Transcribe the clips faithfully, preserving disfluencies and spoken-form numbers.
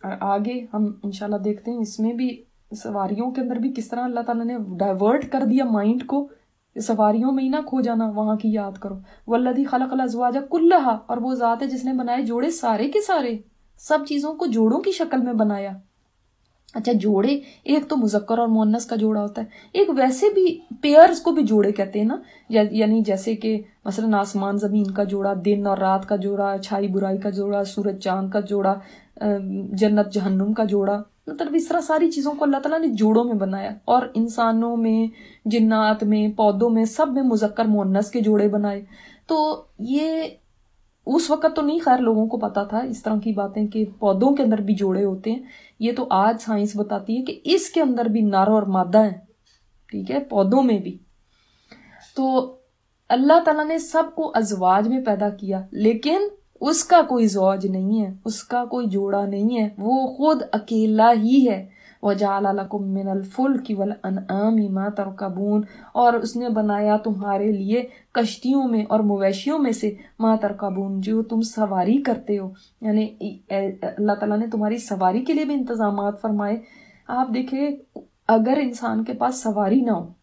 آگے ہم انشاءاللہ دیکھتے ہیں اس میں بھی سواریوں کے اندر بھی کس طرح اللہ تعالیٰ نے ڈائیورٹ کر دیا مائنڈ کو، سواریوں میں ہی نہ کھو جانا، وہاں کی یاد کرو. والذی خلق الازواج کلھا، اور وہ ذات ہے جس نے بنائے جوڑے سارے کے سارے، سب چیزوں کو جوڑوں کی شکل میں بنایا. اچھا جوڑے ایک تو مذکر اور مؤنث کا جوڑا ہوتا ہے، ایک ویسے بھی پیئرز کو بھی جوڑے کہتے ہیں نا، یعنی جیسے کہ مثلا آسمان زمین کا جوڑا، دن اور رات کا جوڑا، اچھائی برائی کا جوڑا، سورج چاند کا جوڑا، جنت جہنم کا جوڑا. مطلب اس طرح ساری چیزوں کو اللہ تعالیٰ نے جوڑوں میں بنایا، اور انسانوں میں، جنات میں، پودوں میں، سب میں مذکر مؤنث کے جوڑے بنائے. تو یہ اس وقت تو نہیں خیر لوگوں کو پتا تھا اس طرح کی باتیں کہ پودوں کے اندر بھی جوڑے ہوتے ہیں. یہ تو آج سائنس بتاتی ہے کہ اس کے اندر بھی نر اور مادہ ہیں، ٹھیک ہے، پودوں میں بھی. تو اللہ تعالیٰ نے سب کو ازواج میں پیدا کیا، لیکن اس کا کوئی زوج نہیں ہے، اس کا کوئی جوڑا نہیں ہے، وہ خود اکیلا ہی ہے. وَجَعَلَ لَكُم مِّنَ الْفُلْكِ وَالْأَنْعَامِ مَا تَرْكَبُونَ، اور اس نے بنایا تمہارے لیے کشتیوں میں اور مویشیوں میں سے ما ترکبون، جو تم سواری کرتے ہو. یعنی اللہ تعالیٰ نے تمہاری سواری کے لیے بھی انتظامات فرمائے. آپ دیکھیں اگر انسان کے پاس سواری نہ ہو،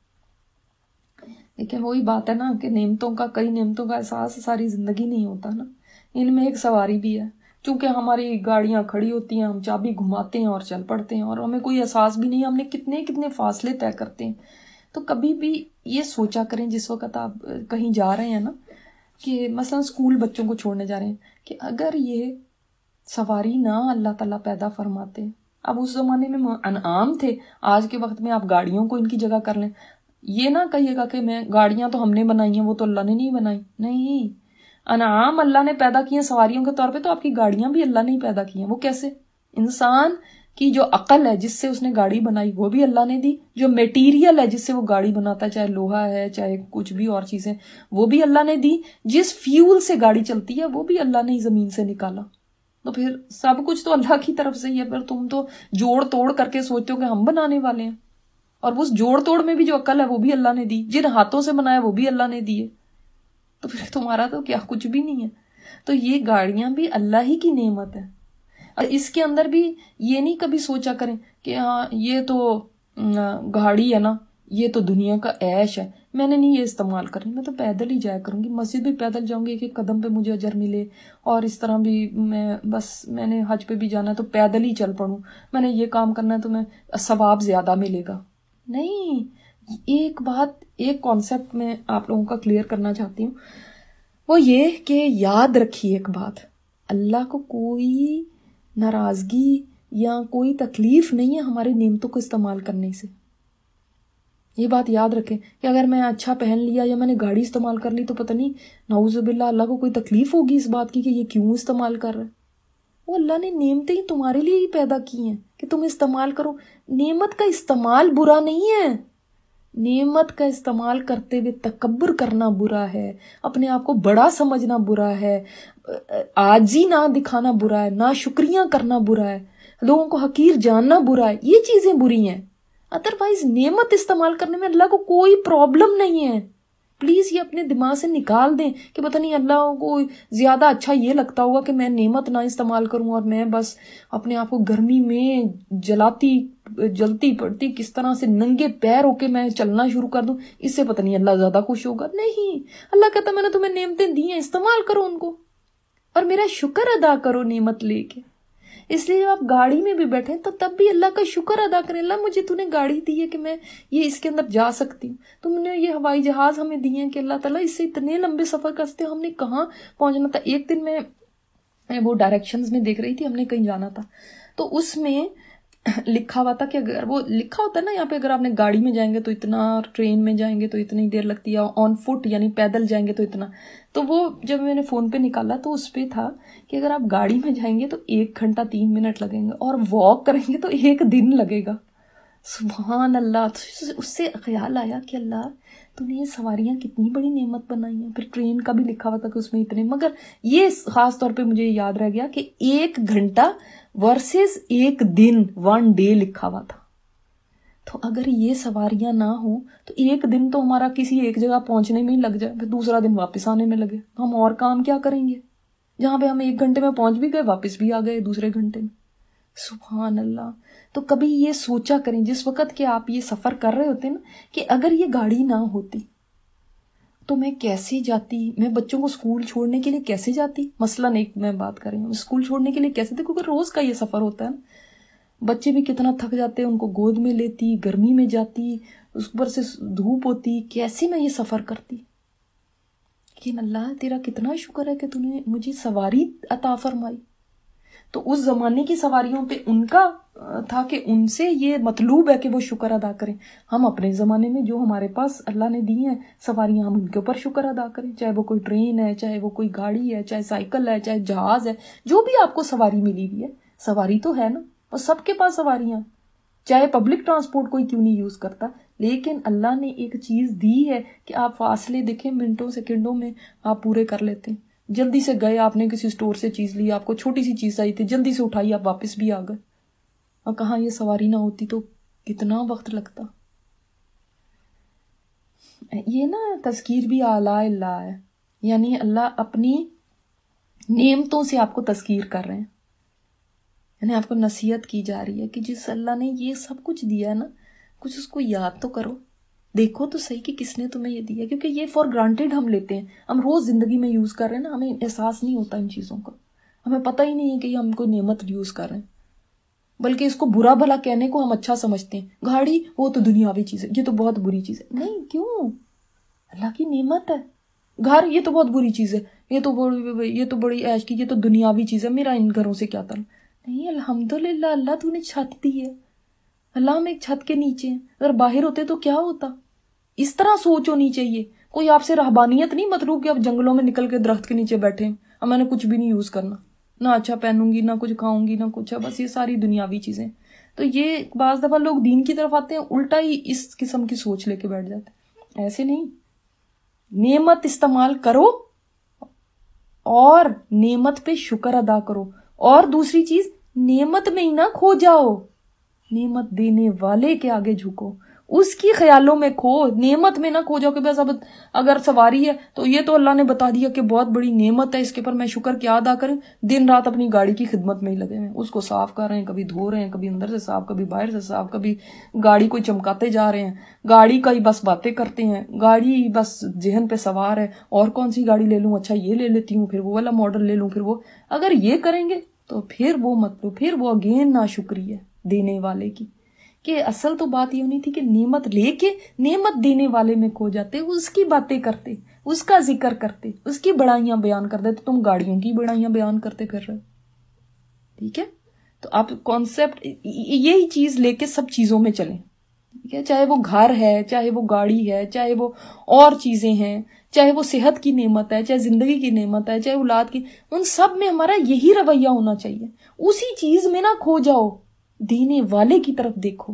لیکن وہی بات ہے نا کہ نعمتوں کا، کئی نعمتوں کا احساس ساری زندگی نہیں ہوتا نا، ان میں ایک سواری بھی ہے. چونکہ ہماری گاڑیاں کھڑی ہوتی ہیں، ہم چابی گھماتے ہیں اور چل پڑتے ہیں، اور ہمیں کوئی احساس بھی نہیں، ہم نے کتنے کتنے فاصلے طے کرتے ہیں. تو کبھی بھی یہ سوچا کریں جس وقت آپ کہیں جا رہے ہیں نا، کہ مثلا اسکول بچوں کو چھوڑنے جا رہے ہیں، کہ اگر یہ سواری نہ اللہ تعالیٰ پیدا فرماتے، اب اس زمانے میں انعام تھے، آج کے وقت میں آپ گاڑیوں کو ان کی جگہ کر لیں. یہ نہ کہیے گا کہ میں گاڑیاں تو ہم نے بنائی ہیں، وہ تو اللہ نے نہیں بنائی. نہیں، انعام اللہ نے پیدا کیے سواریوں کے طور پہ، تو آپ کی گاڑیاں بھی اللہ نے ہی پیدا کی ہیں. وہ کیسے؟ انسان کی جو عقل ہے جس سے اس نے گاڑی بنائی وہ بھی اللہ نے دی، جو میٹیریل ہے جس سے وہ گاڑی بناتا ہے، چاہے لوہا ہے چاہے کچھ بھی اور چیزیں، وہ بھی اللہ نے دی. جس فیول سے گاڑی چلتی ہے وہ بھی اللہ نے ہی زمین سے نکالا. تو پھر سب کچھ تو اللہ کی طرف سے ہی ہے. پھر تم تو جوڑ توڑ کر کے سوچتے ہو کہ ہم بنانے والے ہیں، اور اس جوڑ توڑ میں بھی جو عقل ہے وہ بھی اللہ نے دی، جن ہاتھوں سے بنایا وہ بھی اللہ نے دیے. تو پھر تمہارا تو کیا کچھ بھی نہیں ہے. تو یہ گاڑیاں بھی اللہ ہی کی نعمت ہے. اور اس کے اندر بھی یہ نہیں کبھی سوچا کریں کہ ہاں یہ تو گاڑی ہے نا، یہ تو دنیا کا عیش ہے، میں نے نہیں یہ استعمال کرنی، میں تو پیدل ہی جایا کروں گی، مسجد بھی پیدل جاؤں گی، ایک ایک قدم پہ مجھے اجر ملے. اور اس طرح بھی میں بس میں نے حج پہ بھی جانا ہے تو پیدل ہی چل پڑوں، میں نے یہ کام کرنا ہے تو میں ثواب زیادہ ملے گا. نہیں، ایک بات، ایک کانسیپٹ میں آپ لوگوں کا کلیئر کرنا چاہتی ہوں، وہ یہ کہ یاد رکھیے ایک بات، اللہ کو کوئی ناراضگی یا کوئی تکلیف نہیں ہے ہماری نعمتوں کو استعمال کرنے سے. یہ بات یاد رکھیں کہ اگر میں اچھا پہن لیا یا میں نے گاڑی استعمال کر لی تو پتہ نہیں نعوذ باللہ اللہ کو کوئی تکلیف ہوگی اس بات کی کہ یہ کیوں استعمال کر رہا ہے. وہ اللہ نے نعمتیں ہی تمہارے لیے ہی پیدا کی ہیں کہ تم استعمال کرو. نعمت کا استعمال برا نہیں ہے، نعمت کا استعمال کرتے ہوئے تکبر کرنا برا ہے، اپنے آپ کو بڑا سمجھنا برا ہے، عاجزی نہ دکھانا برا ہے، نہ شکریہ کرنا برا ہے، لوگوں کو حقیر جاننا برا ہے، یہ چیزیں بری ہیں. ادروائز نعمت استعمال کرنے میں اللہ کو کوئی پرابلم نہیں ہے. پلیز یہ اپنے دماغ سے نکال دیں کہ پتہ نہیں اللہ کو زیادہ اچھا یہ لگتا ہوگا کہ میں نعمت نہ استعمال کروں اور میں بس اپنے آپ کو گرمی میں جلاتی جلتی پڑتی کس طرح سے ننگے پیر ہو کے میں چلنا شروع کر دوں، اس سے پتہ نہیں اللہ زیادہ خوش ہوگا. نہیں، اللہ کہتا میں نے تمہیں نعمتیں دی ہیں، استعمال کرو ان کو اور میرا شکر ادا کرو نعمت لے کے. اس لیے جب آپ گاڑی میں بھی بیٹھیں تو تب بھی اللہ کا شکر ادا کریں، اللہ مجھے تو نے گاڑی دی ہے کہ میں یہ اس کے اندر جا سکتی ہوں، تم نے یہ ہوائی جہاز ہمیں دیے ہیں کہ اللہ تعالیٰ اس سے اتنے لمبے سفر کر سکتے، ہم نے کہاں پہنچنا تھا. ایک دن میں وہ ڈائریکشنز میں دیکھ رہی تھی، ہم نے کہیں جانا تھا تو اس میں لکھا ہوا تھا کہ اگر وہ لکھا ہوتا ہے نا یہاں پہ اگر آپ نے گاڑی میں جائیں گے تو اتنا، ٹرین میں جائیں گے تو اتنی دیر لگتی ہے، آن فٹ یعنی پیدل جائیں گے تو اتنا. تو وہ جب میں نے فون پہ نکالا تو اس پہ تھا کہ اگر آپ گاڑی میں جائیں گے تو ایک گھنٹہ تین منٹ لگیں گے اور واک کریں گے تو ایک دن لگے گا. سبحان اللہ. اس سے خیال آیا کہ اللہ تو نے یہ سواریاں کتنی بڑی نعمت بنائی ہیں. پھر ٹرین کا بھی لکھا ہوا تھا کہ اس میں اتنے، مگر یہ خاص طور پہ مجھے یاد رہ گیا کہ ایک گھنٹہ ورسز ایک دن، ون ڈے لکھا ہوا تھا. تو اگر یہ سواریاں نہ ہوں تو ایک دن تو ہمارا کسی ایک جگہ پہنچنے میں ہی لگ جائے، پھر دوسرا دن واپس آنے میں لگے، ہم اور کام کیا کریں گے؟ جہاں پہ ہم ایک گھنٹے میں پہنچ بھی گئے واپس بھی آ گئے دوسرے گھنٹے میں. سبحان اللہ. تو کبھی یہ سوچا کریں جس وقت کہ آپ یہ سفر کر رہے ہوتے نا کہ اگر یہ گاڑی نہ ہوتی تو میں کیسے جاتی, میں بچوں کو اسکول چھوڑنے کے لیے کیسے جاتی, مثلاً ایک میں بات کر رہی ہوں, اسکول چھوڑنے کے لیے کیسے تھے, کیونکہ روز کا یہ سفر ہوتا ہے نا, بچے بھی کتنا تھک جاتے ہیں, ان کو گود میں لیتی, گرمی میں جاتی, اس پر سے دھوپ ہوتی, کیسے میں یہ سفر کرتی. لیکن اللہ تیرا کتنا شکر ہے کہ تو نے مجھے سواری عطا فرمائی. تو اس زمانے کی سواریوں پہ ان کا تھا کہ ان سے یہ مطلوب ہے کہ وہ شکر ادا کریں. ہم اپنے زمانے میں جو ہمارے پاس اللہ نے دی ہیں سواریاں, ہم ان کے اوپر شکر ادا کریں, چاہے وہ کوئی ٹرین ہے, چاہے وہ کوئی گاڑی ہے, چاہے سائیکل ہے, چاہے جہاز ہے, جو بھی آپ کو سواری ملی ہوئی ہے, سواری تو ہے نا, اور سب کے پاس سواریاں, چاہے پبلک ٹرانسپورٹ کوئی کیوں نہیں یوز کرتا. لیکن اللہ نے ایک چیز دی ہے کہ آپ فاصلے دیکھیں منٹوں سیکنڈوں میں آپ پورے کر لیتے ہیں. جلدی سے گئے, آپ نے کسی سٹور سے چیز لی, آپ کو چھوٹی سی چیز آئی تھی, جلدی سے اٹھائی, آپ واپس بھی آ گئے. اور کہاں یہ سواری نہ ہوتی تو کتنا وقت لگتا. یہ نا تذکیر بھی اعلیٰ اللہ ہے, یعنی اللہ اپنی نعمتوں سے آپ کو تذکیر کر رہے ہیں, یعنی آپ کو نصیحت کی جا رہی ہے کہ جس اللہ نے یہ سب کچھ دیا ہے نا, کچھ اس کو یاد تو کرو, دیکھو تو صحیح کہ کس نے تمہیں یہ دیا. کیونکہ یہ فار گرانٹیڈ ہم لیتے ہیں, ہم روز زندگی میں یوز کر رہے ہیں نا, ہمیں احساس نہیں ہوتا ان چیزوں کا, ہمیں پتہ ہی نہیں ہے کہ یہ ہم کو نعمت یوز کر رہے ہیں, بلکہ اس کو برا بھلا کہنے کو ہم اچھا سمجھتے ہیں. گاڑی وہ تو دنیاوی چیز ہے, یہ تو بہت بری چیز ہے. نہیں, کیوں, اللہ کی نعمت ہے. گھر یہ تو بہت بری چیز ہے, یہ تو بڑی یہ تو بڑی عیش کی, یہ تو دنیاوی چیز ہے, میرا ان گھروں سے کیا تعلق. نہیں, الحمدللہ اللہ تو نے چھت دی ہے, اللہ ہم ایک چھت کے نیچے ہیں. اگر باہر ہوتے تو کیا ہوتا. اس طرح سوچ ہونی چاہیے. کوئی آپ سے رہبانیت نہیں مطلوب کہ آپ جنگلوں میں نکل کے درخت کے نیچے بیٹھے ہیں, اب میں نے کچھ بھی نہیں یوز کرنا, نہ اچھا پہنوں گی, نہ کچھ کھاؤں گی, نہ کچھ, بس یہ ساری دنیاوی چیزیں. تو یہ بعض دفعہ لوگ دین کی طرف آتے ہیں, الٹا ہی اس قسم کی سوچ لے کے بیٹھ جاتے ہیں. ایسے نہیں, نعمت استعمال کرو اور نعمت پہ شکر ادا کرو. اور دوسری چیز, نعمت میں ہی نہ کھو جاؤ, نعمت دینے والے کے آگے جھکو, اس کی خیالوں میں کھو, نعمت میں نہ کھو جاؤ کہ بس اب اگر سواری ہے تو یہ تو اللہ نے بتا دیا کہ بہت بڑی نعمت ہے, اس کے پر میں شکر کیا ادا کریں. دن رات اپنی گاڑی کی خدمت میں ہی لگے ہیں, اس کو صاف کر رہے ہیں, کبھی دھو رہے ہیں, کبھی اندر سے صاف, کبھی باہر سے صاف, کبھی گاڑی کو چمکاتے جا رہے ہیں, گاڑی کا ہی بس باتیں کرتے ہیں, گاڑی بس ذہن پہ سوار ہے, اور کون سی گاڑی لے لوں, اچھا یہ لے لیتی ہوں, پھر وہ والا ماڈل لے لوں, پھر وہ. اگر یہ کریں گے تو پھر وہ مطلب پھر وہ اگین ناشکری ہے دینے والے کی. کہ اصل تو بات یہ ہونی تھی کہ نعمت لے کے نعمت دینے والے میں کھو جاتے, اس کی باتیں کرتے, اس کا ذکر کرتے, اس کی بڑائیاں بیان کرتے. تو تم گاڑیوں کی بڑائیاں بیان کرتے پھر رہے. ٹھیک ہے, تو آپ کانسیپٹ یہی چیز لے کے سب چیزوں میں چلیں. ٹھیک ہے, چاہے وہ گھر ہے, چاہے وہ گاڑی ہے, چاہے وہ اور چیزیں ہیں, چاہے وہ صحت کی نعمت ہے, چاہے زندگی کی نعمت ہے, چاہے اولاد کی, ان سب میں ہمارا یہی رویہ ہونا چاہیے. اسی چیز میں نہ کھو جاؤ, دینے والے کی طرف دیکھو.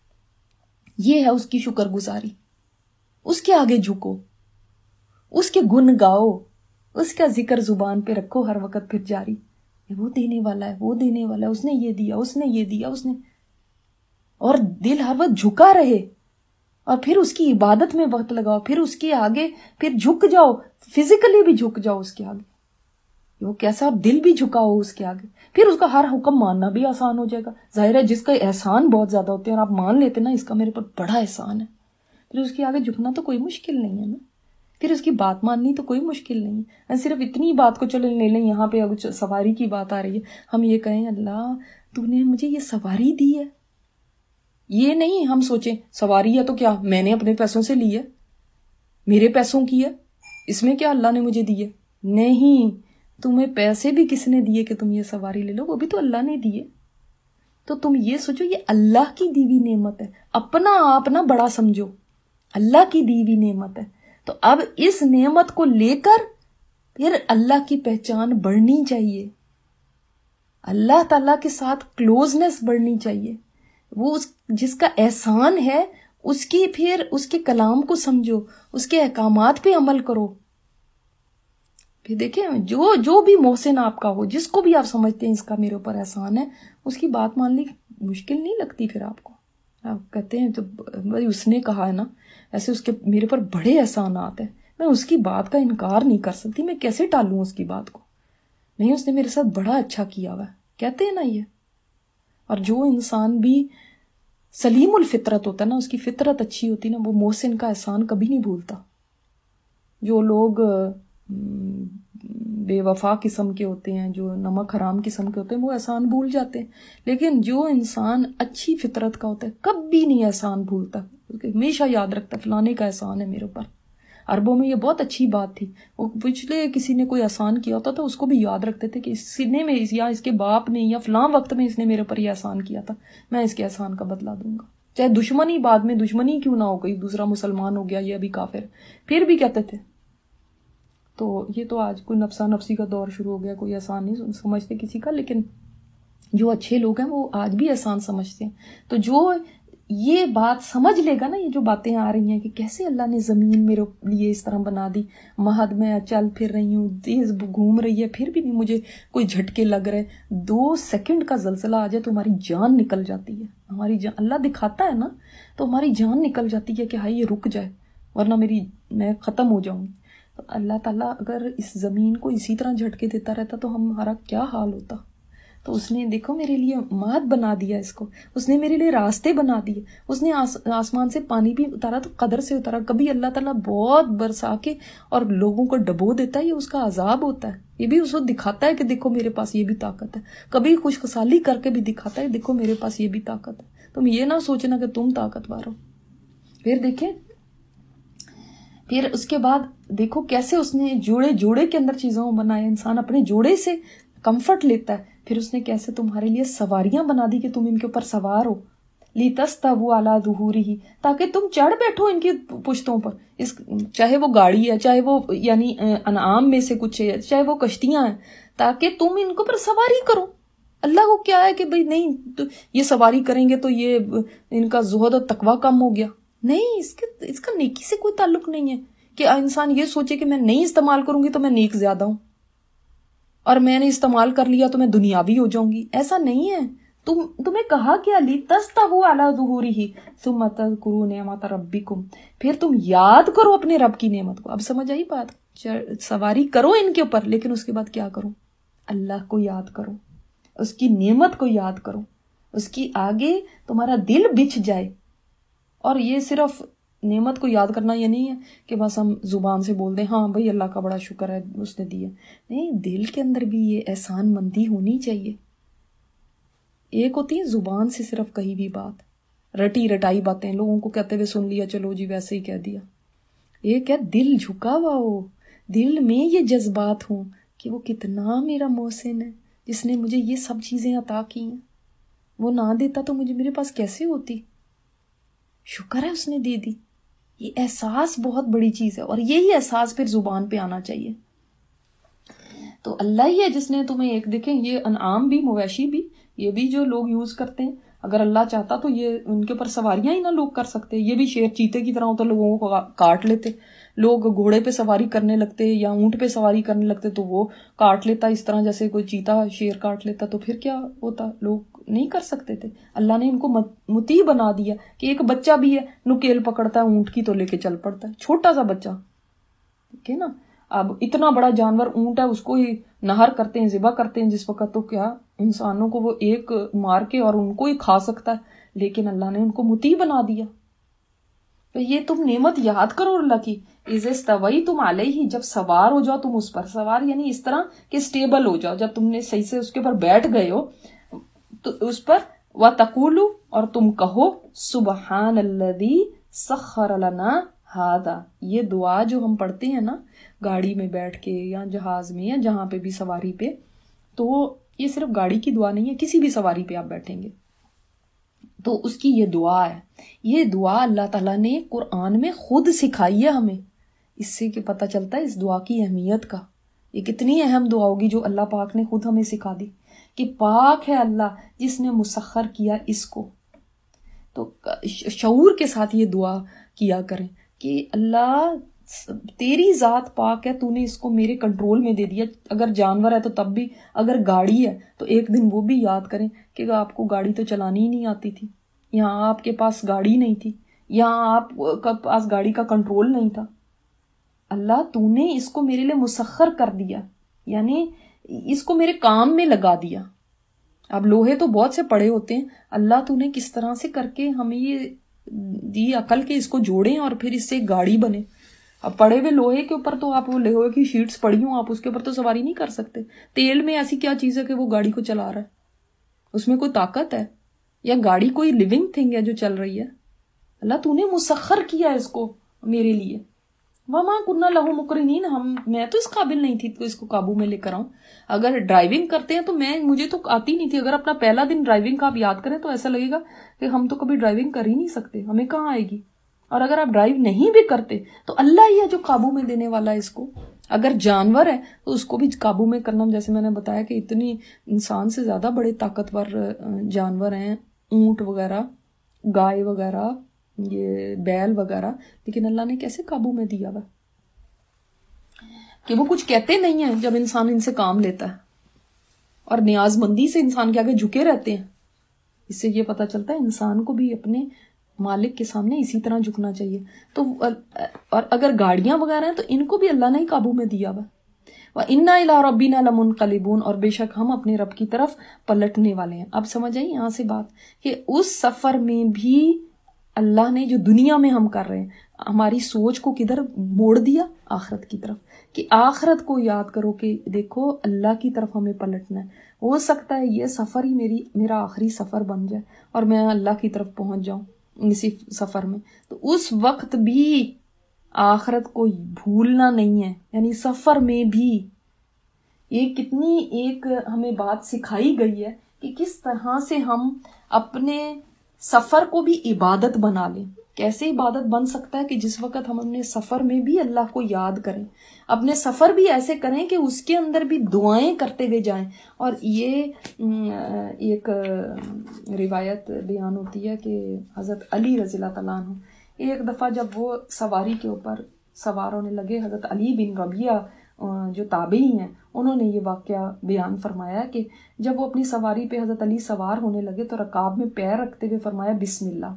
یہ ہے اس کی شکر گزاری. اس کے آگے جھکو, اس کے گن گاؤ, اس کا ذکر زبان پہ رکھو ہر وقت پھر جاری. وہ دینے والا ہے, وہ دینے والا ہے, اس نے یہ دیا, اس نے یہ دیا, اس نے. اور دل ہر وقت جھکا رہے, اور پھر اس کی عبادت میں وقت لگاؤ, پھر اس کے آگے پھر جھک جاؤ, فزیکلی بھی جھک جاؤ اس کے آگے. وہ کیسا دل بھی جھکا ہو اس کے آگے, پھر اس کا ہر حکم ماننا بھی آسان ہو جائے گا. ظاہر ہے جس کا احسان بہت زیادہ ہوتے ہیں اور آپ مان لیتے نا اس کا میرے پر بڑا احسان ہے, پھر اس کے آگے جھکنا تو کوئی مشکل نہیں ہے نا, پھر اس کی بات ماننی تو کوئی مشکل نہیں ہے. صرف اتنی بات کو چلے لے لیں, یہاں پہ کچھ سواری کی بات آ رہی ہے, ہم یہ کہیں اللہ تو نے مجھے یہ سواری دی ہے. یہ نہیں ہم سوچیں سواری ہے تو کیا میں نے اپنے پیسوں سے لی ہے, میرے پیسوں کی ہے, اس میں کیا اللہ نے مجھے دی ہے. نہیں, تمہیں پیسے بھی کس نے دیے کہ تم یہ سواری لے لو, وہ بھی تو اللہ نے دیے. تو تم یہ سوچو یہ اللہ کی دی ہوئی نعمت ہے, اپنا آپ نہ بڑا سمجھو, اللہ کی دی ہوئی نعمت ہے. تو اب اس نعمت کو لے کر پھر اللہ کی پہچان بڑھنی چاہیے, اللہ تعالیٰ کے ساتھ کلوزنس بڑھنی چاہیے. وہ اس جس کا احسان ہے اس کی پھر اس کے کلام کو سمجھو, اس کے احکامات پہ عمل کرو. پھر دیکھیں جو جو بھی محسن آپ کا ہو, جس کو بھی آپ سمجھتے ہیں اس کا میرے اوپر احسان ہے, اس کی بات ماننی مشکل نہیں لگتی. پھر آپ کو آپ کہتے ہیں تو اس نے کہا ہے نا, ایسے اس کے میرے پر بڑے احسانات ہیں, میں اس کی بات کا انکار نہیں کر سکتی, میں کیسے ٹالوں اس کی بات کو. نہیں, اس نے میرے ساتھ بڑا اچھا کیا ہوا ہے, کہتے ہیں نا یہ. اور جو انسان بھی سلیم الفطرت ہوتا ہے نا، اس کی فطرت اچھی ہوتی ہے نا، وہ محسن کا احسان کبھی نہیں بھولتا. جو لوگ بے وفا قسم کے ہوتے ہیں، جو نمک حرام قسم کے ہوتے ہیں، وہ احسان بھول جاتے ہیں. لیکن جو انسان اچھی فطرت کا ہوتا ہے کبھی نہیں احسان بھولتا، ہمیشہ یاد رکھتا فلانے کا احسان ہے میرے اوپر. عربوں میں یہ بہت اچھی بات تھی، وہ پچھلے کسی نے کوئی احسان کیا ہوتا تھا اس کو بھی یاد رکھتے تھے کہ اس نے میں یا اس کے باپ نے یا فلاں وقت میں اس نے میرے اوپر یہ احسان کیا تھا، میں اس کے احسان کا بدلہ دوں گا. چاہے دشمنی بعد میں دشمنی کیوں نہ ہو گئی، دوسرا مسلمان ہو گیا، یہ ابھی کافر، پھر بھی کہتے تھے. تو یہ تو آج کوئی نفسا نفسی کا دور شروع ہو گیا، کوئی احسان نہیں سمجھتے کسی کا، لیکن جو اچھے لوگ ہیں وہ آج بھی احسان سمجھتے ہیں. تو جو یہ بات سمجھ لے گا نا، یہ جو باتیں آ رہی ہیں کہ کیسے اللہ نے زمین میرے لیے اس طرح بنا دی، مہد میں چل پھر رہی ہوں، تیز گھوم رہی ہے، پھر بھی نہیں مجھے کوئی جھٹکے لگ رہے، دو سیکنڈ کا زلزلہ آ جائے تو ہماری جان نکل جاتی ہے. ہماری جان اللہ دکھاتا ہے نا تو ہماری جان نکل جاتی ہے کہ ہائی یہ رک جائے ورنہ میری میں ختم ہو جاؤں گی. تو اللہ تعالیٰ اگر اس زمین کو اسی طرح جھٹکے دیتا رہتا تو ہمارا کیا حال ہوتا. تو اس نے دیکھو میرے لیے مہد بنا دیا، اس کو اس نے میرے لیے راستے بنا دیے، اس نے آس, آسمان سے پانی بھی اتارا تو قدر سے اتارا. کبھی اللہ تعالیٰ بہت برسا کے اور لوگوں کو ڈبو دیتا ہے، یہ اس کا عذاب ہوتا ہے، یہ بھی اس کو دکھاتا ہے کہ دیکھو میرے پاس یہ بھی طاقت ہے. کبھی خوش خصالی کر کے بھی دکھاتا ہے دیکھو میرے پاس یہ بھی طاقت ہے. تم یہ نہ سوچنا کہ تم طاقتور ہو. پھر دیکھیں، پھر اس کے بعد دیکھو کیسے اس نے جوڑے جوڑے کے اندر چیزوں کو بنایا. انسان اپنے جوڑے سے کمفرٹ لیتا ہے. پھر اس نے کیسے تمہارے لیے سواریاں بنا دی کہ تم ان کے اوپر سوار ہو، لِتَسْتَوُوا عَلَىٰ ظُهُورِهِ، تاکہ تم چڑھ بیٹھو ان کی پشتوں پر. اس چاہے وہ گاڑی ہے، چاہے وہ یعنی انعام میں سے کچھ ہے، چاہے وہ کشتیاں ہیں، تاکہ تم ان کے اوپر سواری کرو. اللہ کو کیا ہے کہ بھئی نہیں تو یہ سواری کریں گے تو یہ ان کا زہد اور تقوی کم ہو گیا. نہیں، اس کے اس کا نیکی سے کوئی تعلق نہیں ہے کہ انسان یہ سوچے کہ میں نہیں استعمال کروں گی تو میں نیک زیادہ ہوں، اور میں نے استعمال کر لیا تو میں دنیاوی ہو جاؤں گی. ایسا نہیں ہے. تم تمہیں کہا کیا، لِتَسْتَوُوا عَلَىٰ ظُهُورِهِ ثُمَّ تَذْكُرُوا نِعْمَتَ رَبِّكُمْ، پھر تم یاد کرو اپنے رب کی نعمت کو. اب سمجھ آئی بات؟ سواری کرو ان کے اوپر، لیکن اس کے بعد کیا کرو؟ اللہ کو یاد کرو، اس کی نعمت کو یاد کرو، اس کی آگے تمہارا دل بچھ جائے. اور یہ صرف نعمت کو یاد کرنا یہ نہیں ہے کہ بس ہم زبان سے بول دیں ہاں بھئی اللہ کا بڑا شکر ہے اس نے دیا. نہیں، دل کے اندر بھی یہ احسان مندی ہونی چاہیے. ایک ہوتی ہے زبان سے صرف کہی بھی بات، رٹی رٹائی باتیں لوگوں کو کہتے ہوئے سن لیا، چلو جی ویسے ہی کہہ دیا. ایک ہے دل جھکا ہوا ہو، دل میں یہ جذبات ہوں کہ وہ کتنا میرا محسن ہے جس نے مجھے یہ سب چیزیں عطا کی ہیں، وہ نہ دیتا تو مجھے میرے پاس کیسے ہوتی، شکر ہے اس نے دے دی. یہ احساس بہت بڑی چیز ہے، اور یہی احساس پھر زبان پہ آنا چاہیے. تو اللہ ہی ہے جس نے تمہیں ایک دیکھیں یہ انعام بھی مویشی بھی یہ بھی جو لوگ یوز کرتے ہیں، اگر اللہ چاہتا تو یہ ان کے اوپر سواریاں ہی نہ لوگ کر سکتے. یہ بھی شیر چیتے کی طرح ہوتا، لوگوں کو کاٹ لیتے. لوگ گھوڑے پہ سواری کرنے لگتے یا اونٹ پہ سواری کرنے لگتے تو وہ کاٹ لیتا اس طرح جیسے کوئی چیتا شیر کاٹ لیتا، تو پھر کیا ہوتا، لوگ نہیں کر سکتے تھے. اللہ نے ان کو مطیع بنا دیا کہ ایک بچہ بھی ہے نکیل پکڑتا ہے اونٹ کی تو لے کے چل پڑتا ہے، چھوٹا سا بچہ، ٹھیک ہے نا. اب اتنا بڑا جانور اونٹ ہے، اس کو ہی نہر کرتے ہیں، ذبح کرتے ہیں جس وقت، تو کیا انسانوں کو وہ ایک مار کے اور ان کو ہی کھا سکتا ہے، لیکن اللہ نے ان کو مطیع بنا دیا. تو یہ تم نعمت یاد کرو اللہ کی. اِذِ اسْتَوَيْتُمْ عَلَيْهِ، جب سوار ہو جاؤ تم اس پر. سوار یعنی اس طرح کہ اسٹیبل ہو جاؤ، جب تم نے صحیح سے اس کے اوپر بیٹھ گئے ہو تو اس پر. وَتَقُولُوا، اور تم کہو سبحان الذی سخر لنا ہذا. یہ دعا جو ہم پڑھتے ہیں نا گاڑی میں بیٹھ کے یا جہاز میں یا جہاں پہ بھی سواری پہ، تو یہ صرف گاڑی کی دعا نہیں ہے، کسی بھی سواری پہ آپ بیٹھیں گے تو اس کی یہ دعا ہے. یہ دعا اللہ تعالیٰ نے قرآن میں خود سکھائی ہے ہمیں. اس سے کہ پتہ چلتا ہے اس دعا کی اہمیت کا. یہ کتنی اہم دعا ہوگی جو اللہ پاک نے خود ہمیں سکھا دی کہ پاک ہے اللہ جس نے مسخر کیا اس کو. تو شعور کے ساتھ یہ دعا کیا کریں کہ اللہ تیری ذات پاک ہے، تو نے اس کو میرے کنٹرول میں دے دیا. اگر جانور ہے تو تب بھی، اگر گاڑی ہے تو ایک دن وہ بھی یاد کریں کہ آپ کو گاڑی تو چلانی ہی نہیں آتی تھی، یہاں آپ کے پاس گاڑی نہیں تھی، یہاں آپ کے پاس گاڑی کا کنٹرول نہیں تھا. اللہ تو نے اس کو میرے لیے مسخر کر دیا، یعنی اس کو میرے کام میں لگا دیا. اب لوہے تو بہت سے پڑے ہوتے ہیں، اللہ تو نے کس طرح سے کر کے ہمیں یہ دی عقل کے اس کو جوڑیں اور پھر اس سے ایک گاڑی بنے. اب پڑے ہوئے لوہے کے اوپر تو آپ وہ لوہے کی شیٹس پڑی ہوں، آپ اس کے اوپر تو سواری نہیں کر سکتے. تیل میں ایسی کیا چیز ہے کہ وہ گاڑی کو چلا رہا ہے؟ اس میں کوئی طاقت ہے؟ یا گاڑی کوئی لیونگ تھنگ ہے جو چل رہی ہے؟ اللہ تو نے مسخر کیا اس کو میرے لیے. وما کننا لہو مقرنین، ہم میں تو اس قابل نہیں تھی تو اس کو قابو میں لے کر آؤں. اگر ڈرائیونگ کرتے ہیں تو میں مجھے تو آتی نہیں تھی. اگر اپنا پہلا دن ڈرائیونگ کا آپ یاد کریں تو ایسا لگے گا کہ ہم تو کبھی ڈرائیونگ کر ہی نہیں سکتے، ہمیں کہاں آئے گی. اور اگر آپ ڈرائیو نہیں بھی کرتے تو اللہ ہی ہے جو قابو میں دینے والا ہے اس کو. اگر جانور ہے تو اس کو بھی قابو میں کرنا، جیسے میں نے بتایا کہ اتنی انسان سے زیادہ بڑے طاقتور جانور ہیں، اونٹ وغیرہ، گائے وغیرہ، یہ بیل وغیرہ، لیکن اللہ نے کیسے قابو میں دیا ہوا کہ وہ کچھ کہتے نہیں ہیں جب انسان ان سے کام لیتا ہے، اور نیاز مندی سے انسان کے آگے جھکے رہتے ہیں. اس سے یہ پتہ چلتا ہے انسان کو بھی اپنے مالک کے سامنے اسی طرح جھکنا چاہیے. تو اور اگر گاڑیاں وغیرہ ہیں تو ان کو بھی اللہ نے ہی قابو میں دیا ہوا. وَإِنَّا إِلَىٰ رَبِّنَا لَمُنْقَلِبُونَ، اور بے شک ہم اپنے رب کی طرف پلٹنے والے ہیں. اب سمجھ آئی یہاں سے بات کہ اس سفر میں بھی اللہ نے جو دنیا میں ہم کر رہے ہیں ہماری سوچ کو کدھر موڑ دیا؟ آخرت کی طرف، کہ آخرت کو یاد کرو کہ دیکھو اللہ کی طرف ہمیں پلٹنا ہے. ہو سکتا ہے یہ سفر ہی میری میرا آخری سفر بن جائے اور میں اللہ کی طرف پہنچ جاؤں اسی سفر میں. تو اس وقت بھی آخرت کو بھولنا نہیں ہے، یعنی سفر میں بھی. یہ کتنی ایک ہمیں بات سکھائی گئی ہے کہ کس طرح سے ہم اپنے سفر کو بھی عبادت بنا لیں. کیسے عبادت بن سکتا ہے کہ جس وقت ہم اپنے سفر میں بھی اللہ کو یاد کریں، اپنے سفر بھی ایسے کریں کہ اس کے اندر بھی دعائیں کرتے ہوئے جائیں. اور یہ ایک روایت بیان ہوتی ہے کہ حضرت علی رضی اللہ تعالیٰ عنہ ایک دفعہ جب وہ سواری کے اوپر سوار ہونے لگے، حضرت علی بن ربیعہ جو تابعی ہیں انہوں نے یہ واقعہ بیان فرمایا کہ جب وہ اپنی سواری پہ حضرت علی سوار ہونے لگے تو رکاب میں پیر رکھتے ہوئے فرمایا بسم اللہ.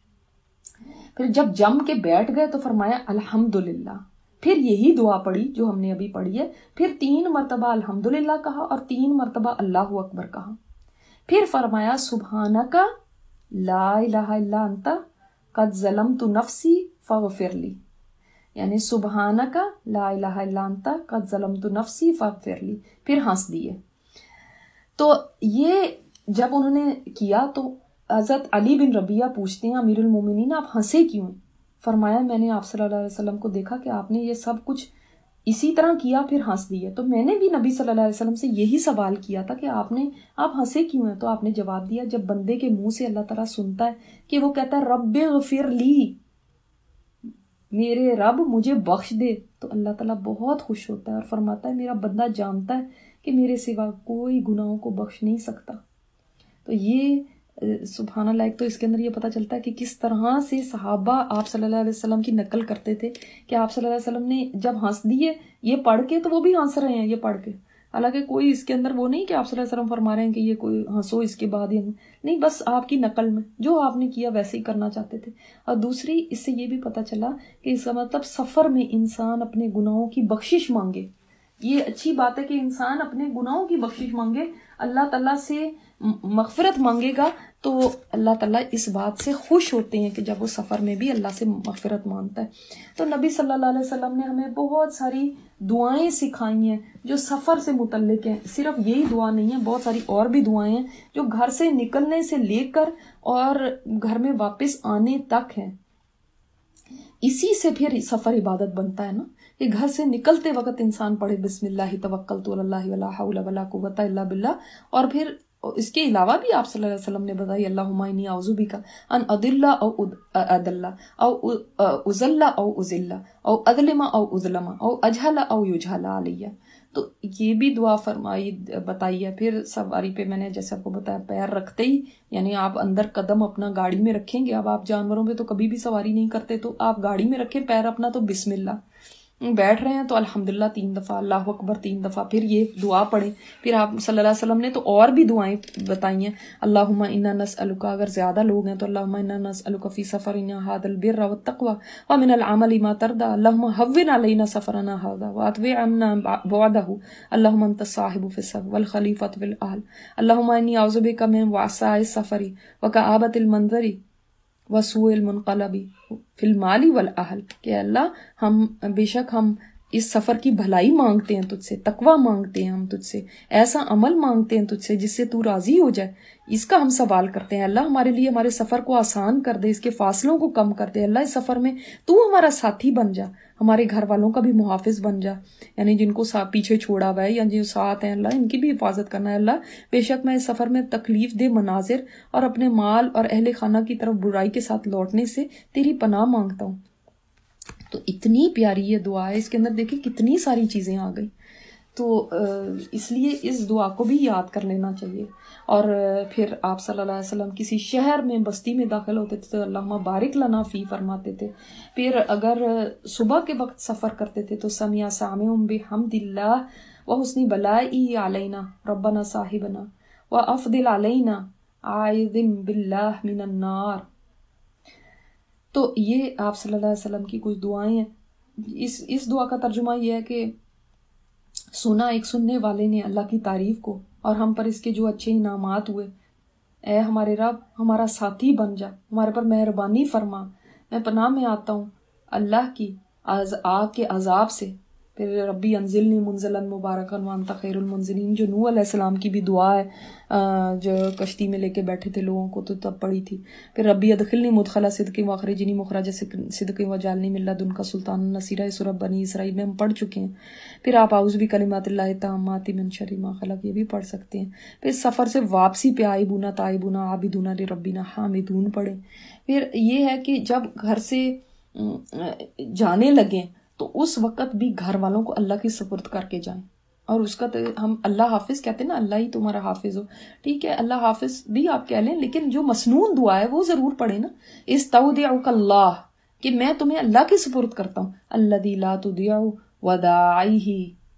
پھر جب جم کے بیٹھ گئے تو فرمایا الحمدللہ. پھر یہی دعا پڑھی جو ہم نے ابھی پڑھی ہے. پھر تین مرتبہ الحمدللہ کہا اور تین مرتبہ اللہ اکبر کہا. پھر فرمایا سبحانک لا الہ الا انت قد ظلمت نفسی فاغفر لی، یعنی سبحانک لا الہ الا انت قد ظلمت نفسی فاغفر لی. پھر ہنس دیے. تو یہ جب انہوں نے کیا تو حضرت علی بن ربیعہ پوچھتے ہیں امیر المومنین آپ ہنسے کیوں؟ فرمایا میں نے آپ صلی اللہ علیہ وسلم کو دیکھا کہ آپ نے یہ سب کچھ اسی طرح کیا پھر ہنس دیے، تو میں نے بھی نبی صلی اللہ علیہ وسلم سے یہی سوال کیا تھا کہ آپ نے آپ ہنسے کیوں ہیں؟ تو آپ نے جواب دیا جب بندے کے منہ سے اللہ تعالیٰ سنتا ہے کہ وہ کہتا ہے رب اغفر لی، میرے رب مجھے بخش دے، تو اللہ تعالیٰ بہت خوش ہوتا ہے اور فرماتا ہے میرا بندہ جانتا ہے کہ میرے سوا کوئی گناہوں کو بخش نہیں سکتا. تو یہ سبحان اللہ، ایک تو اس کے اندر یہ پتہ چلتا ہے کہ کس طرح سے صحابہ آپ صلی اللہ علیہ وسلم کی نقل کرتے تھے کہ آپ صلی اللہ علیہ وسلم نے جب ہنس دیے یہ پڑھ کے تو وہ بھی ہنس رہے ہیں یہ پڑھ کے. حالانکہ کوئی اس کے اندر وہ نہیں کہ آپ صلی اللہ علیہ وسلم فرما رہے ہیں کہ یہ کوئی ہنسو اس کے بعد ہی نہیں، بس آپ کی نقل میں جو آپ نے کیا ویسے ہی کرنا چاہتے تھے. اور دوسری اس سے یہ بھی پتہ چلا کہ اس کا مطلب سفر میں انسان اپنے گناہوں کی بخشش مانگے. یہ اچھی بات ہے کہ انسان اپنے گناہوں کی بخشش مانگے، اللہ تعالیٰ سے مغفرت مانگے گا تو اللہ تعالیٰ اس بات سے خوش ہوتے ہیں کہ جب وہ سفر میں بھی اللہ سے مغفرت مانگتا ہے. تو نبی صلی اللہ علیہ وسلم نے ہمیں بہت ساری دعائیں سکھائی ہیں جو سفر سے متعلق ہیں. صرف یہی دعا نہیں ہے، بہت ساری اور بھی دعائیں ہیں جو گھر سے نکلنے سے لے کر اور گھر میں واپس آنے تک ہیں. اسی سے پھر سفر عبادت بنتا ہے نا کہ گھر سے نکلتے وقت انسان پڑھے بسم اللہ توکلت علی اللہ ولا حول ولا قوت الا باللہ. اور پھر اس کے علاوہ بھی آپ صلی اللہ علیہ وسلم نے بتائی اللہم انی اعوذ بک ان اضل او اضل او اضل او اضل او اظلم او اظلم او اجہل او یجہل علیہ. تو یہ بھی دعا فرمائی بتائی ہے. پھر سواری پہ میں نے جیسے آپ کو بتایا پیر رکھتے ہی یعنی آپ اندر قدم اپنا گاڑی میں رکھیں گے. اب آپ جانوروں پہ تو کبھی بھی سواری نہیں کرتے تو آپ گاڑی میں رکھیں پیر اپنا تو بسم اللہ. بیٹھ رہے ہیں تو الحمدللہ تین دفعہ، اللہ اکبر تین دفعہ، پھر یہ دعا پڑھیں. پھر آپ صلی اللہ علیہ وسلم نے تو اور بھی دعائیں بتائی ہیں. اللہم انا نسألک، اگر زیادہ لوگ ہیں تو اللہم انا نسألک فی سفرنا ھذا البر والتقوی ومن العمل ما ترضى اللہم ھون علینا سفرنا ھذا واطوع عنا بعدہ اللہم انت الصاحب فی السفر والخلیفۃ فی الاہل اللہم انی اعوذ بک من وعثاء السفر وکآبۃ المنظر وسوء المنقلب فی المال والاہل، کہ اللہ ہم بے شک ہم اس سفر کی بھلائی مانگتے ہیں تجھ سے، تقوی مانگتے ہیں ہم تجھ سے، ایسا عمل مانگتے ہیں تجھ سے جس سے تو راضی ہو جائے، اس کا ہم سوال کرتے ہیں. اللہ ہمارے لیے ہمارے سفر کو آسان کر دے، اس کے فاصلوں کو کم کر دے. اللہ اس سفر میں تو ہمارا ساتھی بن جا، ہمارے گھر والوں کا بھی محافظ بن جا، یعنی جن کو پیچھے چھوڑا ہوا ہے یا جو ساتھ ہیں اللہ ان کی بھی حفاظت کرنا ہے. اللہ بے شک میں اس سفر میں تکلیف دہ مناظر اور اپنے مال اور اہل خانہ کی طرف برائی کے ساتھ لوٹنے سے تیری پناہ مانگتا ہوں. تو اتنی پیاری یہ دعا ہے، اس کے اندر دیکھیں کتنی ساری چیزیں آ گئی. تو اس لیے اس دعا کو بھی یاد کر لینا چاہیے. اور پھر آپ صلی اللہ علیہ وسلم کسی شہر میں بستی میں داخل ہوتے تھے تو اللہم بارک لنا فی فرماتے تھے. پھر اگر صبح کے وقت سفر کرتے تھے تو سمع سامع بحمد اللہ وحسن بلائی علینا ربنا صاحبنا وافضل علینا عائذ باللہ من النار. تو یہ آپ صلی اللہ علیہ وسلم کی کچھ دعائیں ہیں. اس اس دعا کا ترجمہ یہ ہے کہ سنا ایک سننے والے نے اللہ کی تعریف کو اور ہم پر اس کے جو اچھے انعامات ہوئے. اے ہمارے رب ہمارا ساتھی بن جا، ہمارے پر مہربانی فرما. میں پناہ میں آتا ہوں اللہ کی آگ کے عذاب سے. پھر ربی انزلنی منزلا مبارکا وانت خیر المنزلین، جو نوح علیہ السلام کی بھی دعا ہے جو کشتی میں لے کے بیٹھے تھے لوگوں کو تو تب پڑھی تھی. پھر ربی ادخلنی مدخل صدق واخرجنی مخرج صدق وجعلنی من لدنک سلطانا نصیرا، سورۃ بنی اسرائیل میں ہم پڑھ چکے ہیں. پھر آپ اعوذ بکلمات اللہ التامات من شر ما خلق یہ بھی پڑھ سکتے ہیں. پھر سفر سے واپسی پہ آئبونا تائبونا عابدونا لربنا حامدون پڑھیں. پھر یہ ہے کہ جب گھر سے جانے لگیں تو اس وقت بھی گھر والوں کو اللہ کی سپرد کر کے جائیں. اور اس کا ہم اللہ حافظ کہتے ہیں نا، اللہ ہی تمہارا حافظ ہو. ٹھیک ہے اللہ حافظ بھی آپ کہہ لیں، لیکن جو مسنون دعا ہے وہ ضرور پڑھیں نا. استودعک اللہ، کہ میں تمہیں اللہ کی سپرد کرتا ہوں. الذی لا تضیع ودائعہ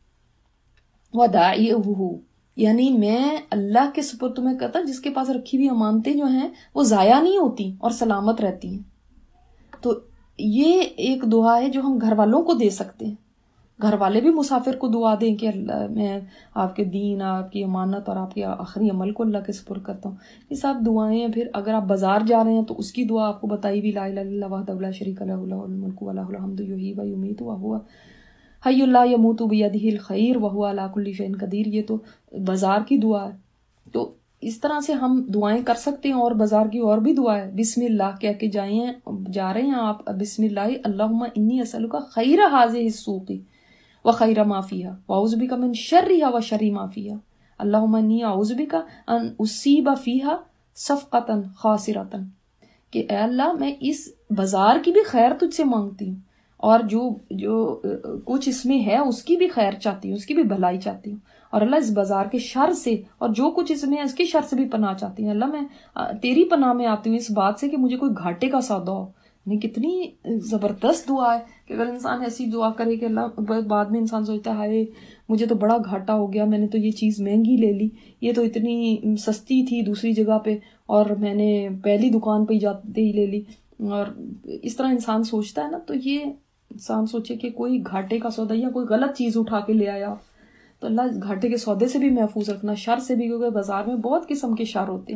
ودائعہ، یعنی میں اللہ کے سپرد تمہیں کرتا جس کے پاس رکھی ہوئی امانتیں جو ہیں وہ ضائع نہیں ہوتی اور سلامت رہتی ہیں. تو یہ ایک دعا ہے جو ہم گھر والوں کو دے سکتے ہیں. گھر والے بھی مسافر کو دعا دیں کہ اللہ میں آپ کے دین، آپ کی امانت اور آپ کے آخری عمل کو اللہ کے سپرد کرتا ہوں. یہ سب دعائیں ہیں. پھر اگر آپ بازار جا رہے ہیں تو اس کی دعا آپ کو بتائی بھی، لا الہ الا اللہ وحدہ لا شریک لہ لہ الملک ولہ الحمد یحیی و یمیت وہو حی لا یموت بیدہ الخیر وہو علی کل شیء قدیر. یہ تو بازار کی دعا ہے. تو اس طرح سے ہم دعائیں کر سکتے ہیں. اور بازار کی اور بھی دعا ہے، بسم اللہ کہہ کے جائیں، جا رہے ہیں آپ، بسم اللہ اللہم انی اسألک خیر ھذہ السوق وخیر ما فیہا واعوذ بک من شرھا وشر ما فیہا اللہم انی اعوذ بک ان اصیب فیہا صفقۃ خاسرۃ، کہ اے اللہ میں اس بازار کی بھی خیر تجھ سے مانگتی ہوں اور جو جو کچھ اس میں ہے اس کی بھی خیر چاہتی ہوں، اس کی بھی بھلائی چاہتی ہوں. اور اللہ اس بازار کے شر سے اور جو کچھ اس میں ہے اس کے شر سے بھی پناہ چاہتی ہوں. اللہ میں تیری پناہ میں آتی ہوں اس بات سے کہ مجھے کوئی گھاٹے کا سودا ہو. یعنی کتنی زبردست دعا ہے کہ اگر انسان ایسی دعا کرے کہ اللہ، بعد میں انسان سوچتا ہے ہائے مجھے تو بڑا گھاٹا ہو گیا، میں نے تو یہ چیز مہنگی لے لی، یہ تو اتنی سستی تھی دوسری جگہ پہ اور میں نے پہلی دکان پہ ہی جاتے ہی لے لی. اور اس طرح انسان سوچتا ہے نا، تو یہ انسان سوچے کہ کوئی گھاٹے کا سودا یا کوئی غلط چیز اٹھا کے لے آیا تو اللہ گھاٹے کے سودے سے بھی محفوظ رکھنا، شر سے بھی، کیونکہ بازار میں بہت قسم کے شر ہوتے ہیں.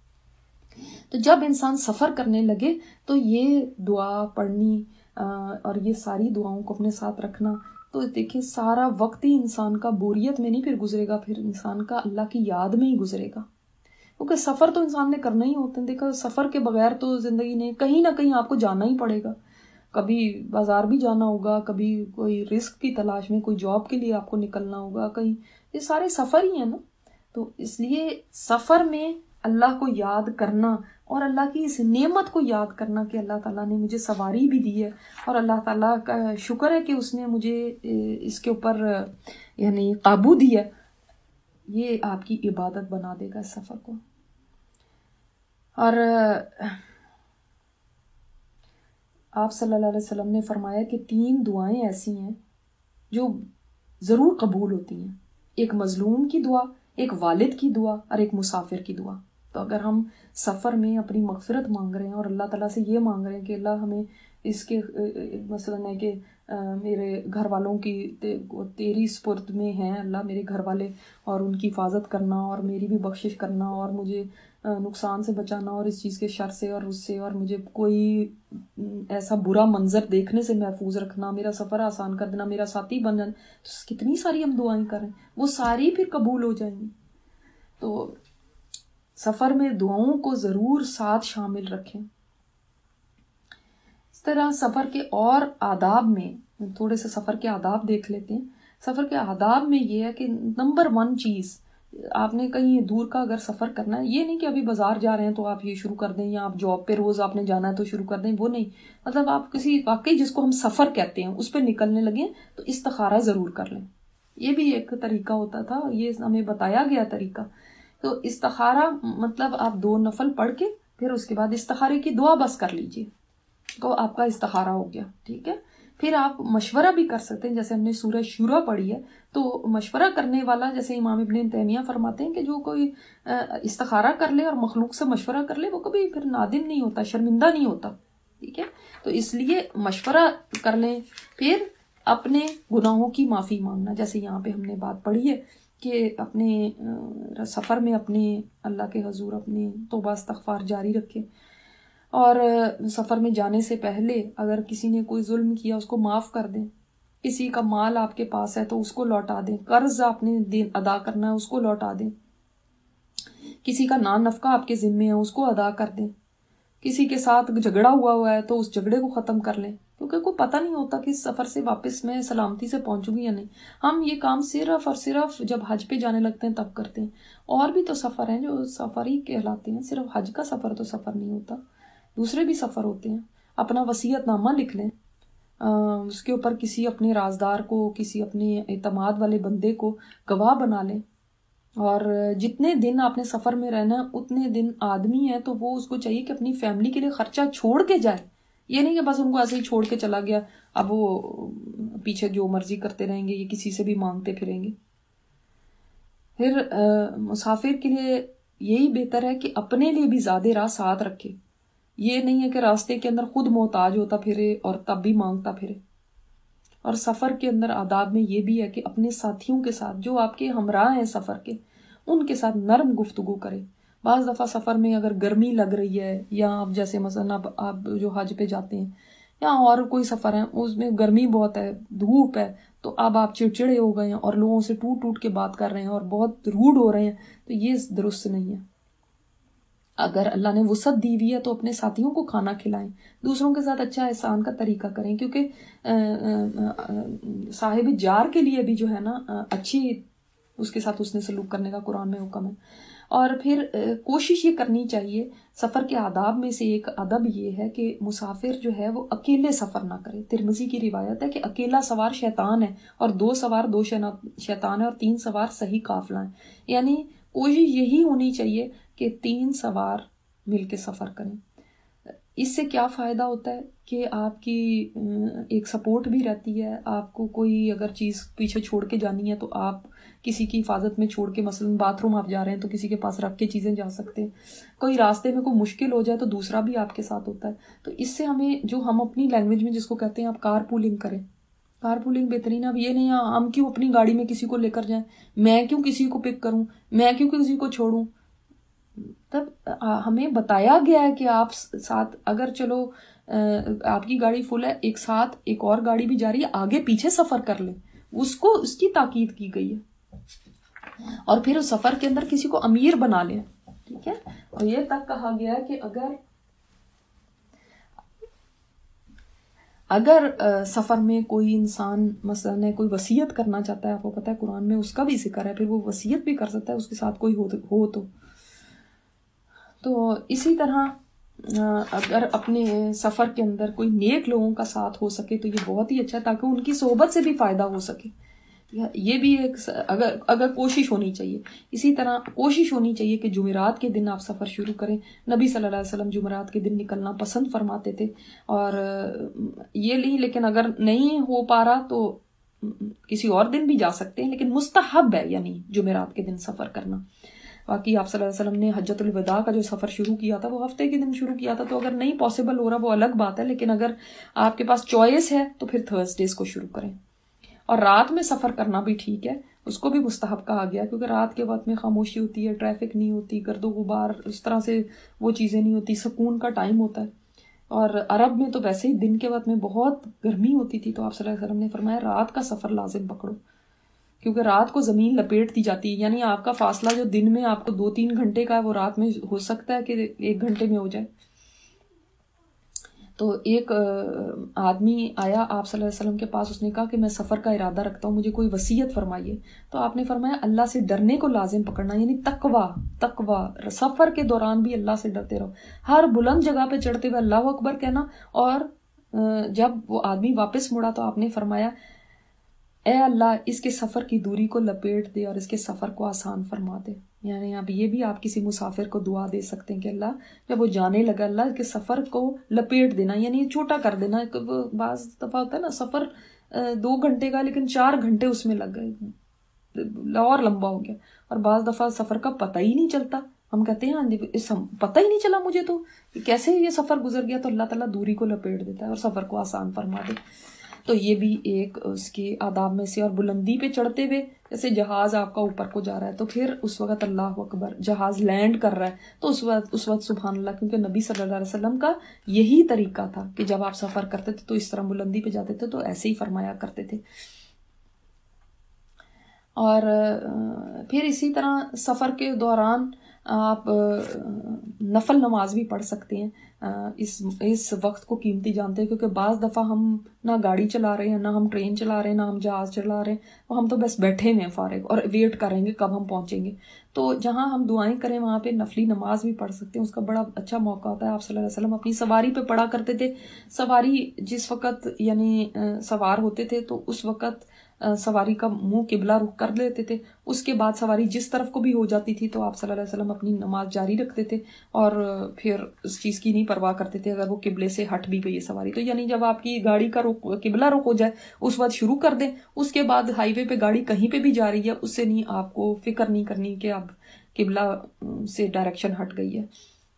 تو جب انسان سفر کرنے لگے تو یہ دعا پڑھنی اور یہ ساری دعاؤں کو اپنے ساتھ رکھنا، تو دیکھیں سارا وقت ہی انسان کا بوریت میں نہیں پھر گزرے گا، پھر انسان کا اللہ کی یاد میں ہی گزرے گا. کیونکہ سفر تو انسان نے کرنا ہی ہوتا ہے. دیکھا سفر کے بغیر تو زندگی نے کہیں نہ کہیں آپ کو جانا ہی پڑے گا. کبھی بازار بھی جانا ہوگا، کبھی کوئی رزق کی تلاش میں کوئی جاب کے لیے آپ کو نکلنا ہوگا کہیں. یہ سارے سفر ہی ہیں نا. تو اس لیے سفر میں اللہ کو یاد کرنا اور اللہ کی اس نعمت کو یاد کرنا کہ اللہ تعالیٰ نے مجھے سواری بھی دی ہے اور اللہ تعالیٰ کا شکر ہے کہ اس نے مجھے اس کے اوپر یعنی قابو دیا، یہ آپ کی عبادت بنا دے گا اس سفر کو. اور آپ صلی اللہ علیہ وسلم نے فرمایا کہ تین دعائیں ایسی ہیں جو ضرور قبول ہوتی ہیں، ایک مظلوم کی دعا، ایک والد کی دعا اور ایک مسافر کی دعا۔ تو اگر ہم سفر میں اپنی مغفرت مانگ رہے ہیں اور اللہ تعالیٰ سے یہ مانگ رہے ہیں کہ اللہ ہمیں اس کے مثلاً ہے کہ میرے گھر والوں کی تیری سپرد میں ہیں اللہ، میرے گھر والے، اور ان کی حفاظت کرنا اور میری بھی بخشش کرنا اور مجھے نقصان سے بچانا اور اس چیز کے شر سے اور اس سے، اور مجھے کوئی ایسا برا منظر دیکھنے سے محفوظ رکھنا، میرا سفر آسان کر دینا، میرا ساتھی بن جانا۔ تو کتنی ساری ہم دعائیں کر رہے ہیں، وہ ساری پھر قبول ہو جائیں گی۔ تو سفر میں دعاؤں کو ضرور ساتھ شامل رکھیں۔ اس طرح سفر کے اور آداب میں تھوڑے سے سفر کے آداب دیکھ لیتے ہیں۔ سفر کے آداب میں یہ ہے کہ نمبر ون چیز، آپ نے کہیں دور کا اگر سفر کرنا ہے، یہ نہیں کہ ابھی بازار جا رہے ہیں تو آپ یہ شروع کر دیں، یا آپ جاب پہ روز آپ نے جانا ہے تو شروع کر دیں، وہ نہیں۔ مطلب آپ کسی واقعی جس کو ہم سفر کہتے ہیں اس پہ نکلنے لگیں تو استخارہ ضرور کر لیں۔ یہ بھی ایک طریقہ ہوتا تھا، یہ ہمیں بتایا گیا طریقہ۔ تو استخارہ مطلب آپ دو نفل پڑھ کے پھر اس کے بعد استخارے کی دعا بس کر لیجئے تو آپ کا استخارہ ہو گیا، ٹھیک ہے۔ پھر آپ مشورہ بھی کر سکتے ہیں، جیسے ہم نے سورہ شورا پڑھی ہے تو مشورہ کرنے والا، جیسے امام ابن تیمیہ فرماتے ہیں کہ جو کوئی استخارہ کر لے اور مخلوق سے مشورہ کر لے وہ کبھی پھر نادم نہیں ہوتا، شرمندہ نہیں ہوتا، ٹھیک ہے۔ تو اس لیے مشورہ کر لیں۔ پھر اپنے گناہوں کی معافی مانگنا، جیسے یہاں پہ ہم نے بات پڑھی ہے کہ اپنے سفر میں اپنے اللہ کے حضور اپنے توبہ استغفار جاری رکھیں، اور سفر میں جانے سے پہلے اگر کسی نے کوئی ظلم کیا اس کو معاف کر دیں، کسی کا مال آپ کے پاس ہے تو اس کو لوٹا دیں، قرض آپ نے ادا کرنا ہے اس کو لوٹا دیں، کسی کا نان نفقہ آپ کے ذمے ہے اس کو ادا کر دیں، کسی کے ساتھ جھگڑا ہوا ہوا ہے تو اس جھگڑے کو ختم کر لیں، کیونکہ کوئی پتہ نہیں ہوتا کہ اس سفر سے واپس میں سلامتی سے پہنچوں گی یا نہیں۔ ہم یہ کام صرف اور صرف جب حج پہ جانے لگتے ہیں تب کرتے ہیں، اور بھی تو سفر ہیں جو سفر ہی کہلاتے ہیں، صرف حج کا سفر تو سفر نہیں ہوتا، دوسرے بھی سفر ہوتے ہیں۔ اپنا وصیت نامہ لکھ لیں، اس کے اوپر کسی اپنے رازدار کو، کسی اپنے اعتماد والے بندے کو گواہ بنا لیں، اور جتنے دن آپ نے سفر میں رہنا ہے اتنے دن آدمی ہے تو وہ اس کو چاہیے کہ اپنی فیملی کے لیے خرچہ چھوڑ کے جائے، یہ نہیں کہ بس ان کو ایسے ہی چھوڑ کے چلا گیا، اب وہ پیچھے جو مرضی کرتے رہیں گے، یہ کسی سے بھی مانگتے پھریں گے۔ پھر مسافر کے لیے یہی بہتر ہے کہ اپنے لیے بھی زیادہ راہ ساتھ رکھے، یہ نہیں ہے کہ راستے کے اندر خود محتاج ہوتا پھرے اور تب بھی مانگتا پھرے۔ اور سفر کے اندر آداب میں یہ بھی ہے کہ اپنے ساتھیوں کے ساتھ جو آپ کے ہمراہ ہیں سفر کے، ان کے ساتھ نرم گفتگو کریں۔ بعض دفعہ سفر میں اگر گرمی لگ رہی ہے، یا آپ جیسے مثلا اب آپ جو حج پہ جاتے ہیں یا اور کوئی سفر ہے اس میں گرمی بہت ہے، دھوپ ہے، تو اب آپ چڑچڑے ہو گئے ہیں اور لوگوں سے ٹوٹ ٹوٹ کے بات کر رہے ہیں اور بہت روڈ ہو رہے ہیں، تو یہ درست نہیں ہے۔ اگر اللہ نے وسعت دی ہوئی ہے تو اپنے ساتھیوں کو کھانا کھلائیں، دوسروں کے ساتھ اچھا احسان کا طریقہ کریں، کیونکہ صاحب جار کے لیے بھی جو ہے نا اچھی اس کے ساتھ اس نے سلوک کرنے کا قرآن میں حکم ہے۔ اور پھر کوشش یہ کرنی چاہیے، سفر کے آداب میں سے ایک ادب یہ ہے کہ مسافر جو ہے وہ اکیلے سفر نہ کرے۔ ترمذی کی روایت ہے کہ اکیلا سوار شیطان ہے، اور دو سوار دو شیطان ہے، اور تین سوار صحیح قافلہ ہیں۔ یعنی کوشش یہی ہونی چاہیے کہ تین سوار مل کے سفر کریں۔ اس سے کیا فائدہ ہوتا ہے کہ آپ کی ایک سپورٹ بھی رہتی ہے، آپ کو کوئی اگر چیز پیچھے چھوڑ کے جانی ہے تو آپ کسی کی حفاظت میں چھوڑ کے، مثلا باتھ روم آپ جا رہے ہیں تو کسی کے پاس رکھ کے چیزیں جا سکتے ہیں، کوئی راستے میں کوئی مشکل ہو جائے تو دوسرا بھی آپ کے ساتھ ہوتا ہے۔ تو اس سے ہمیں جو ہم اپنی لینگویج میں جس کو کہتے ہیں آپ کار پولنگ کریں، کار پولنگ بہترین۔ اب یہ نہیں ہم کیوں اپنی گاڑی میں کسی کو لے کر جائیں، میں کیوں کسی کو پک کروں، میں کیوں کسی کو چھوڑوں۔ تب ہمیں بتایا گیا ہے کہ آپ ساتھ اگر چلو آپ کی گاڑی فل ہے، ایک ساتھ ایک اور گاڑی بھی جا رہی ہے، آگے پیچھے سفر کر لیں، اس کو اس کی تاکید کی گئی ہے۔ اور پھر اس سفر کے اندر کسی کو امیر بنا لیں، ٹھیک ہے۔ اور یہ تک کہا گیا ہے کہ اگر اگر سفر میں کوئی انسان مثلا کوئی وصیت کرنا چاہتا ہے، آپ کو پتہ ہے قرآن میں اس کا بھی ذکر ہے، پھر وہ وصیت بھی کر سکتا ہے اس کے ساتھ کوئی ہو تو تو اسی طرح اگر اپنے سفر کے اندر کوئی نیک لوگوں کا ساتھ ہو سکے تو یہ بہت ہی اچھا ہے، تاکہ ان کی صحبت سے بھی فائدہ ہو سکے۔ یہ بھی ایک اگر اگر کوشش ہونی چاہیے۔ اسی طرح کوشش ہونی چاہیے کہ جمعرات کے دن آپ سفر شروع کریں۔ نبی صلی اللہ علیہ وسلم جمعرات کے دن نکلنا پسند فرماتے تھے، اور یہ نہیں، لیکن اگر نہیں ہو پا رہا تو کسی اور دن بھی جا سکتے ہیں لیکن مستحب ہے یعنی جمعرات کے دن سفر کرنا. باقی آپ صلی اللہ علیہ وسلم نے حجۃ الوداع کا جو سفر شروع کیا تھا وہ ہفتے کے دن شروع کیا تھا, تو اگر نہیں پاسبل ہو رہا وہ الگ بات ہے, لیکن اگر آپ کے پاس چوائس ہے تو پھر تھرسڈیز کو شروع کریں. اور رات میں سفر کرنا بھی ٹھیک ہے, اس کو بھی مستحب کہا گیا کیونکہ رات کے وقت میں خاموشی ہوتی ہے, ٹریفک نہیں ہوتی, گرد و غبار اس طرح سے وہ چیزیں نہیں ہوتی, سکون کا ٹائم ہوتا ہے. اور عرب میں تو ویسے ہی دن کے وقت میں بہت گرمی ہوتی تھی, تو آپ صلی اللہ علیہ وسلم نے فرمایا رات کا سفر لازم پکڑو کیونکہ رات کو زمین لپیٹ دی جاتی ہے, یعنی آپ کا فاصلہ جو دن میں آپ کو دو تین گھنٹے کا ہے وہ رات میں ہو سکتا ہے کہ ایک گھنٹے میں ہو جائے. تو ایک آدمی آیا آپ صلی اللہ علیہ وسلم کے پاس, اس نے کہا کہ میں سفر کا ارادہ رکھتا ہوں, مجھے کوئی وصیت فرمائیے. تو آپ نے فرمایا اللہ سے ڈرنے کو لازم پکڑنا, یعنی تقویٰ تقویٰ سفر کے دوران بھی اللہ سے ڈرتے رہو, ہر بلند جگہ پہ چڑھتے ہوئے اللہ اکبر کہنا. اور جب وہ آدمی واپس مڑا تو آپ نے فرمایا اے اللہ اس کے سفر کی دوری کو لپیٹ دے اور اس کے سفر کو آسان فرما دے. یعنی اب یہ بھی آپ کسی مسافر کو دعا دے سکتے ہیں کہ اللہ جب وہ جانے لگا اللہ کے سفر کو لپیٹ دینا, یعنی چھوٹا کر دینا. بعض دفعہ ہوتا ہے نا سفر دو گھنٹے کا لیکن چار گھنٹے اس میں لگ گئے اور لمبا ہو گیا, اور بعض دفعہ سفر کا پتہ ہی نہیں چلتا, ہم کہتے ہیں ہاں پتہ ہی نہیں چلا مجھے تو کیسے یہ سفر گزر گیا, تو اللہ تعالیٰ دوری کو لپیٹ دیتا ہے اور سفر کو آسان فرما دے. تو یہ بھی ایک اس کے آداب میں سے. اور بلندی پہ چڑھتے ہوئے جیسے جہاز آپ کا اوپر کو جا رہا ہے تو پھر اس وقت اللہ اکبر, جہاز لینڈ کر رہا ہے تو اس وقت اس وقت سبحان اللہ, کیونکہ نبی صلی اللہ علیہ وسلم کا یہی طریقہ تھا کہ جب آپ سفر کرتے تھے تو اس طرح بلندی پہ جاتے تھے تو ایسے ہی فرمایا کرتے تھے. اور پھر اسی طرح سفر کے دوران آپ نفل نماز بھی پڑھ سکتے ہیں. اس اس وقت کو قیمتی جانتے ہیں کیونکہ بعض دفعہ ہم نہ گاڑی چلا رہے ہیں, نہ ہم ٹرین چلا رہے ہیں, نہ ہم جہاز چلا رہے ہیں, اور ہم تو بس بیٹھے ہوئے ہیں فارغ اور ویٹ کریں گے کب ہم پہنچیں گے. تو جہاں ہم دعائیں کریں وہاں پہ نفلی نماز بھی پڑھ سکتے ہیں, اس کا بڑا اچھا موقع ہوتا ہے. آپ صلی اللہ علیہ وسلم اپنی سواری پہ پڑھا کرتے تھے. سواری جس وقت یعنی سوار ہوتے تھے تو اس وقت سواری کا منہ قبلہ رخ کر لیتے تھے, اس کے بعد سواری جس طرف کو بھی ہو جاتی تھی تو آپ صلی اللہ علیہ وسلم اپنی نماز جاری رکھتے تھے اور پھر اس چیز کی نہیں پرواہ کرتے تھے اگر وہ قبلے سے ہٹ بھی گئی سواری. تو یعنی جب آپ کی گاڑی کا رخ قبلہ رخ ہو جائے اس وقت شروع کر دیں, اس کے بعد ہائی وے پہ گاڑی کہیں پہ بھی جا رہی ہے اس سے نہیں آپ کو فکر نہیں کرنی کہ اب قبلہ سے ڈائریکشن ہٹ گئی ہے.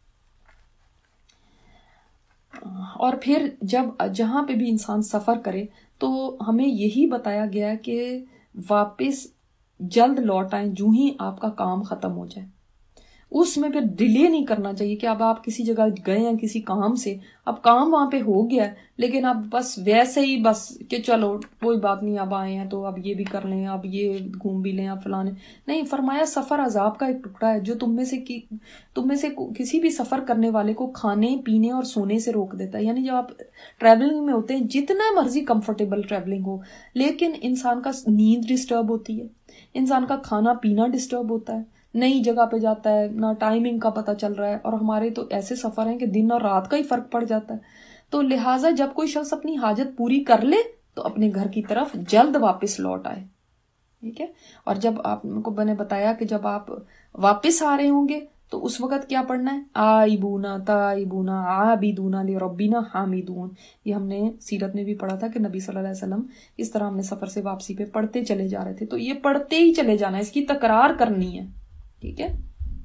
اور پھر جب جہاں پہ بھی انسان سفر کرے تو ہمیں یہی بتایا گیا ہے کہ واپس جلد لوٹ آئیں جو ہی آپ کا کام ختم ہو جائے. اس میں پھر ڈیلے نہیں کرنا چاہیے کہ اب آپ کسی جگہ گئے ہیں کسی کام سے, اب کام وہاں پہ ہو گیا ہے لیکن اب بس ویسے ہی بس کہ چلو کوئی بات نہیں اب آئے ہیں تو اب یہ بھی کر لیں, اب یہ گھوم بھی لیں, اب فلانے نہیں. فرمایا سفر عذاب کا ایک ٹکڑا ہے جو تم میں سے کی تم میں سے کسی بھی سفر کرنے والے کو کھانے پینے اور سونے سے روک دیتا ہے. یعنی جب آپ ٹریولنگ میں ہوتے ہیں جتنا مرضی کمفرٹیبل ٹریولنگ ہو لیکن انسان کا نیند ڈسٹرب ہوتی ہے, انسان کا کھانا پینا ڈسٹرب ہوتا ہے, نئی جگہ پہ جاتا ہے, نہ ٹائمنگ کا پتہ چل رہا ہے, اور ہمارے تو ایسے سفر ہیں کہ دن اور رات کا ہی فرق پڑ جاتا ہے. تو لہٰذا جب کوئی شخص اپنی حاجت پوری کر لے تو اپنے گھر کی طرف جلد واپس لوٹ آئے. ٹھیک ہے. اور جب آپ کو میں نے بتایا کہ جب آپ واپس آ رہے ہوں گے تو اس وقت کیا پڑھنا ہے, آئبونا تائبونا عابدونا لربنا حامدون. یہ ہم نے سیرت میں بھی پڑھا تھا کہ نبی صلی اللہ علیہ وسلم اس طرح ہم نے سفر سے واپسی پہ پڑھتے چلے جا رہے تھے. تو یہ پڑھتے ہی چلے جانا ہے, اس کی تکرار کرنی ہے. ٹھیک ہے.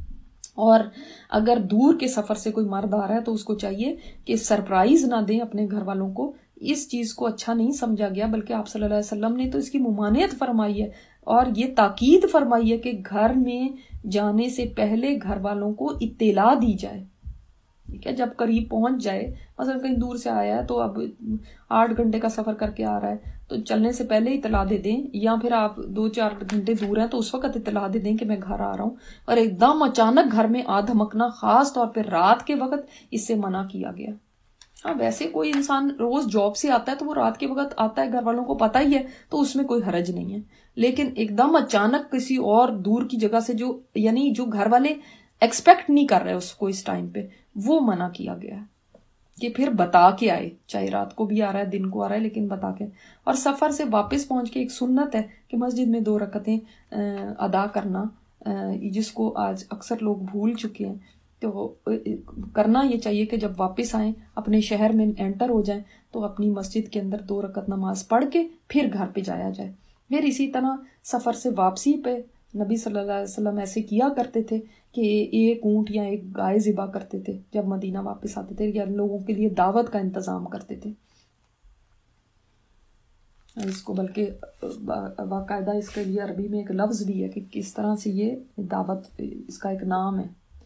اور اگر دور کے سفر سے کوئی مرد آ رہا ہے تو اس کو چاہیے کہ سرپرائز نہ دیں اپنے گھر والوں کو. اس چیز کو اچھا نہیں سمجھا گیا بلکہ آپ صلی اللہ علیہ وسلم نے تو اس کی ممانعت فرمائی ہے اور یہ تاکید فرمائی ہے کہ گھر میں جانے سے پہلے گھر والوں کو اطلاع دی جائے. ٹھیک ہے. جب قریب پہنچ جائے, مثلا کہیں دور سے آیا ہے تو اب آٹھ گھنٹے کا سفر کر کے آ رہا ہے تو چلنے سے پہلے اطلاع دے دیں, یا پھر آپ دو چار گھنٹے دور ہیں تو اس وقت اطلاع دے دیں کہ میں گھر آ رہا ہوں. اور ایک دم اچانک گھر میں آ دھمکنا خاص طور پہ رات کے وقت اس سے منع کیا گیا. ہاں ویسے کوئی انسان روز جاب سے آتا ہے تو وہ رات کے وقت آتا ہے, گھر والوں کو پتہ ہی ہے تو اس میں کوئی حرج نہیں ہے. لیکن ایک دم اچانک کسی اور دور کی جگہ سے جو یعنی جو گھر والے ایکسپیکٹ نہیں کر رہے اس کو اس ٹائم پہ, وہ منع کیا گیا ہے کہ پھر بتا کے آئے, چاہے رات کو بھی آ رہا ہے دن کو آ رہا ہے لیکن بتا کے. اور سفر سے واپس پہنچ کے ایک سنت ہے کہ مسجد میں دو رکعتیں ادا کرنا, جس کو آج اکثر لوگ بھول چکے ہیں. تو کرنا یہ چاہیے کہ جب واپس آئیں اپنے شہر میں انٹر ہو جائیں تو اپنی مسجد کے اندر دو رکعت نماز پڑھ کے پھر گھر پہ جایا جائے. پھر اسی طرح سفر سے واپسی پہ نبی صلی اللہ علیہ وسلم ایسے کیا کرتے تھے کہ ایک اونٹ یا ایک گائے ذبح کرتے تھے جب مدینہ واپس آتے تھے، یا لوگوں کے لیے دعوت کا انتظام کرتے تھے. اس کو بلکہ باقاعدہ اس کے لیے عربی میں ایک لفظ بھی ہے کہ کس طرح سے یہ دعوت، اس کا ایک نام ہے.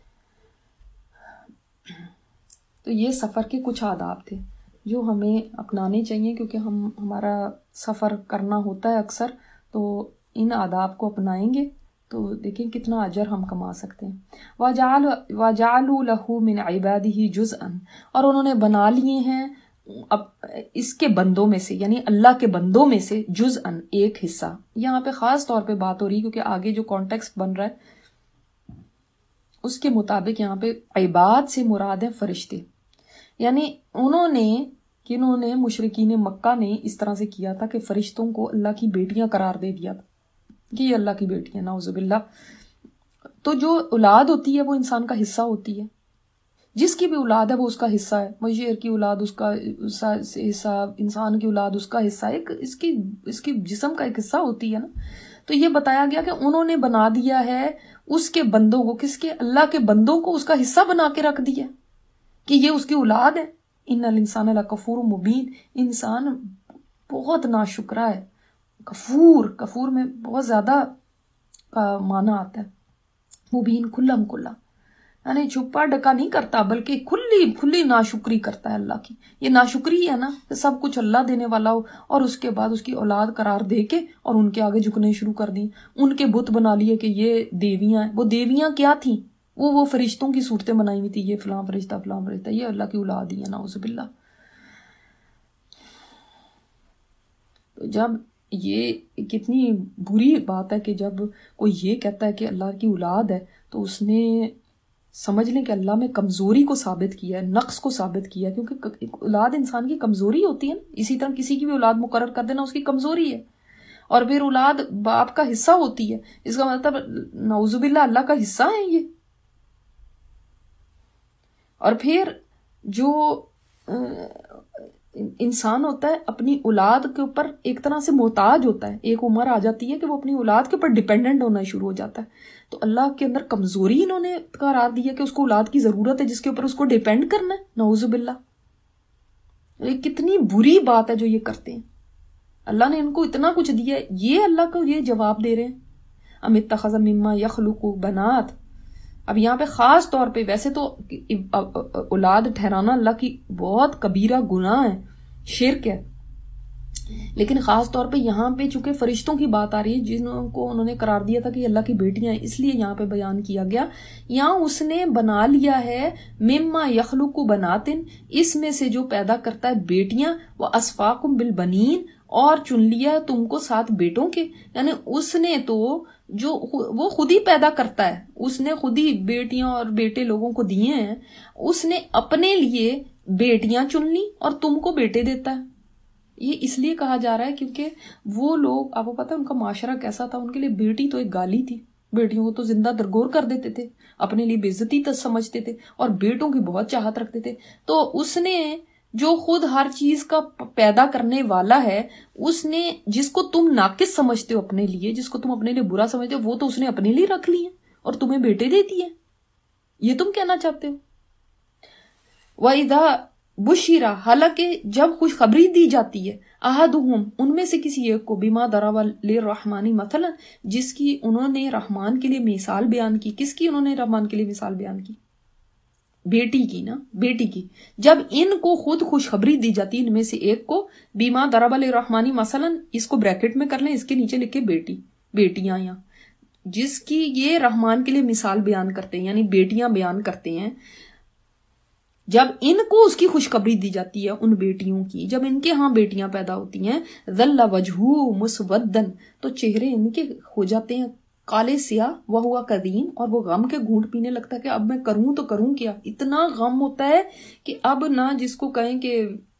تو یہ سفر کے کچھ آداب تھے جو ہمیں اپنانے چاہیے، کیونکہ ہم ہمارا سفر کرنا ہوتا ہے اکثر، تو ان آداب کو اپنائیں گے تو دیکھیں کتنا اجر ہم کما سکتے ہیں. وَجَعَلُوا لَهُ مِنْ عِبَادِهِ جُزْءًا، اور انہوں نے بنا لیے ہیں اب اس کے بندوں میں سے، یعنی اللہ کے بندوں میں سے جزءً ایک حصہ. یہاں پہ خاص طور پہ بات ہو رہی کیونکہ آگے جو کانٹیکسٹ بن رہا ہے اس کے مطابق یہاں پہ عباد سے مراد ہے فرشتے. یعنی انہوں نے کنہوں نے مشرکین مکہ نے اس طرح سے کیا تھا کہ فرشتوں کو اللہ کی بیٹیاں قرار دے دیا تھا کہ یہ اللہ کی بیٹیاں، نعوذ باللہ. تو جو اولاد ہوتی ہے وہ انسان کا حصہ ہوتی ہے، جس کی بھی اولاد ہے وہ اس کا حصہ ہے. مشیر کی اولاد اس کا حصہ، انسان کی اولاد اس کا حصہ، ایک اس کی اس کی جسم کا ایک حصہ ہوتی ہے نا. تو یہ بتایا گیا کہ انہوں نے بنا دیا ہے اس کے بندوں کو، کس کے؟ اللہ کے بندوں کو اس کا حصہ بنا کے رکھ دیا کہ یہ اس کی اولاد ہے. ان الانسان لکفور مبین، انسان بہت ناشکرا ہے. کفور، کفور میں بہت زیادہ کا معنی آتا ہے. مبین کھلم کھلا، یعنی چھپا ڈکا نہیں کرتا بلکہ کھلی کھلی ناشکری کرتا ہے اللہ کی. یہ ناشکری ہے نا کہ سب کچھ اللہ دینے والا ہو اور اس کے بعد اس کی اولاد قرار دے کے اور ان کے آگے جھکنے شروع کر دیں. ان کے بت بنا لیے کہ یہ دیویاں ہیں. وہ دیویاں کیا تھیں؟ وہ وہ فرشتوں کی صورتیں بنائی ہوئی تھی، یہ فلاں فرشتہ فلاں فرشتہ، یہ اللہ کی اولاد ہی ہے، نعوذ باللہ. تو جب یہ کتنی بری بات ہے کہ جب کوئی یہ کہتا ہے کہ اللہ کی اولاد ہے تو اس نے سمجھ لیں کہ اللہ میں کمزوری کو ثابت کیا ہے، نقص کو ثابت کیا ہے، کیونکہ اولاد انسان کی کمزوری ہوتی ہے نا. اسی طرح کسی کی بھی اولاد مقرر کر دینا اس کی کمزوری ہے. اور پھر اولاد باپ کا حصہ ہوتی ہے، اس کا مطلب نعوذ باللہ اللہ کا حصہ ہے یہ. اور پھر جو انسان ہوتا ہے اپنی اولاد کے اوپر ایک طرح سے محتاج ہوتا ہے. ایک عمر آ جاتی ہے کہ وہ اپنی اولاد کے اوپر ڈیپینڈنٹ ہونا شروع ہو جاتا ہے. تو اللہ کے اندر کمزوری انہوں نے قرار دیا کہ اس کو اولاد کی ضرورت ہے جس کے اوپر اس کو ڈیپینڈ کرنا ہے. نعوذ باللہ، یہ کتنی بری بات ہے جو یہ کرتے ہیں. اللہ نے ان کو اتنا کچھ دیا ہے، یہ اللہ کو یہ جواب دے رہے ہیں. ام اتخذ مما یخلق بنات. اب یہاں پہ خاص طور پہ، ویسے تو اولاد ٹھہرانا اللہ کی بہت کبیرہ گناہ ہے، شرک ہے، لیکن خاص طور پہ یہاں پہ چونکہ فرشتوں کی بات آ رہی ہے جنہوں کو انہوں نے قرار دیا تھا کہ اللہ کی بیٹیاں ہیں، اس لیے یہاں پہ بیان کیا گیا. یہاں اس نے بنا لیا ہے مما یخلق بناتن، اس میں سے جو پیدا کرتا ہے بیٹیاں، وہ اسفاکم بالبنین، اور چن لیا تم کو ساتھ بیٹوں کے. یعنی اس نے تو جو وہ خود ہی پیدا کرتا ہے، اس نے خود ہی بیٹیاں اور بیٹے لوگوں کو دیے ہیں. اس نے اپنے لیے بیٹیاں چن لی اور تم کو بیٹے دیتا ہے. یہ اس لیے کہا جا رہا ہے کیونکہ وہ لوگ، آپ کو پتا ان کا معاشرہ کیسا تھا. ان کے لیے بیٹی تو ایک گالی تھی، بیٹیوں کو تو زندہ درگور کر دیتے تھے، اپنے لیے بے عزتی سمجھتے تھے، اور بیٹوں کی بہت چاہت رکھتے تھے. تو اس نے جو خود ہر چیز کا پیدا کرنے والا ہے، اس نے جس کو تم ناقص سمجھتے ہو اپنے لیے، جس کو تم اپنے لیے برا سمجھتے ہو، وہ تو اس نے اپنے لیے رکھ لی ہے اور تمہیں بیٹے دیتی ہے. یہ تم کہنا چاہتے ہو؟ وَإِذَا بُشِّرَ، حالانکہ جب خوشخبری دی جاتی ہے، احدہم، ان میں سے کسی ایک کو، بما ضرب للرحمن مثلا، جس کی انہوں نے رحمان کے لیے مثال بیان کی. کس کی انہوں نے رحمان کے لیے مثال بیان کی؟ بیٹی کی نا، بیٹی کی. جب ان کو خود خوشخبری دی جاتی ان میں سے ایک کو، بما ضرب للرحمن مثلا، اس کو بریکٹ میں کر لیں، اس کے نیچے لکھے بیٹی، بیٹیاں، یا جس کی یہ رحمان کے لیے مثال بیان کرتے ہیں، یعنی بیٹیاں بیان کرتے ہیں. جب ان کو اس کی خوشخبری دی جاتی ہے ان بیٹیوں کی، جب ان کے ہاں بیٹیاں پیدا ہوتی ہیں، ظل وجہہ مسودن، تو چہرے ان کے ہو جاتے ہیں کالے سیاہ، وہ ہوا قدیم، اور وہ غم کے گھونٹ پینے لگتا ہے کہ اب میں کروں تو کروں کیا. اتنا غم ہوتا ہے کہ اب نہ جس کو کہیں کہ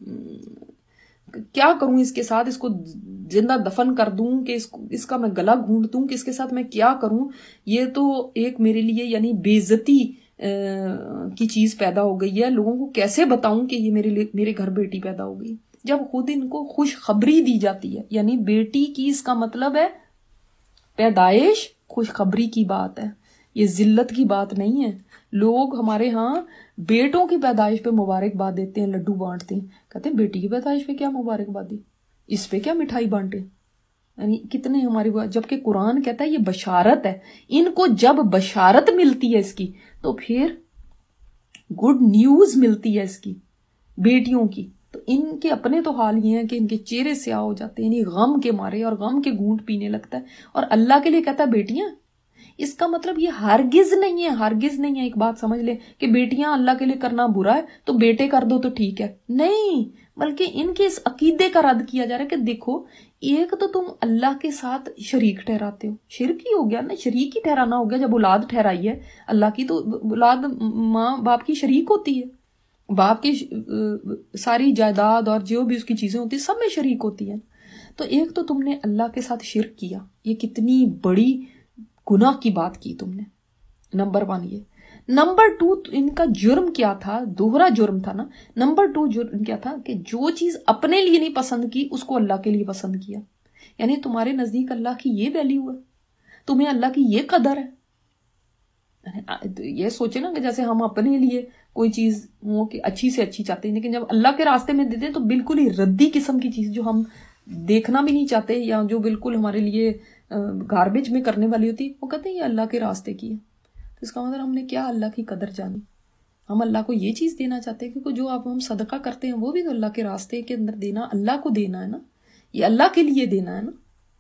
کیا کروں اس کے ساتھ، اس کو زندہ دفن کر دوں کہ اس, اس کا میں گلا گھونٹ دوں کہ اس کے ساتھ میں کیا کروں. یہ تو ایک میرے لیے یعنی بے عزتی کی چیز پیدا ہو گئی ہے، لوگوں کو کیسے بتاؤں کہ یہ میرے لیے میرے گھر بیٹی پیدا ہو گئی، جب خود ان کو خوشخبری دی جاتی ہے. یعنی بیٹی کی اس کا مطلب ہے پیدائش خوشخبری کی بات ہے، یہ ذلت کی بات نہیں ہے. لوگ ہمارے ہاں بیٹوں کی پیدائش پہ مبارکباد دیتے ہیں، لڈو بانٹتے ہیں، کہتے ہیں بیٹی کی پیدائش پہ کیا مبارکباد دی، اس پہ کیا مٹھائی بانٹے. یعنی کتنے ہماری، جبکہ قرآن کہتا ہے یہ بشارت ہے. ان کو جب بشارت ملتی ہے اس کی تو پھر گڈ نیوز ملتی ہے اس کی بیٹیوں کی، تو ان کے اپنے تو حال یہ ہے کہ ان کے چہرے سیاہ ہو جاتے ہیں، یعنی غم کے مارے، اور غم کے گھونٹ پینے لگتا ہے. اور اللہ کے لیے کہتا ہے بیٹیاں، اس کا مطلب یہ ہرگز نہیں ہے، ہرگز نہیں ہے. ایک بات سمجھ لے کہ بیٹیاں اللہ کے لیے کرنا برا ہے تو بیٹے کر دو تو ٹھیک ہے، نہیں، بلکہ ان کے اس عقیدے کا رد کیا جا رہا ہے کہ دیکھو ایک تو تم اللہ کے ساتھ شریک ٹھہراتے ہو، شرک ہی ہو گیا نا، شریک ہی ٹھہرانا ہو گیا. جب اولاد ٹھہرائی ہے اللہ کی تو اولاد ماں باپ کی شریک ہوتی ہے، باپ کی ساری جائیداد اور جو بھی اس کی چیزیں ہوتی ہیں سب میں شریک ہوتی ہیں. تو ایک تو تم نے اللہ کے ساتھ شرک کیا، یہ کتنی بڑی گناہ کی بات کی تم نے، نمبر ون یہ. نمبر ٹو ان کا جرم کیا تھا، دوہرا جرم تھا نا. نمبر ٹو جرم کیا تھا کہ جو چیز اپنے لیے نہیں پسند کی اس کو اللہ کے لیے پسند کیا. یعنی تمہارے نزدیک اللہ کی یہ ویلیو ہے، تمہیں اللہ کی یہ قدر ہے. یہ سوچے نا کہ جیسے ہم اپنے لیے کوئی چیز ہو کہ اچھی سے اچھی چاہتے ہیں، لیکن جب اللہ کے راستے میں دیتے ہیں تو بالکل ہی ردی قسم کی چیز جو ہم دیکھنا بھی نہیں چاہتے یا جو بالکل ہمارے لیے گاربیج میں کرنے والی ہوتی، وہ کہتے ہیں یہ اللہ کے راستے کی ہے. تو اس کا مطلب ہم نے کیا اللہ کی قدر جانی. ہم اللہ کو یہ چیز دینا چاہتے ہیں کیونکہ جو آپ ہم صدقہ کرتے ہیں وہ بھی تو اللہ کے راستے کے اندر دینا، اللہ کو دینا ہے نا، یہ اللہ کے لیے دینا ہے نا.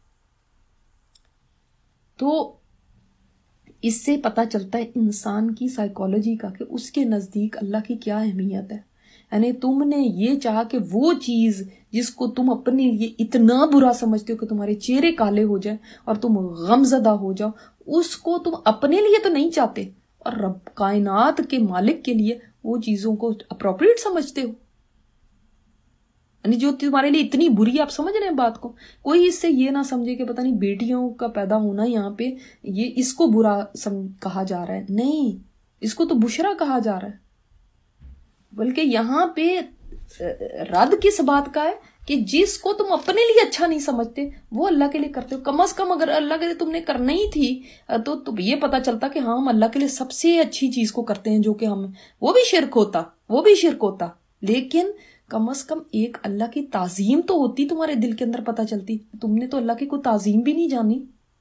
تو اس سے پتہ چلتا ہے انسان کی سائیکالوجی کا کہ اس کے نزدیک اللہ کی کیا اہمیت ہے. یعنی تم نے یہ چاہا کہ وہ چیز جس کو تم اپنے لیے اتنا برا سمجھتے ہو کہ تمہارے چہرے کالے ہو جائیں اور تم غم زدہ ہو جاؤ، اس کو تم اپنے لیے تو نہیں چاہتے اور رب کائنات کے مالک کے لیے وہ چیزوں کو اپروپریٹ سمجھتے ہو. یعنی جو تمہارے لیے اتنی بری، آپ سمجھ رہے ہیں بات کو. کوئی اس سے یہ نہ سمجھے کہ پتہ نہیں بیٹیوں کا پیدا ہونا یہاں پہ یہ اس کو برا کہا جا رہا ہے، نہیں، اس کو تو بشرا کہا جا رہا ہے. بلکہ یہاں پہ رد کس بات کا ہے کہ جس کو تم اپنے لیے اچھا نہیں سمجھتے وہ اللہ کے لیے کرتے ہو. کم از کم اگر اللہ کے لیے تم نے کرنا ہی تھی تو تم یہ پتا چلتا کہ ہاں ہم اللہ کے لیے سب سے اچھی چیز کو کرتے ہیں، جو کہ ہم وہ بھی شرک ہوتا وہ بھی شرک ہوتا لیکن کم از کم ایک اللہ کی تعظیم تو ہوتی تمہارے دل کے اندر پتا چلتی. تم نے تو اللہ کی کوئی تعظیم بھی نہیں جانی.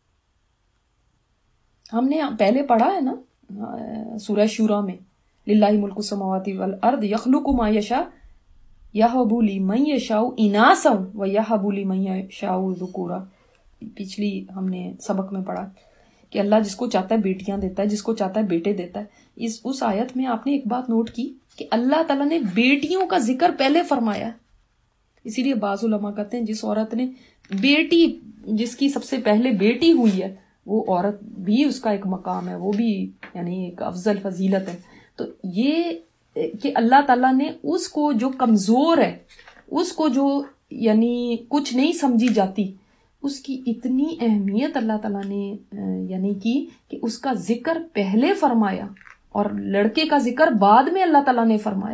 ہم نے پہلے پڑھا ہے نا سورہ شورا میں، للہ ملک السماوات والارض یخلق ما یشاء یہب لمن یشاء اناثا ویہب لمن یشاء ذکورا. پچھلی ہم نے سبق میں پڑھا کہ اللہ جس کو چاہتا ہے بیٹیاں دیتا ہے، جس کو چاہتا ہے بیٹے دیتا ہے. اس اس آیت میں آپ نے ایک بات نوٹ کی کہ اللہ تعالیٰ نے بیٹیوں کا ذکر پہلے فرمایا. اسی لیے بعض علماء کہتے ہیں جس عورت نے بیٹی، جس کی سب سے پہلے بیٹی ہوئی ہے، وہ عورت بھی اس کا ایک مقام ہے، وہ بھی یعنی ایک افضل فضیلت ہے. تو یہ کہ اللہ تعالیٰ نے اس کو جو کمزور ہے، اس کو جو یعنی کچھ نہیں سمجھی جاتی، اس کی اتنی اہمیت اللہ تعالیٰ نے یعنی کی کہ اس کا ذکر پہلے فرمایا اور لڑکے کا ذکر بعد میں اللہ تعالیٰ نے فرمایا.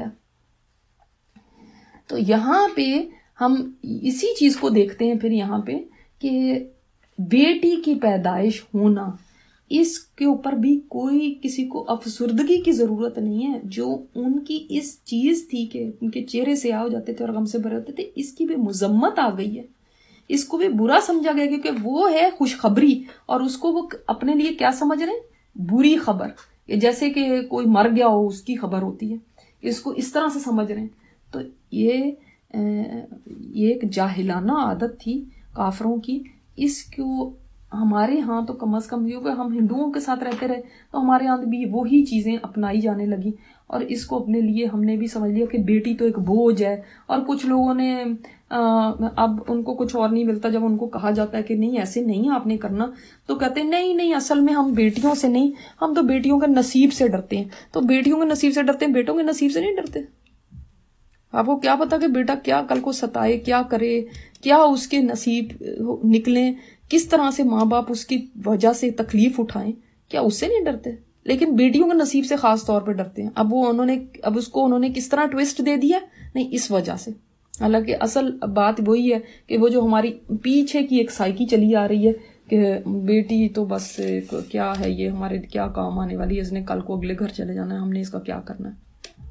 تو یہاں پہ ہم اسی چیز کو دیکھتے ہیں پھر یہاں پہ کہ بیٹی کی پیدائش ہونا، اس کے اوپر بھی کوئی کسی کو افسردگی کی ضرورت نہیں ہے. جو ان کی اس چیز تھی کہ ان کے چہرے سے آ جاتے تھے اور غم سے بھرے ہوتے تھے، اس کی بھی مذمت آ گئی ہے، اس کو بھی برا سمجھا گیا کیونکہ وہ ہے خوشخبری اور اس کو وہ اپنے لیے کیا سمجھ رہے ہیں؟ بری خبر. جیسے کہ کوئی مر گیا ہو اس کی خبر ہوتی ہے، اس کو اس طرح سے سمجھ رہے ہیں. تو یہ یہ ایک جاہلانہ عادت تھی کافروں کی. اس کو ہمارے ہاں تو کم از کم یہ ہم ہندوؤں کے ساتھ رہتے رہے تو ہمارے ہاں بھی وہی چیزیں اپنائی جانے لگی اور اس کو اپنے لیے ہم نے بھی سمجھ لیا کہ بیٹی تو ایک بوجھ ہے. اور کچھ لوگوں نے اب ان کو کچھ اور نہیں ملتا جب ان کو کہا جاتا ہے کہ نہیں ایسے نہیں آپ نے کرنا، تو کہتے ہیں نہیں نہیں اصل میں ہم بیٹیوں سے نہیں، ہم تو بیٹیوں کے نصیب سے ڈرتے ہیں. تو بیٹیوں کے نصیب سے ڈرتے ہیں، بیٹوں کے نصیب سے نہیں ڈرتے. آپ کو کیا پتا کہ بیٹا کیا کل کو ستائے، کیا کرے، کیا اس کے نصیب نکلیں، کس طرح سے ماں باپ اس کی وجہ سے تکلیف اٹھائیں، کیا اس سے نہیں ڈرتے؟ لیکن بیٹیوں کے نصیب سے خاص طور پہ ڈرتے ہیں. اب وہ انہوں نے اب اس کو انہوں نے کس طرح ٹویسٹ دے دیا, نہیں اس وجہ سے. حالانکہ اصل بات وہی ہے کہ وہ جو ہماری پیچھے کی ایک سائیکی چلی آ رہی ہے کہ بیٹی تو بس کیا ہے, یہ ہمارے کیا کام آنے والی ہے, اس نے کل کو اگلے گھر چلے جانا ہے, ہم نے اس کا کیا کرنا ہے.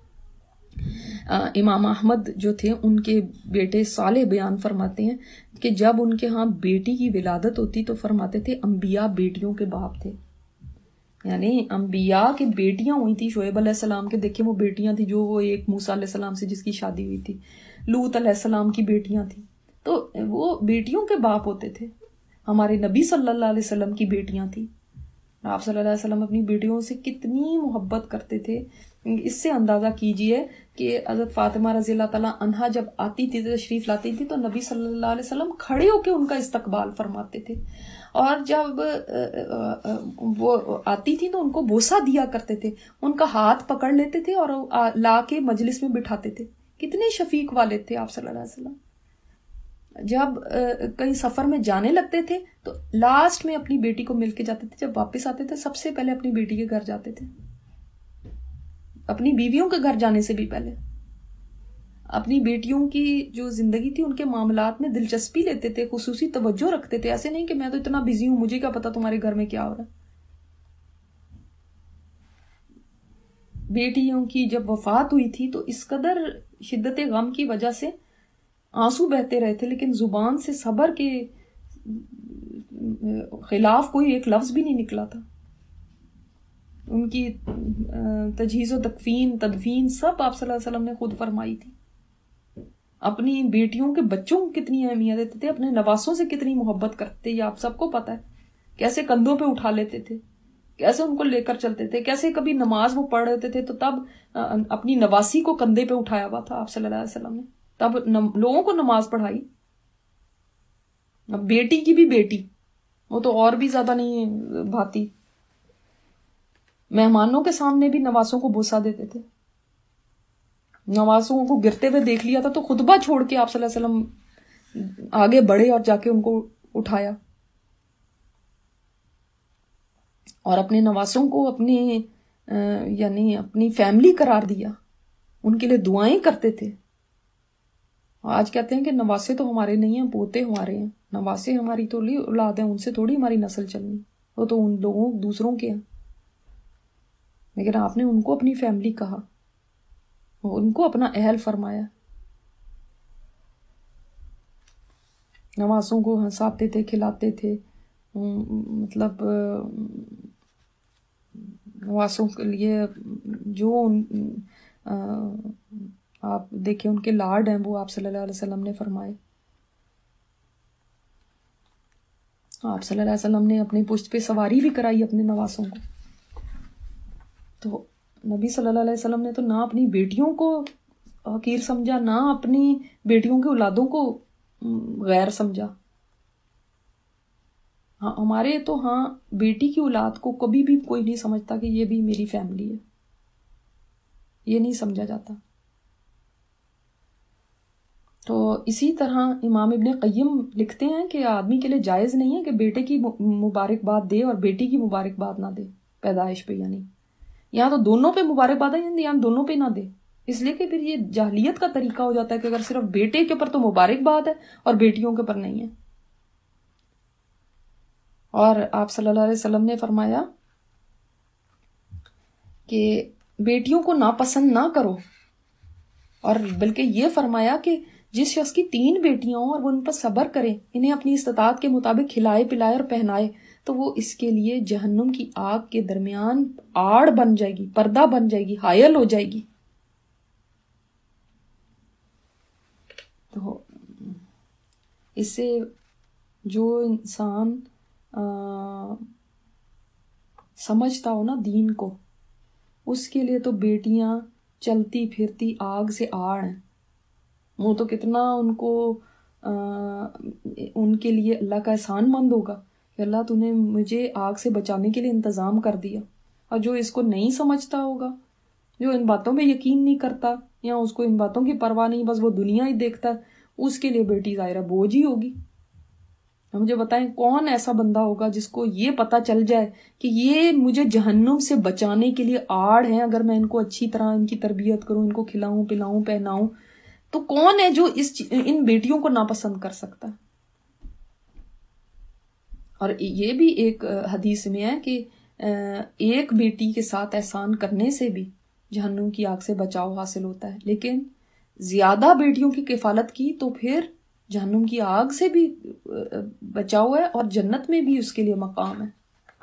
امام احمد جو تھے ان کے بیٹے صالح بیان فرماتے ہیں کہ جب ان کے ہاں بیٹی کی ولادت ہوتی تو فرماتے تھے انبیاء بیٹیوں کے باپ تھے. یعنی انبیاء کی بیٹیاں ہوئی تھی, شعیب علیہ السلام کے دیکھیں وہ بیٹیاں تھیں جو وہ ایک موسیٰ علیہ السلام سے جس کی شادی ہوئی تھی, لوط علیہ السلام کی بیٹیاں تھیں, تو وہ بیٹیوں کے باپ ہوتے تھے. ہمارے نبی صلی اللہ علیہ وسلم کی بیٹیاں تھیں. آپ صلی اللہ علیہ وسلم اپنی بیٹیوں سے کتنی محبت کرتے تھے, اس سے اندازہ کیجئے کہ حضرت فاطمہ رضی اللہ تعالیٰ عنہا جب آتی تھی تشریف لاتی تھی تو نبی صلی اللہ علیہ وسلم کھڑے ہو کے ان کا استقبال فرماتے تھے, اور جب وہ آتی تھی تو ان کو بوسہ دیا کرتے تھے, ان کا ہاتھ پکڑ لیتے تھے اور لا کے مجلس میں بٹھاتے تھے. کتنے شفیق والد تھے آپ صلی اللہ علیہ وسلم. جب کہیں سفر میں جانے لگتے تھے تو لاسٹ میں اپنی بیٹی کو مل کے جاتے تھے, جب واپس آتے تھے سب سے پہلے اپنی بیٹی کے گھر جاتے تھے, اپنی بیویوں کے گھر جانے سے بھی پہلے اپنی بیٹیوں کی جو زندگی تھی ان کے معاملات میں دلچسپی لیتے تھے, خصوصی توجہ رکھتے تھے. ایسے نہیں کہ میں تو اتنا بزی ہوں, مجھے کیا پتا تمہارے گھر میں کیا ہو رہا ہے. بیٹیوں کی جب وفات ہوئی تھی تو اس قدر شدت غم کی وجہ سے آنسو بہتے رہے تھے, لیکن زبان سے صبر کے خلاف کوئی ایک لفظ بھی نہیں نکلا تھا. ان کی تجہیز و تکفین تدفین سب آپ صلی اللہ علیہ وسلم نے خود فرمائی تھی. اپنی بیٹیوں کے بچوں کو کتنی اہمیت دیتے تھے, اپنے نواسوں سے کتنی محبت کرتے, یہ آپ سب کو پتا ہے. کیسے کندھوں پہ اٹھا لیتے تھے, کیسے ان کو لے کر چلتے تھے, کیسے کبھی نماز وہ پڑھ رہے تھے تو تب اپنی نواسی کو کندھے پہ اٹھایا ہوا تھا آپ صلی اللہ علیہ وسلم نے, تب لوگوں کو نماز پڑھائی. اب بیٹی کی بھی بیٹی, وہ تو اور بھی زیادہ نہیں بھاتی. مہمانوں کے سامنے بھی نواسوں کو بوسہ دیتے تھے. نواسوں کو گرتے ہوئے دیکھ لیا تھا تو خطبہ چھوڑ کے آپ صلی اللہ علیہ وسلم آگے بڑھے اور جا کے ان کو اٹھایا, اور اپنے نواسوں کو اپنے یعنی اپنی فیملی قرار دیا, ان کے لیے دعائیں کرتے تھے. آج کہتے ہیں کہ نواسے تو ہمارے نہیں ہیں, پوتے ہمارے ہیں. نواسے ہماری تو اولاد ہیں, ان سے تھوڑی ہماری نسل چلنی, وہ تو ان لوگوں دوسروں کے ہیں. لیکن آپ نے ان کو اپنی فیملی کہا, ان کو اپنا اہل فرمایا. نواسوں کو ہنساتے تھے, کھلاتے تھے. مطلب نواسوں کے لیے جو آپ دیکھیں ان کے لاڈ ہیں وہ آپ صلی اللہ علیہ وسلم نے فرمائے. آپ صلی اللہ علیہ وسلم نے اپنی پشت پہ سواری بھی کرائی اپنے نواسوں کو. تو نبی صلی اللہ علیہ وسلم نے تو نہ اپنی بیٹیوں کو حقیر سمجھا, نہ اپنی بیٹیوں کے اولادوں کو غیر سمجھا. ہاں ہمارے تو ہاں بیٹی کی اولاد کو کبھی بھی کوئی نہیں سمجھتا کہ یہ بھی میری فیملی ہے, یہ نہیں سمجھا جاتا. تو اسی طرح امام ابن قیم لکھتے ہیں کہ آدمی کے لیے جائز نہیں ہے کہ بیٹے کی مبارکباد دے اور بیٹی کی مبارکباد نہ دے پیدائش پہ. یعنی یہاں تو دونوں پہ مبارکباد ہے, یہاں دونوں پہ نہ دے, اس لیے کہ پھر یہ جاہلیت کا طریقہ ہو جاتا ہے کہ اگر صرف بیٹے کے پر تو مبارکباد ہے اور بیٹیوں کے پر نہیں ہے. اور آپ صلی اللہ علیہ وسلم نے فرمایا کہ بیٹیوں کو ناپسند نہ کرو, اور بلکہ یہ فرمایا کہ جس شخص کی تین بیٹیاں ہوں اور وہ ان پر صبر کرے, انہیں اپنی استطاعت کے مطابق کھلائے پلائے اور پہنائے, تو وہ اس کے لیے جہنم کی آگ کے درمیان آڑ بن جائے گی, پردہ بن جائے گی, حائل ہو جائے گی. تو اس سے جو انسان سمجھتا ہو نا دین کو, اس کے لیے تو بیٹیاں چلتی پھرتی آگ سے آڑ ہیں. وہ تو کتنا ان کو آ, ان کے لیے اللہ کا احسان مند ہوگا کہ اللہ تو نے مجھے آگ سے بچانے کے لیے انتظام کر دیا. اور جو اس کو نہیں سمجھتا ہوگا, جو ان باتوں پہ یقین نہیں کرتا یا اس کو ان باتوں کی پرواہ نہیں, بس وہ دنیا ہی دیکھتا ہے, اس کے لیے بیٹی ظاہرہ بوجھ ہی ہوگی. مجھے بتائیں کون ایسا بندہ ہوگا جس کو یہ پتا چل جائے کہ یہ مجھے جہنم سے بچانے کے لیے آڑ ہیں، اگر میں ان کو اچھی طرح ان کی تربیت کروں، ان کو کھلاؤں پلاؤں پہناؤں، تو کون ہے جو اس ان بیٹیوں کو ناپسند کر سکتا ہے؟ اور یہ بھی ایک حدیث میں ہے کہ ایک بیٹی کے ساتھ احسان کرنے سے بھی جہنم کی آگ سے بچاؤ حاصل ہوتا ہے، لیکن زیادہ بیٹیوں کی کفالت کی تو پھر جہنم کی آگ سے بھی بچاؤ ہے اور جنت میں بھی اس کے لیے مقام ہے۔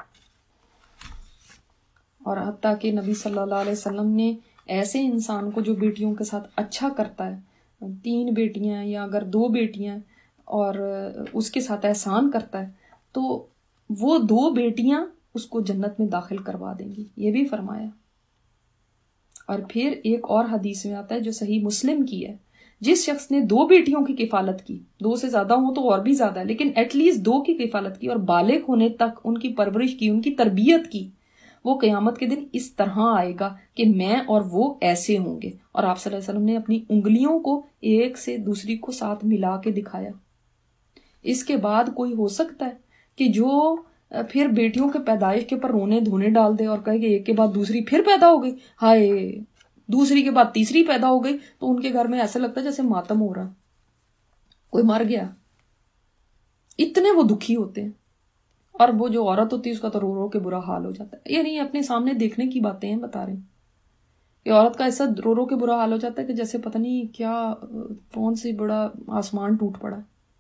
اور حتیٰ کہ نبی صلی اللہ علیہ وسلم نے ایسے انسان کو جو بیٹیوں کے ساتھ اچھا کرتا ہے، تین بیٹیاں یا اگر دو بیٹیاں اور اس کے ساتھ احسان کرتا ہے، تو وہ دو بیٹیاں اس کو جنت میں داخل کروا دیں گی، یہ بھی فرمایا۔ اور پھر ایک اور حدیث میں آتا ہے جو صحیح مسلم کی ہے، جس شخص نے دو بیٹیوں کی کفالت کی، دو سے زیادہ ہوں تو اور بھی زیادہ ہے، لیکن ایٹ لیسٹ دو کی کفالت کی اور بالغ ہونے تک ان کی پرورش کی، ان کی تربیت کی، وہ قیامت کے دن اس طرح آئے گا کہ میں اور وہ ایسے ہوں گے۔ اور آپ صلی اللہ علیہ وسلم نے اپنی انگلیوں کو ایک سے دوسری کو ساتھ ملا کے دکھایا۔ اس کے بعد کوئی ہو سکتا ہے کہ جو پھر بیٹیوں کے پیدائش کے اوپر رونے دھونے ڈال دے اور کہے کہ ایک کے بعد دوسری پھر پیدا ہو گئی، ہائے دوسری کے بعد تیسری پیدا ہو گئی، تو ان کے گھر میں ایسا لگتا ہے جیسے ماتم ہو رہا، کوئی مر گیا، اتنے وہ دکھی ہوتے ہیں۔ اور وہ جو عورت ہوتی ہے اس کا تو رو رو کے برا حال ہو جاتا ہے۔ یہ نہیں اپنے سامنے دیکھنے کی باتیں ہیں بتا رہے ہیں کہ عورت کا ایسا رو رو کے برا حال ہو جاتا ہے کہ جیسے پتہ نہیں کیا کون سی بڑا آسمان ٹوٹ پڑا۔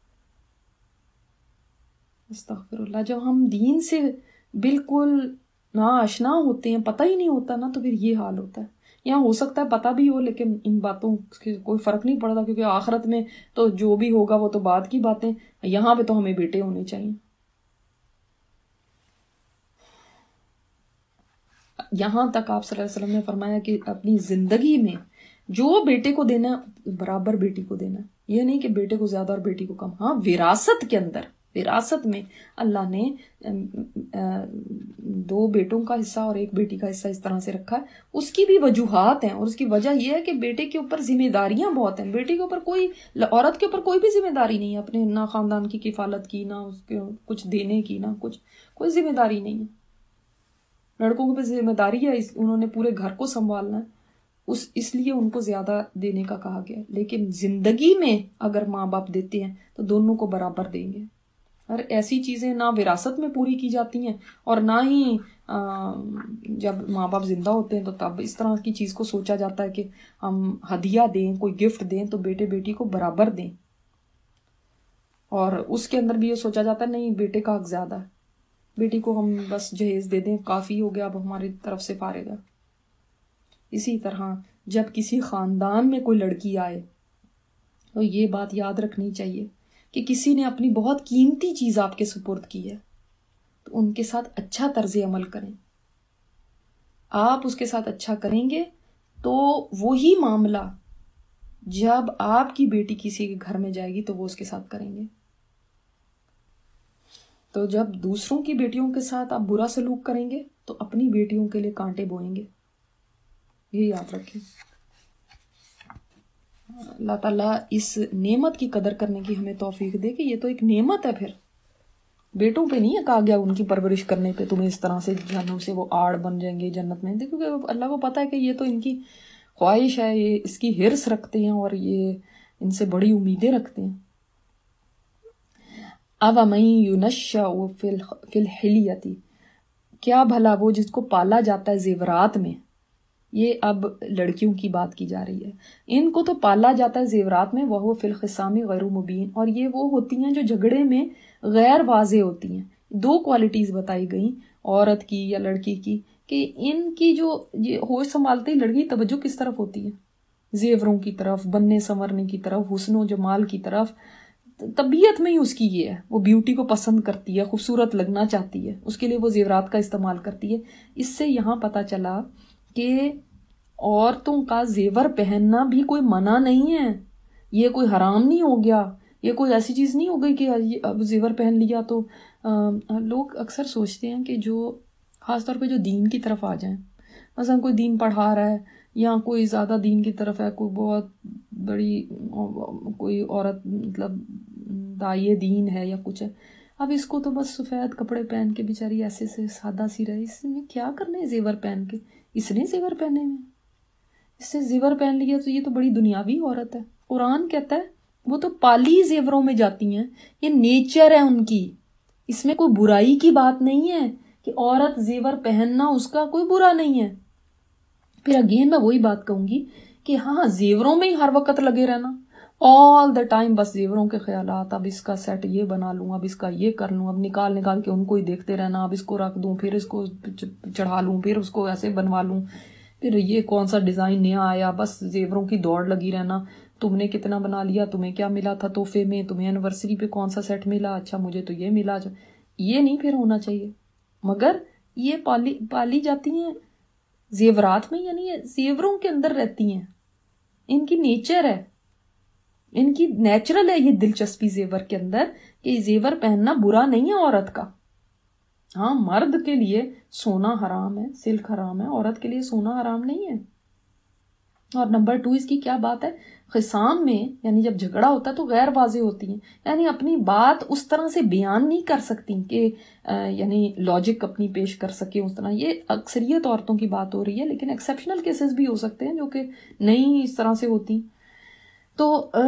استغفر اللہ۔ جب ہم دین سے بالکل ناآشنا ہوتے ہیں، پتہ ہی نہیں ہوتا نا، تو پھر یہ حال ہوتا ہے۔ یہاں ہو سکتا ہے پتہ بھی ہو لیکن ان باتوں سے کوئی فرق نہیں پڑتا، کیونکہ آخرت میں تو جو بھی ہوگا وہ تو بعد کی باتیں، یہاں پہ تو ہمیں بیٹے ہونے چاہیے۔ یہاں تک آپ صلی اللہ علیہ وسلم نے فرمایا کہ اپنی زندگی میں جو بیٹے کو دینا برابر بیٹی کو دینا، یہ نہیں کہ بیٹے کو زیادہ اور بیٹی کو کم۔ ہاں وراثت کے اندر، وراثت میں اللہ نے دو بیٹوں کا حصہ اور ایک بیٹی کا حصہ اس طرح سے رکھا ہے، اس کی بھی وجوہات ہیں، اور اس کی وجہ یہ ہے کہ بیٹے کے اوپر ذمہ داریاں بہت ہیں۔ بیٹے کے اوپر کوئی، عورت کے اوپر کوئی بھی ذمہ داری نہیں ہے، اپنے نہ خاندان کی کفالت کی، نہ اس کے کچھ دینے کی، نہ کچھ، کوئی ذمہ داری نہیں ہے۔ لڑکوں کی ذمہ داری ہے، انہوں نے پورے گھر کو سنبھالنا ہے، اس اس لیے ان کو زیادہ دینے کا کہا گیا۔ لیکن زندگی میں اگر ماں باپ دیتے ہیں تو دونوں کو برابر دیں گے۔ اور ایسی چیزیں نہ وراثت میں پوری کی جاتی ہیں اور نہ ہی جب ماں باپ زندہ ہوتے ہیں تو تب اس طرح کی چیز کو سوچا جاتا ہے کہ ہم ہدیہ دیں، کوئی گفٹ دیں تو بیٹے بیٹی کو برابر دیں۔ اور اس کے اندر بھی یہ سوچا جاتا ہے نہیں بیٹے کا حق زیادہ ہے، بیٹی کو ہم بس جہیز دے دیں کافی ہو گیا، اب ہماری طرف سے فارغ ہے۔ اسی طرح جب کسی خاندان میں کوئی لڑکی آئے تو یہ بات یاد رکھنی چاہیے کہ کسی نے اپنی بہت قیمتی چیز آپ کے سپرد کی ہے تو ان کے ساتھ اچھا طرز عمل کریں۔ آپ اس کے ساتھ اچھا کریں گے تو وہی معاملہ جب آپ کی بیٹی کسی کے گھر میں جائے گی تو وہ اس کے ساتھ کریں گے۔ تو جب دوسروں کی بیٹیوں کے ساتھ آپ برا سلوک کریں گے تو اپنی بیٹیوں کے لیے کانٹے بوئیں گے، یہ یاد رکھیں۔ اللہ تعالیٰ اس نعمت کی قدر کرنے کی ہمیں توفیق دے کہ یہ تو ایک نعمت ہے، پھر بیٹوں پہ نہیں کہا گیا ان کی پرورش کرنے پہ تمہیں اس طرح سے جہنم سے وہ آڑ بن جائیں گے جنت میں، کیونکہ اللہ کو پتہ ہے کہ یہ تو ان کی خواہش ہے، یہ اس کی حرص رکھتے ہیں اور یہ ان سے بڑی امیدیں رکھتے ہیں۔ اَوَمَن يُنَشَّأُ فِي الْحِلْيَةِ، کیا بھلا وہ جس کو پالا جاتا ہے زیورات میں، یہ اب لڑکیوں کی بات کی جا رہی ہے، ان کو تو پالا جاتا ہے زیورات میں، وَهُوَ فِي الْخِصَامِ غَيْرُ مُبِينٍ، اور یہ وہ ہوتی ہیں جو جھگڑے میں غیر واضح ہوتی ہیں۔ دو کوالٹیز بتائی گئیں عورت کی یا لڑکی کی کہ ان کی جو یہ ہوش سنبھالتے ہی لڑکی توجہ کس طرف ہوتی ہے، زیوروں کی طرف، بننے سنورنے کی طرف، حسن و جمال کی طرف، طبیعت میں ہی اس کی یہ ہے، وہ بیوٹی کو پسند کرتی ہے، خوبصورت لگنا چاہتی ہے، اس کے لیے وہ زیورات کا استعمال کرتی ہے۔ اس سے یہاں پتہ چلا کہ عورتوں کا زیور پہننا بھی کوئی منع نہیں ہے، یہ کوئی حرام نہیں ہو گیا، یہ کوئی ایسی چیز نہیں ہو گئی کہ اب زیور پہن لیا تو لوگ اکثر سوچتے ہیں کہ جو خاص طور پہ جو دین کی طرف آ جائیں، مثلا کوئی دین پڑھا رہا ہے یا کوئی زیادہ دین کی طرف ہے، کوئی بہت بڑی کوئی عورت مطلب داعیے دین ہے یا کچھ ہے، اب اس کو تو بس سفید کپڑے پہن کے بیچاری ایسے سے سادہ سی رہے، اس میں کیا کرنا ہے زیور پہن کے؟ اس نے زیور پہنے ہوئے، اس سے زیور پہن لیا تو یہ تو بڑی دنیاوی عورت ہے۔ قرآن کہتا ہے وہ تو پالی زیوروں میں جاتی ہیں، یہ نیچر ہے ان کی، اس میں کوئی برائی کی بات نہیں ہے کہ عورت زیور پہننا اس کا کوئی برا نہیں ہے۔ پھر اگین میں وہی بات کہوں گی کہ ہاں زیوروں میں ہی ہر وقت لگے رہنا، آل دا ٹائم بس زیوروں کے خیالات، اب اس کا سیٹ یہ بنا لوں، اب اس کا یہ کر لوں، اب نکال نکال کے ان کو ہی دیکھتے رہنا، اب اس کو رکھ دوں، پھر اس کو چڑھا لوں، پھر اس کو ایسے بنوا لوں، پھر یہ کون سا ڈیزائن نیا آیا، بس زیوروں کی دوڑ لگی رہنا۔ تم نے کتنا بنا لیا، تمہیں کیا ملا تھا تحفے میں، تمہیں اینیورسری پہ کون سا سیٹ ملا، اچھا مجھے تو یہ ملا۔ یہ نہیں پھر ہونا چاہیے، مگر یہ پالی پالی جاتی ہیں زیورات میں، یعنی یہ زیوروں کے اندر رہتی ہیں، ان کی نیچر ہے، ان کی نیچرل ہے یہ دلچسپی زیور کے اندر کہ زیور پہننا برا نہیں ہے عورت کا۔ ہاں مرد کے لیے سونا حرام ہے، سلک حرام ہے، عورت کے لیے سونا حرام نہیں ہے۔ اور نمبر ٹو اس کی کیا بات ہے، خصام میں یعنی جب جھگڑا ہوتا ہے تو غیر واضح ہوتی ہیں، یعنی اپنی بات اس طرح سے بیان نہیں کر سکتی کہ یعنی لاجک اپنی پیش کر سکے اس طرح۔ یہ اکثریت عورتوں کی بات ہو رہی ہے، لیکن ایکسیپشنل کیسز بھی ہو سکتے ہیں جو کہ نہیں اس طرح سے ہوتی، تو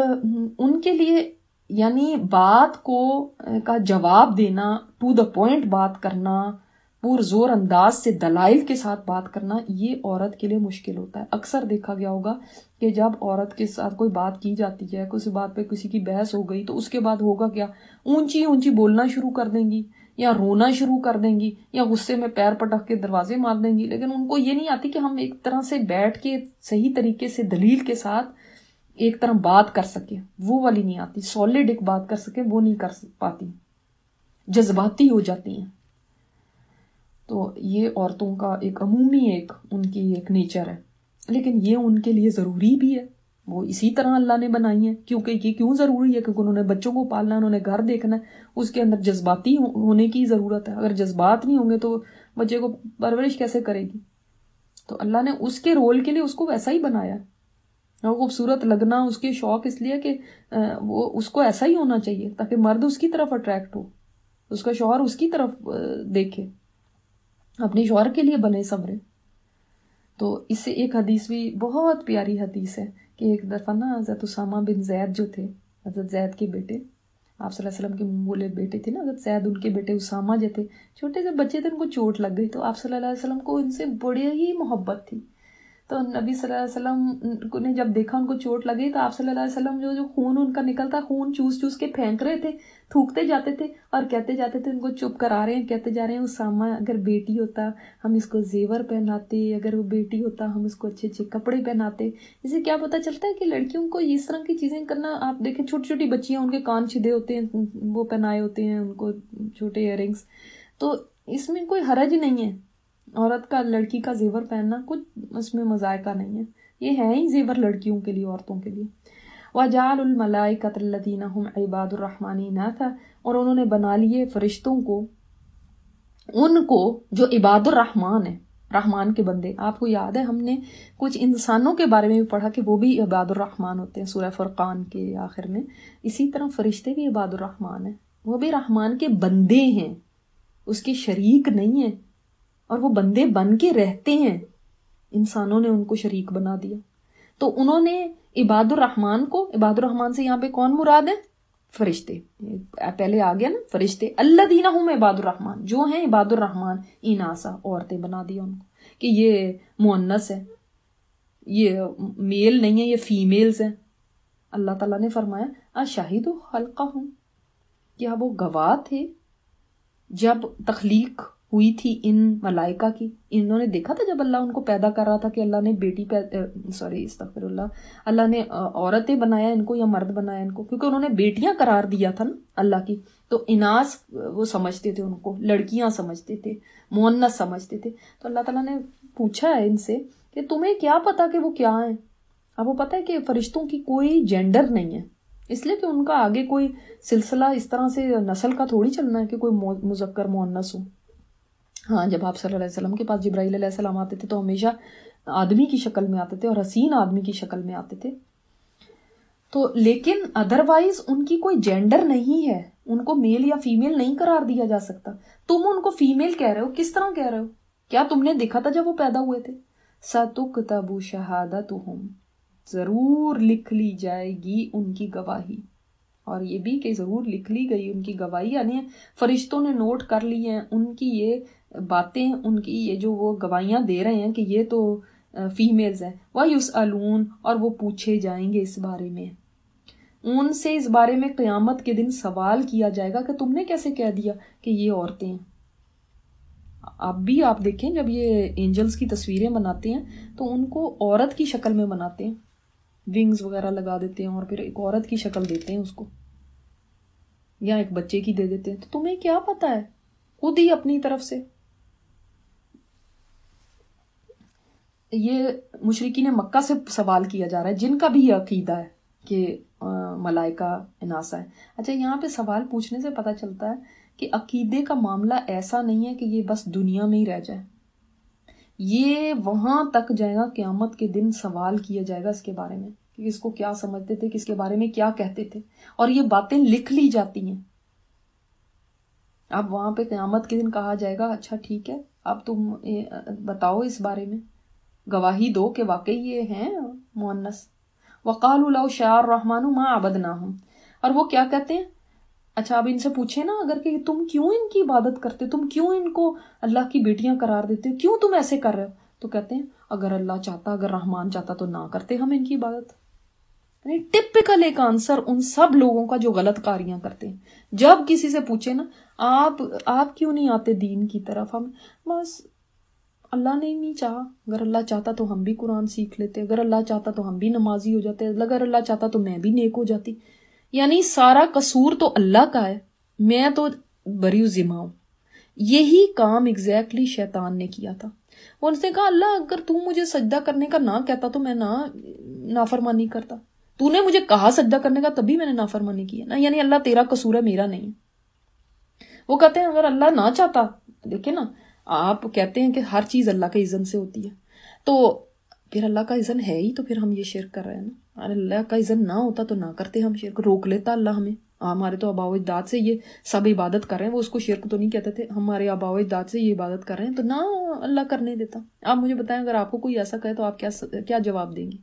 ان کے لیے یعنی بات کو کا جواب دینا، ٹو دا پوائنٹ بات کرنا، پور زور انداز سے دلائل کے ساتھ بات کرنا، یہ عورت کے لیے مشکل ہوتا ہے۔ اکثر دیکھا گیا ہوگا کہ جب عورت کے ساتھ کوئی بات کی جاتی ہے، کسی بات پہ کسی کی بحث ہو گئی تو اس کے بعد ہوگا کیا، اونچی اونچی بولنا شروع کر دیں گی، یا رونا شروع کر دیں گی، یا غصے میں پیر پٹک کے دروازے مار دیں گی، لیکن ان کو یہ نہیں آتی کہ ہم ایک طرح سے بیٹھ کے صحیح طریقے سے دلیل کے ساتھ ایک طرح بات کر سکے، وہ والی نہیں آتی، سالڈ ایک بات کر سکے وہ نہیں کر پاتی، جذباتی ہو جاتی ہیں۔ تو یہ عورتوں کا ایک عمومی ایک ان کی ایک نیچر ہے، لیکن یہ ان کے لیے ضروری بھی ہے، وہ اسی طرح اللہ نے بنائی ہیں۔ کیونکہ یہ کیوں ضروری ہے، کیونکہ انہوں نے بچوں کو پالنا ہے، انہوں نے گھر دیکھنا ہے، اس کے اندر جذباتی ہونے کی ضرورت ہے۔ اگر جذبات نہیں ہوں گے تو بچے کو پرورش کیسے کرے گی؟ تو اللہ نے اس کے رول کے لیے اس کو ویسا ہی بنایا، اور خوبصورت لگنا اس کے شوق اس لیے کہ وہ اس کو ایسا ہی ہونا چاہیے تاکہ مرد اس کی طرف اٹریکٹ ہو، اس کا شوہر اس کی طرف دیکھے، اپنے شوہر کے لیے بنے سنورے۔ تو اس سے ایک حدیث بھی بہت پیاری حدیث ہے کہ ایک دفعہ نا حضرت اسامہ بن زید جو تھے، حضرت زید کے بیٹے، آپ صلی اللہ علیہ وسلم کے بولے بیٹے تھے نا حضرت زید، ان کے بیٹے اسامہ جو تھے، چھوٹے سے بچے تھے، ان کو چوٹ لگ گئی، تو آپ صلی اللہ علیہ وسلم کو ان سے بڑی ہی محبت تھی۔ تو نبی صلی اللہ علیہ وسلم نے جب دیکھا ان کو چوٹ لگی تو آپ صلی اللہ علیہ وسلم جو جو خون ان کا نکلتا، خون چوس چوس کے پھینک رہے تھے، تھوکتے جاتے تھے اور کہتے جاتے تھے، ان کو چپ کرا رہے ہیں، کہتے جا رہے ہیں اسامہ اگر بیٹی ہوتا ہم اس کو زیور پہناتے، اگر وہ بیٹی ہوتا ہم اس کو اچھے اچھے کپڑے پہناتے۔ اسے کیا پتہ چلتا ہے کہ لڑکیوں کو اس طرح کی چیزیں کرنا، آپ دیکھیں چھوٹی چھوٹی بچیاں، ان کے کان چھدے ہوتے ہیں، وہ پہنائے ہوتے ہیں ان کو چھوٹے ایئر رنگس، تو اس میں کوئی حرج نہیں ہے، عورت کا لڑکی کا زیور پہننا کچھ اس میں مذائقہ نہیں ہے، یہ ہے ہی زیور لڑکیوں کے لیے، عورتوں کے لیے۔ وَجَعَلُوا الْمَلَائِكَةَ الَّذِينَ هُمْ عِبَادُ الرَّحْمَنِ إِنَاثًا، اور انہوں نے بنا لیے فرشتوں کو، ان کو جو عباد الرحمن ہیں، رحمان کے بندے۔ آپ کو یاد ہے ہم نے کچھ انسانوں کے بارے میں بھی پڑھا کہ وہ بھی عباد الرحمن ہوتے ہیں سورہ فرقان کے آخر میں، اسی طرح فرشتے بھی عباد الرحمن ہیں، وہ بھی رحمان کے بندے ہیں، اس کے شریک نہیں ہیں، اور وہ بندے بن کے رہتے ہیں، انسانوں نے ان کو شریک بنا دیا۔ تو انہوں نے عباد الرحمن کو، عباد الرحمن سے یہاں پہ کون مراد ہے؟ فرشتے، پہلے آ گیا نا فرشتے، الذین ہم عباد الرحمن، جو ہیں عباد الرحمن، اناسا، عورتیں بنا دیا ان کو کہ یہ مؤنث ہے، یہ میل نہیں ہے، یہ فیمیلز ہیں۔ اللہ تعالیٰ نے فرمایا اشہدوا خلقہم، کیا وہ گواہ تھے جب تخلیق ہوئی تھی ان ملائکہ کی؟ انہوں نے دیکھا تھا جب اللہ ان کو پیدا کر رہا تھا کہ اللہ نے بیٹی سوری استغفر اللہ اللہ نے عورتیں بنایا ان کو یا مرد بنایا ان کو؟ کیونکہ انہوں نے بیٹیاں قرار دیا تھا نا اللہ کی، تو اناس وہ سمجھتے تھے، ان کو لڑکیاں سمجھتے تھے، مؤنث سمجھتے تھے۔ تو اللہ تعالیٰ نے پوچھا ہے ان سے کہ تمہیں کیا پتا کہ وہ کیا ہیں؟ اب وہ پتہ ہے کہ فرشتوں کی کوئی جینڈر نہیں ہے، اس لیے کہ ان کا آگے کوئی سلسلہ اس طرح سے نسل کا تھوڑی چلنا ہے کہ کوئی مذکر مؤنث ہو۔ ہاں جب آپ صلی اللہ علیہ وسلم کے پاس جبرائیل علیہ السلام آتے تھے تو ہمیشہ آدمی کی شکل میں آتے تھے، اور حسین آدمی کی شکل میں آتے تھے، تو لیکن ادروائز ان کی کوئی جینڈر نہیں ہے، ان کو میل یا فیمیل نہیں قرار دیا جا سکتا. تم ان کو فیمیل کہہ رہے ہو, کس طرح کہہ رہے ہو؟ کیا تم نے دیکھا تھا جب وہ پیدا ہوئے تھے؟ سَتُكْتَبُ شَهَادَتُهُمْ, ضرور لکھ لی جائے گی ان کی گواہی. اور یہ بھی کہ ضرور لکھ لی گئی ان کی گواہی, یعنی فرشتوں نے نوٹ کر لی ہیں ان کی یہ باتیں, ان کی یہ جو وہ گواہیاں دے رہے ہیں کہ یہ تو فیمیلز ہیں. وَيُسْأَلُونَ, اور وہ پوچھے جائیں گے اس بارے میں. ان سے اس بارے میں قیامت کے دن سوال کیا جائے گا کہ تم نے کیسے کہہ دیا کہ یہ عورتیں ہیں. اب بھی آپ دیکھیں جب یہ اینجلز کی تصویریں بناتے ہیں تو ان کو عورت کی شکل میں بناتے ہیں, ونگز وغیرہ لگا دیتے ہیں اور پھر ایک عورت کی شکل دیتے ہیں اس کو, یا ایک بچے کی دے دیتے ہیں. تو تمہیں کیا پتا ہے, خود ہی اپنی طرف سے. یہ مشرکین مکہ سے سوال کیا جا رہا ہے جن کا بھی یہ عقیدہ ہے کہ ملائکہ اناسا ہے. اچھا, یہاں پہ سوال پوچھنے سے پتہ چلتا ہے کہ عقیدے کا معاملہ ایسا نہیں ہے کہ یہ بس دنیا میں ہی رہ جائے, یہ وہاں تک جائے گا. قیامت کے دن سوال کیا جائے گا اس کے بارے میں کہ اس کو کیا سمجھتے تھے, کس کے بارے میں کیا کہتے تھے, اور یہ باتیں لکھ لی جاتی ہیں. اب وہاں پہ قیامت کے دن کہا جائے گا اچھا ٹھیک ہے اب تم بتاؤ اس بارے میں, گواہی دو کہ واقعی یہ ہیں مؤنث. وَقَالُوا لَوْ شَاءَ الرَّحْمَنُ مَا عَبَدْنَاهُمْ, اور وہ کیا کہتے ہیں, اچھا اب ان سے پوچھے نا اگر کہ تم کیوں ان کی عبادت کرتے, تم کیوں ان کو اللہ کی بیٹیاں قرار دیتے, کیوں تم ایسے کر رہے ہو؟ تو کہتے ہیں اگر اللہ چاہتا, اگر رحمان چاہتا تو نہ کرتے ہم ان کی عبادت. یعنی ٹپکل ایک آنسر ان سب لوگوں کا جو غلط کاریاں کرتے ہیں. جب کسی سے پوچھے نا آپ آپ کیوں نہیں آتے دین کی طرف, ہم بس اللہ نے نہیں چاہا, اگر اللہ چاہتا تو ہم بھی قرآن سیکھ لیتے, اگر اللہ چاہتا تو ہم بھی نمازی ہو جاتے, اگر اللہ چاہتا تو میں بھی نیک ہو جاتی. یعنی سارا قصور تو اللہ کا ہے, میں تو بری ذمہ ہوں. یہی کام ایگزیکٹلی شیطان نے کیا تھا. وہ اس نے کہا اللہ اگر تو مجھے سجدہ کرنے کا نہ کہتا تو میں نہ نافرمانی کرتا, تو نے مجھے کہا سجدہ کرنے کا تبھی میں نے نافرمانی کی ہے نا, یعنی اللہ تیرا قصور ہے میرا نہیں. وہ کہتے ہیں اگر اللہ نہ چاہتا, دیکھیں نا آپ کہتے ہیں کہ ہر چیز اللہ کے اذن سے ہوتی ہے, تو پھر اللہ کا اذن ہے ہی تو پھر ہم یہ شرک کر رہے ہیں نا. اللہ کا اذن نہ ہوتا تو نہ کرتے ہم شرک, روک لیتا اللہ ہمیں. ہمارے تو آباء و اجداد سے یہ سب عبادت کر رہے ہیں, وہ اس کو شرک تو نہیں کہتے تھے, ہمارے آباء و اجداد سے یہ عبادت کر رہے ہیں تو نہ اللہ کرنے دیتا. آپ مجھے بتائیں اگر آپ کو کوئی ایسا کہے تو آپ کیا کیا جواب دیں گے؟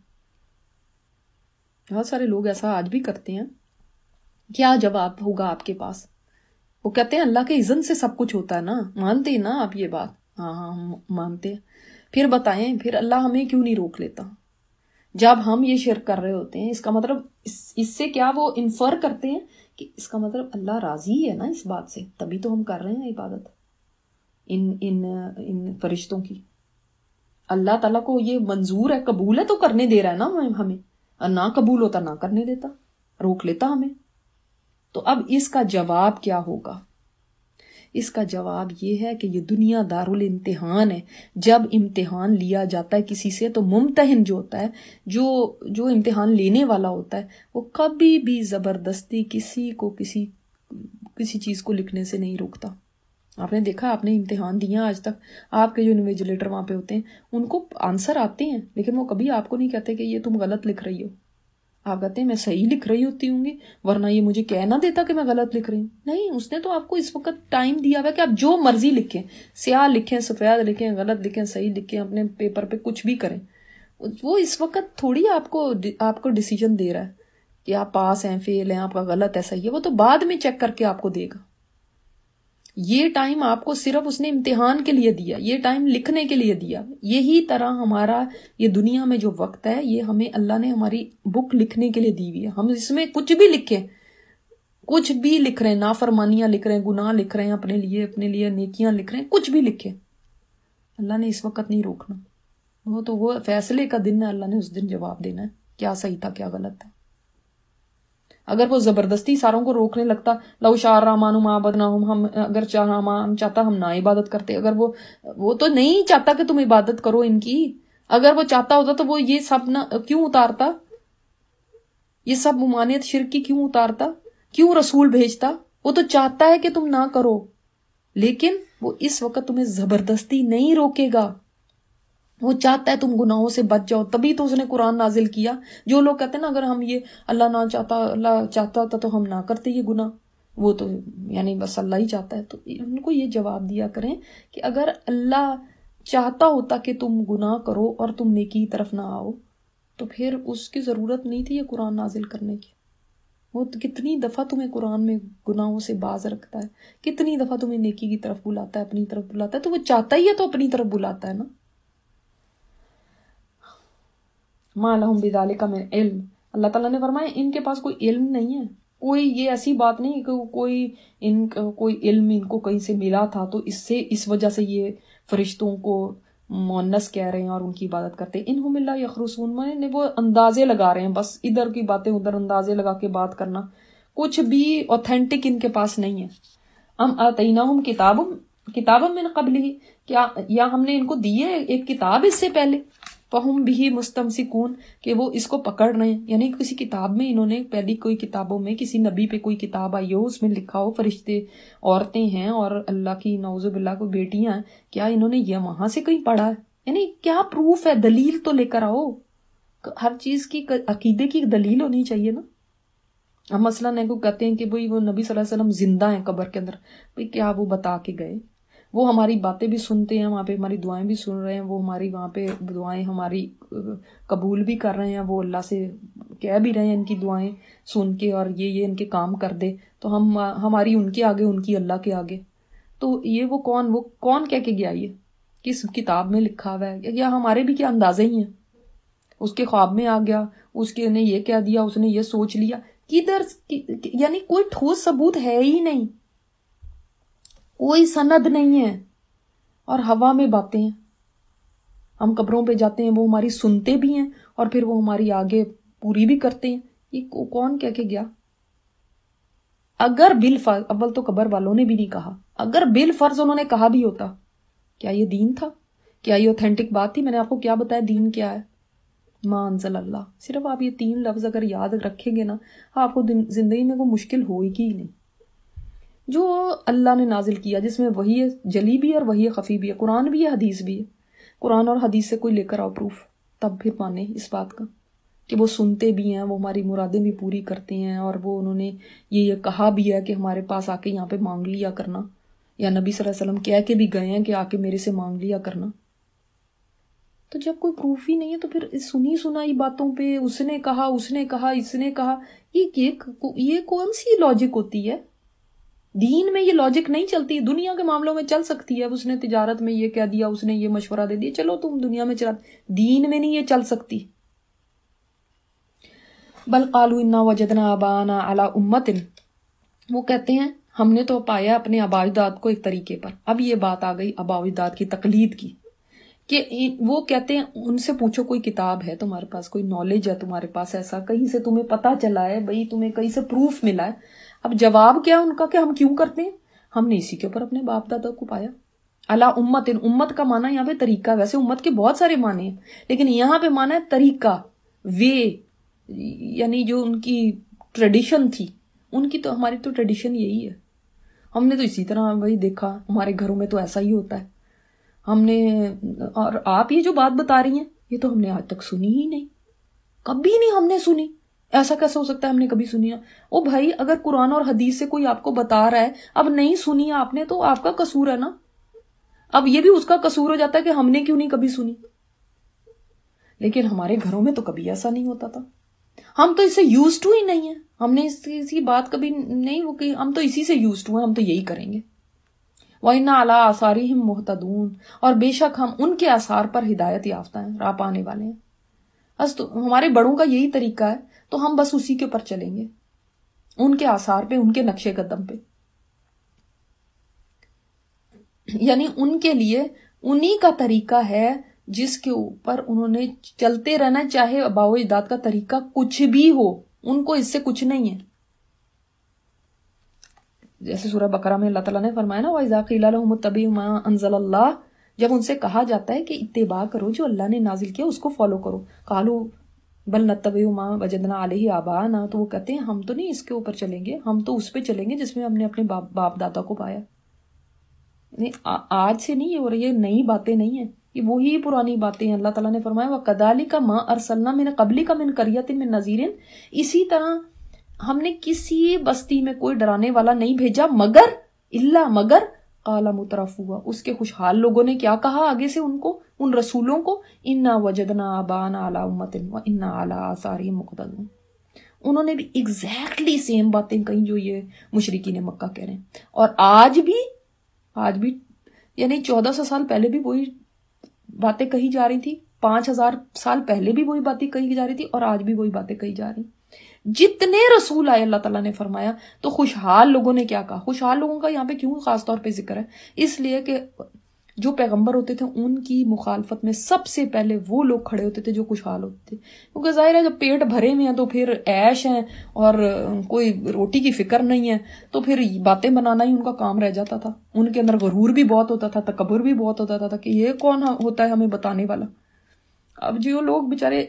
بہت سارے لوگ ایسا آج بھی کرتے ہیں, کیا جواب ہوگا آپ کے پاس؟ وہ کہتے ہیں اللہ کے اذن سے سب کچھ ہوتا ہے نا, مانتے ہیں نا آپ یہ بات؟ ہاں ہاں ہم مانتے ہیں. پھر بتائیں پھر اللہ ہمیں کیوں نہیں روک لیتا جب ہم یہ شرک کر رہے ہوتے ہیں؟ اس کا مطلب اس, اس سے کیا وہ انفر کرتے ہیں کہ اس کا مطلب اللہ راضی ہے نا اس بات سے, تبھی تو ہم کر رہے ہیں عبادت ان ان ان فرشتوں کی. اللہ تعالیٰ کو یہ منظور ہے, قبول ہے تو کرنے دے رہا ہے نا ہمیں, اور نہ قبول ہوتا نہ کرنے دیتا, روک لیتا ہمیں. تو اب اس کا جواب کیا ہوگا؟ اس کا جواب یہ ہے کہ یہ دنیا دارالامتحان ہے. جب امتحان لیا جاتا ہے کسی سے تو ممتحن جو ہوتا ہے, جو جو امتحان لینے والا ہوتا ہے, وہ کبھی بھی زبردستی کسی کو کسی کسی چیز کو لکھنے سے نہیں روکتا. آپ نے دیکھا, آپ نے امتحان دیا آج تک, آپ کے جو انویجیلیٹر وہاں پہ ہوتے ہیں ان کو آنسر آتے ہیں, لیکن وہ کبھی آپ کو نہیں کہتے کہ یہ تم غلط لکھ رہی ہو. آپ کہتے ہیں میں صحیح لکھ رہی ہوتی ہوں گی ورنہ یہ مجھے کہہ نہ دیتا کہ میں غلط لکھ رہی ہوں. نہیں, اس نے تو آپ کو اس وقت ٹائم دیا ہوا ہے کہ آپ جو مرضی لکھیں, سیاہ لکھیں, سفید لکھیں, غلط لکھیں, صحیح لکھیں, اپنے پیپر پہ کچھ بھی کریں. وہ اس وقت تھوڑی آپ کو آپ کو ڈیسیجن دے رہا ہے کہ آپ پاس ہیں, فیل ہیں, آپ کا غلط ہے, صحیح ہے. وہ تو بعد میں چیک کر کے آپ کو دے گا. یہ ٹائم آپ کو صرف اس نے امتحان کے لیے دیا, یہ ٹائم لکھنے کے لیے دیا. یہی طرح ہمارا یہ دنیا میں جو وقت ہے یہ ہمیں اللہ نے ہماری بک لکھنے کے لیے دی ہوئی ہے. ہم اس میں کچھ بھی لکھیں, کچھ بھی لکھ رہے ہیں, نافرمانیاں لکھ رہے ہیں, گناہ لکھ رہے ہیں, اپنے لیے اپنے لیے نیکیاں لکھ رہے ہیں, کچھ بھی لکھیں, اللہ نے اس وقت نہیں روکنا. وہ تو وہ فیصلے کا دن ہے, اللہ نے اس دن جواب دینا ہے کیا صحیح تھا کیا غلط تھا. اگر وہ زبردستی ساروں کو روکنے لگتا, لو شاء الرحمن ما عبدناہم, ہم اگر چاہا چاہتا ہم نہ عبادت کرتے. اگر وہ وہ تو نہیں چاہتا کہ تم عبادت کرو ان کی, اگر وہ چاہتا ہوتا تو وہ یہ سب نہ کیوں اتارتا, یہ سب ممانعت شرک کی کیوں اتارتا, کیوں رسول بھیجتا. وہ تو چاہتا ہے کہ تم نہ کرو, لیکن وہ اس وقت تمہیں زبردستی نہیں روکے گا. وہ چاہتا ہے تم گناہوں سے بچ جاؤ, تبھی تو اس نے قرآن نازل کیا. جو لوگ کہتے ہیں نا اگر ہم یہ اللہ نہ چاہتا, اللہ چاہتا تھا تو ہم نہ کرتے یہ گناہ, وہ تو یعنی بس اللہ ہی چاہتا ہے. تو ان کو یہ جواب دیا کریں کہ اگر اللہ چاہتا ہوتا کہ تم گناہ کرو اور تم نیکی کی طرف نہ آؤ تو پھر اس کی ضرورت نہیں تھی یہ قرآن نازل کرنے کی. وہ کتنی دفعہ تمہیں قرآن میں گناہوں سے باز رکھتا ہے, کتنی دفعہ تمہیں نیکی کی طرف بلاتا ہے, اپنی طرف بلاتا ہے. تو وہ چاہتا ہی ہے تو اپنی طرف بلاتا ہے نا. ما لہم بذالک من علم, اللہ تعالیٰ نے فرمایا ان کے پاس کوئی علم نہیں ہے, کوئی یہ ایسی بات نہیں کہ کوئی ان کوئی علم ان کو کہیں سے ملا تھا تو اس سے اس وجہ سے یہ فرشتوں کو مؤنث کہہ رہے ہیں اور ان کی عبادت کرتے ہیں. انہم الا یخرصون, میں وہ اندازے لگا رہے ہیں, بس ادھر کی باتیں ادھر اندازے لگا کے بات کرنا, کچھ بھی اوتھینٹک ان کے پاس نہیں ہے. ام آتیناہم کتاب کتاب من قبلہ, کیا یا ہم نے ان کو دی ہے ایک کتاب اس سے پہلے, فہم بھی مستمسکون, کہ وہ اس کو پکڑ رہے ہیں. یعنی کسی کتاب میں انہوں نے پہلی کوئی کتابوں میں کسی نبی پہ کوئی کتاب آئی ہو, اس میں لکھا ہو فرشتے عورتیں ہیں اور اللہ کی نعوذ باللہ کو بیٹیاں ہیں, کیا انہوں نے یہ وہاں سے کہیں پڑھا ہے؟ یعنی کیا پروف ہے؟ دلیل تو لے کر آؤ. ہر چیز کی عقیدے کی دلیل ہونی چاہیے نا. ہم مثلاً کو کہتے ہیں کہ بھئی وہ نبی صلی اللہ علیہ وسلم زندہ ہیں قبر کے اندر, بھئی کیا وہ بتا کے گئے؟ وہ ہماری باتیں بھی سنتے ہیں وہاں پہ, ہماری دعائیں بھی سن رہے ہیں, وہ ہماری وہاں پہ دعائیں ہماری قبول بھی کر رہے ہیں, وہ اللہ سے کہہ بھی رہے ہیں ان کی دعائیں سن کے اور یہ یہ ان کے کام کر دے, تو ہم ہماری ان کے آگے, ان کی اللہ کے آگے. تو یہ وہ کون وہ کون کہہ کے گیا, یہ کس کتاب میں لکھا ہوا ہے؟ یا ہمارے بھی کیا اندازے ہی ہیں؟ اس کے خواب میں آ گیا, اس کے نے یہ کہہ دیا, اس نے یہ سوچ لیا, کدھر یعنی کوئی ٹھوس ثبوت ہے ہی نہیں, کوئی سند نہیں ہے, اور ہوا میں باتیں ہیں. ہم قبروں پہ جاتے ہیں, وہ ہماری سنتے بھی ہیں اور پھر وہ ہماری آگے پوری بھی کرتے ہیں. یہ کون کہہ کے گیا؟ اگر بالفرض, اول تو قبر والوں نے بھی نہیں کہا, اگر بالفرض انہوں نے کہا بھی ہوتا, کیا یہ دین تھا؟ کیا یہ اوتھینٹک بات تھی؟ میں نے آپ کو کیا بتایا دین کیا ہے. ما انزل اللہ. صرف آپ یہ تین لفظ اگر یاد رکھیں گے نا, آپ کو زندگی میں کوئی مشکل ہوئے گی ہی نہیں. جو اللہ نے نازل کیا, جس میں وحی جلی بھی ہے اور وحی خفی بھی ہے, قرآن بھی ہے, حدیث بھی ہے. قرآن اور حدیث سے کوئی لے کر آؤ پروف, تب پھر مانے اس بات کا کہ وہ سنتے بھی ہیں, وہ ہماری مرادیں بھی پوری کرتے ہیں, اور وہ انہوں نے یہ یہ کہا بھی ہے کہ ہمارے پاس آ کے یہاں پہ مانگ لیا کرنا, یا نبی صلی اللہ علیہ وسلم کہہ کے بھی گئے ہیں کہ آ کے میرے سے مانگ لیا کرنا. تو جب کوئی پروف ہی نہیں ہے تو پھر سنی سنائی باتوں پہ اس نے کہا, اس نے کہا, اس نے کہا, یہ یہ کون سی لاجک ہوتی ہے؟ دین میں یہ لاجک نہیں چلتی. دنیا کے معاملوں میں چل سکتی ہے, اس نے تجارت میں یہ کہہ دیا, اس نے یہ مشورہ دے دیا, چلو تم دنیا میں چلا, دین میں نہیں یہ چل سکتی. بل قالوا انا وجدنا آباءنا علی امۃ, وہ کہتے ہیں ہم نے تو پایا اپنے آباء اجداد کو ایک طریقے پر. اب یہ بات آ گئی آباء اجداد کی تقلید کی, کہ وہ کہتے ہیں ان سے پوچھو کوئی کتاب ہے تمہارے پاس, کوئی نالج ہے تمہارے پاس, ایسا کہیں سے تمہیں پتہ چلا ہے, بھئی تمہیں کہیں سے پروف ملا ہے. اب جواب کیا ان کا کہ ہم کیوں کرتے ہیں؟ ہم نے اسی کے اوپر اپنے باپ دادا کو پایا. علی امت, امت کا معنی یہاں پہ طریقہ, ویسے امت کے بہت سارے معنی ہیں لیکن یہاں پہ معنی ہے طریقہ, وے, یعنی جو ان کی ٹریڈیشن تھی ان کی. تو ہماری تو ٹریڈیشن یہی ہے, ہم نے تو اسی طرح وہی دیکھا, ہمارے گھروں میں تو ایسا ہی ہوتا ہے. ہم نے, اور آپ یہ جو بات بتا رہی ہیں یہ تو ہم نے آج تک سنی ہی نہیں, کبھی نہیں ہم نے سنی. ایسا کیسے ہو سکتا ہے ہم نے کبھی سنی؟ او بھائی, اگر قرآن اور حدیث سے کوئی آپ کو بتا رہا ہے, اب نہیں سنی آپ نے, تو آپ کا قصور ہے نا. اب یہ بھی اس کا قصور ہو جاتا ہے کہ ہم نے کیوں نہیں کبھی سنی. لیکن ہمارے گھروں میں تو کبھی ایسا نہیں ہوتا تھا, ہم تو اس سے یوز ٹو ہی نہیں ہے, ہم نے اس کی بات کبھی نہیں, وہ کہ ہم تو اسی سے یوز ٹو ہیں, ہم تو یہی کریں گے. وَإِنَّ عَلَىٰ آثَارِهِمْ مُهْتَدُونَ, اور بے شک ہم ان کے آثار پر ہدایت یافتہ ہیں, راہ پانے والے ہیں. بس تو ہمارے بڑوں کا یہی طریقہ ہے, تو ہم بس اسی کے اوپر چلیں گے, ان کے آثار پہ, ان کے نقش قدم پہ. یعنی ان کے لیے انہی کا طریقہ ہے جس کے اوپر انہوں نے چلتے رہنا, چاہے آباء و اجداد کا طریقہ کچھ بھی ہو, ان کو اس سے کچھ نہیں ہے. جیسے سورہ بقرہ میں اللہ تعالیٰ نے فرمایا نا, وَإِذَا قِيلَ لَهُمُ اتَّبِعُوا مَا أَنزَلَ اللَّهُ, جب ان سے کہا جاتا ہے کہ اتباع کرو جو اللہ نے نازل کیا, اس کو فالو کرو. قَالُوا بَلْ نَتَّبِعُ مَا وَجَدْنَا عَلَيْهِ آبَاءَنَا, تو وہ کہتے ہیں ہم تو نہیں اس کے اوپر چلیں گے, ہم تو اس پہ چلیں گے جس میں ہم نے اپنے باپ باپ دادا کو پایا. نہیں, آج سے نہیں ہے, اور یہ نئی باتیں نہیں ہیں, یہ وہی پرانی باتیں ہیں. اللہ تعالیٰ نے فرمایا وَكَذَلِكَ مَا أَرْسَلْنَا مِن قَبْلِكَ مِن قَرْيَةٍ مِن نَذِيرٍ, اسی طرح ہم نے کسی بستی میں کوئی ڈرانے والا نہیں بھیجا مگر الا مگر قال مترفوا، اس کے خوشحال لوگوں نے کیا کہا آگے سے ان کو، ان رسولوں کو، انا وجدنا آبانا علی امۃ وانا علی آثارہم مقتدون. انہوں نے بھی ایگزیکٹلی سیم باتیں کہیں جو یہ مشرکین مکہ کہہ رہے ہیں. اور آج بھی آج بھی یعنی چودہ سو سال پہلے بھی وہی باتیں کہی جا رہی تھی، پانچ ہزار سال پہلے بھی وہی باتیں کہی جا رہی تھی، اور آج بھی وہی باتیں کہی جا رہی. جتنے رسول آئے اللہ تعالیٰ نے فرمایا تو خوشحال لوگوں نے کیا کہا. خوشحال لوگوں کا یہاں پہ کیوں خاص طور پہ ذکر ہے؟ اس لیے کہ جو پیغمبر ہوتے تھے ان کی مخالفت میں سب سے پہلے وہ لوگ کھڑے ہوتے تھے جو خوشحال ہوتے تھے، کیونکہ ظاہر ہے جب پیٹ بھرے ہوئے ہیں تو پھر عیش ہیں اور کوئی روٹی کی فکر نہیں ہے، تو پھر باتیں بنانا ہی ان کا کام رہ جاتا تھا. ان کے اندر غرور بھی بہت ہوتا تھا، تکبر بھی بہت ہوتا تھا کہ یہ کون ہوتا ہے ہمیں بتانے والا. اب جو لوگ بیچارے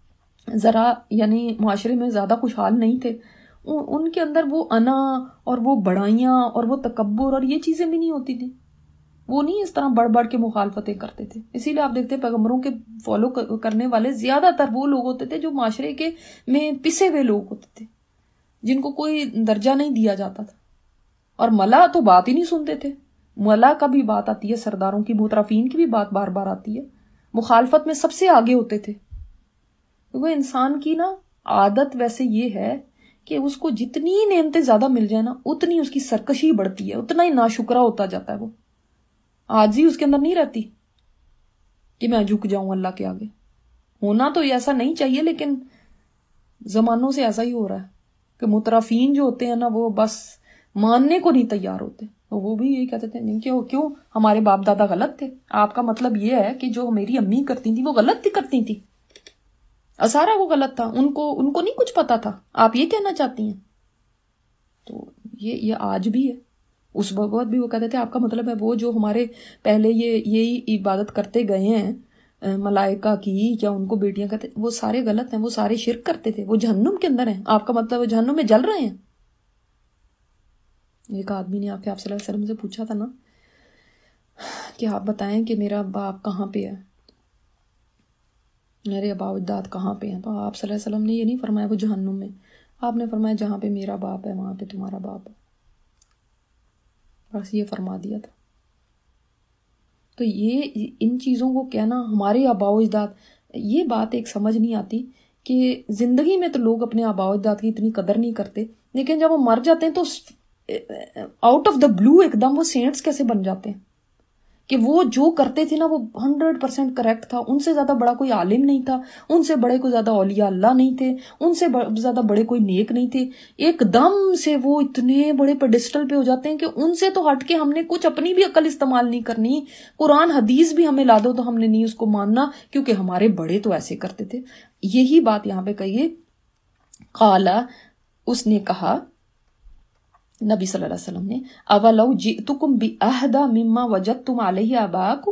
ذرا یعنی معاشرے میں زیادہ خوشحال نہیں تھے، ان کے اندر وہ انا اور وہ بڑائیاں اور وہ تکبر اور یہ چیزیں بھی نہیں ہوتی تھی. وہ نہیں اس طرح بڑھ بڑھ کے مخالفتیں کرتے تھے. اسی لیے آپ دیکھتے ہیں پیغمبروں کے فالو کرنے والے زیادہ تر وہ لوگ ہوتے تھے جو معاشرے کے میں پسے ہوئے لوگ ہوتے تھے، جن کو کوئی درجہ نہیں دیا جاتا تھا. اور ملا تو بات ہی نہیں سنتے تھے. ملا کا بھی بات آتی ہے، سرداروں کی، مترفین کی بھی بات بار بار آتی ہے. مخالفت میں سب سے آگے ہوتے تھے، کیونکہ انسان کی نا عادت ویسے یہ ہے کہ اس کو جتنی نعمتیں زیادہ مل جائیں نا اتنی اس کی سرکشی بڑھتی ہے، اتنا ہی ناشکرا ہوتا جاتا ہے. وہ عاجزی اس کے اندر نہیں رہتی کہ میں جھک جاؤں اللہ کے آگے. ہونا تو ایسا نہیں چاہیے، لیکن زمانوں سے ایسا ہی ہو رہا ہے کہ مترفین جو ہوتے ہیں نا وہ بس ماننے کو نہیں تیار ہوتے. وہ بھی یہی کہتے تھے نہیں کیوں کیوں ہمارے باپ دادا غلط تھے. آپ کا مطلب یہ ہے کہ جو میری امی کرتی تھی وہ غلط تھی کرتی تھی سارا وہ غلط تھا، ان کو ان کو نہیں کچھ پتا تھا. آپ یہ کہنا چاہتی ہیں؟ تو یہ یہ آج بھی ہے. اس وقت بھی وہ کہتے تھے آپ کا مطلب ہے وہ جو ہمارے پہلے یہ یہی عبادت کرتے گئے ہیں ملائکہ کی یا ان کو بیٹیاں کہتے وہ سارے غلط ہیں، وہ سارے شرک کرتے تھے، وہ جہنم کے اندر ہیں. آپ کا مطلب وہ جہنم میں جل رہے ہیں. ایک آدمی نے آپ کے آپ صلی اللہ علیہ وسلم سے پوچھا تھا نا کہ آپ بتائیں کہ میرا باپ کہاں پہ ہے، میرے ابا اجداد کہاں پہ ہیں. تو آپ صلی اللہ علیہ وسلم نے یہ نہیں فرمایا وہ جہنم میں، آپ نے فرمایا جہاں پہ میرا باپ ہے وہاں پہ تمہارا باپ ہے، بس یہ فرما دیا تھا. تو یہ ان چیزوں کو کہنا ہمارے آباء و اجداد، یہ بات ایک سمجھ نہیں آتی کہ زندگی میں تو لوگ اپنے آباء و اجداد کی اتنی قدر نہیں کرتے، لیکن جب وہ مر جاتے ہیں تو آؤٹ آف دا بلو ایک دم وہ سینٹس کیسے بن جاتے ہیں کہ وہ جو کرتے تھے نا وہ ہنڈریڈ پرسینٹ کریکٹ تھا. ان سے زیادہ بڑا کوئی عالم نہیں تھا، ان سے بڑے کوئی زیادہ اولیاء اللہ نہیں تھے، ان سے زیادہ بڑے کوئی نیک نہیں تھے. ایک دم سے وہ اتنے بڑے پیڈسٹل پہ ہو جاتے ہیں کہ ان سے تو ہٹ کے ہم نے کچھ اپنی بھی عقل استعمال نہیں کرنی. قرآن حدیث بھی ہمیں لا دو تو ہم نے نہیں اس کو ماننا کیونکہ ہمارے بڑے تو ایسے کرتے تھے. یہی بات یہاں پہ کہیے قالا، اس نے کہا نبی صلی اللہ علیہ وسلم نے اولو جئتکم بأہدی مما وجدتم علیہ آباءکم،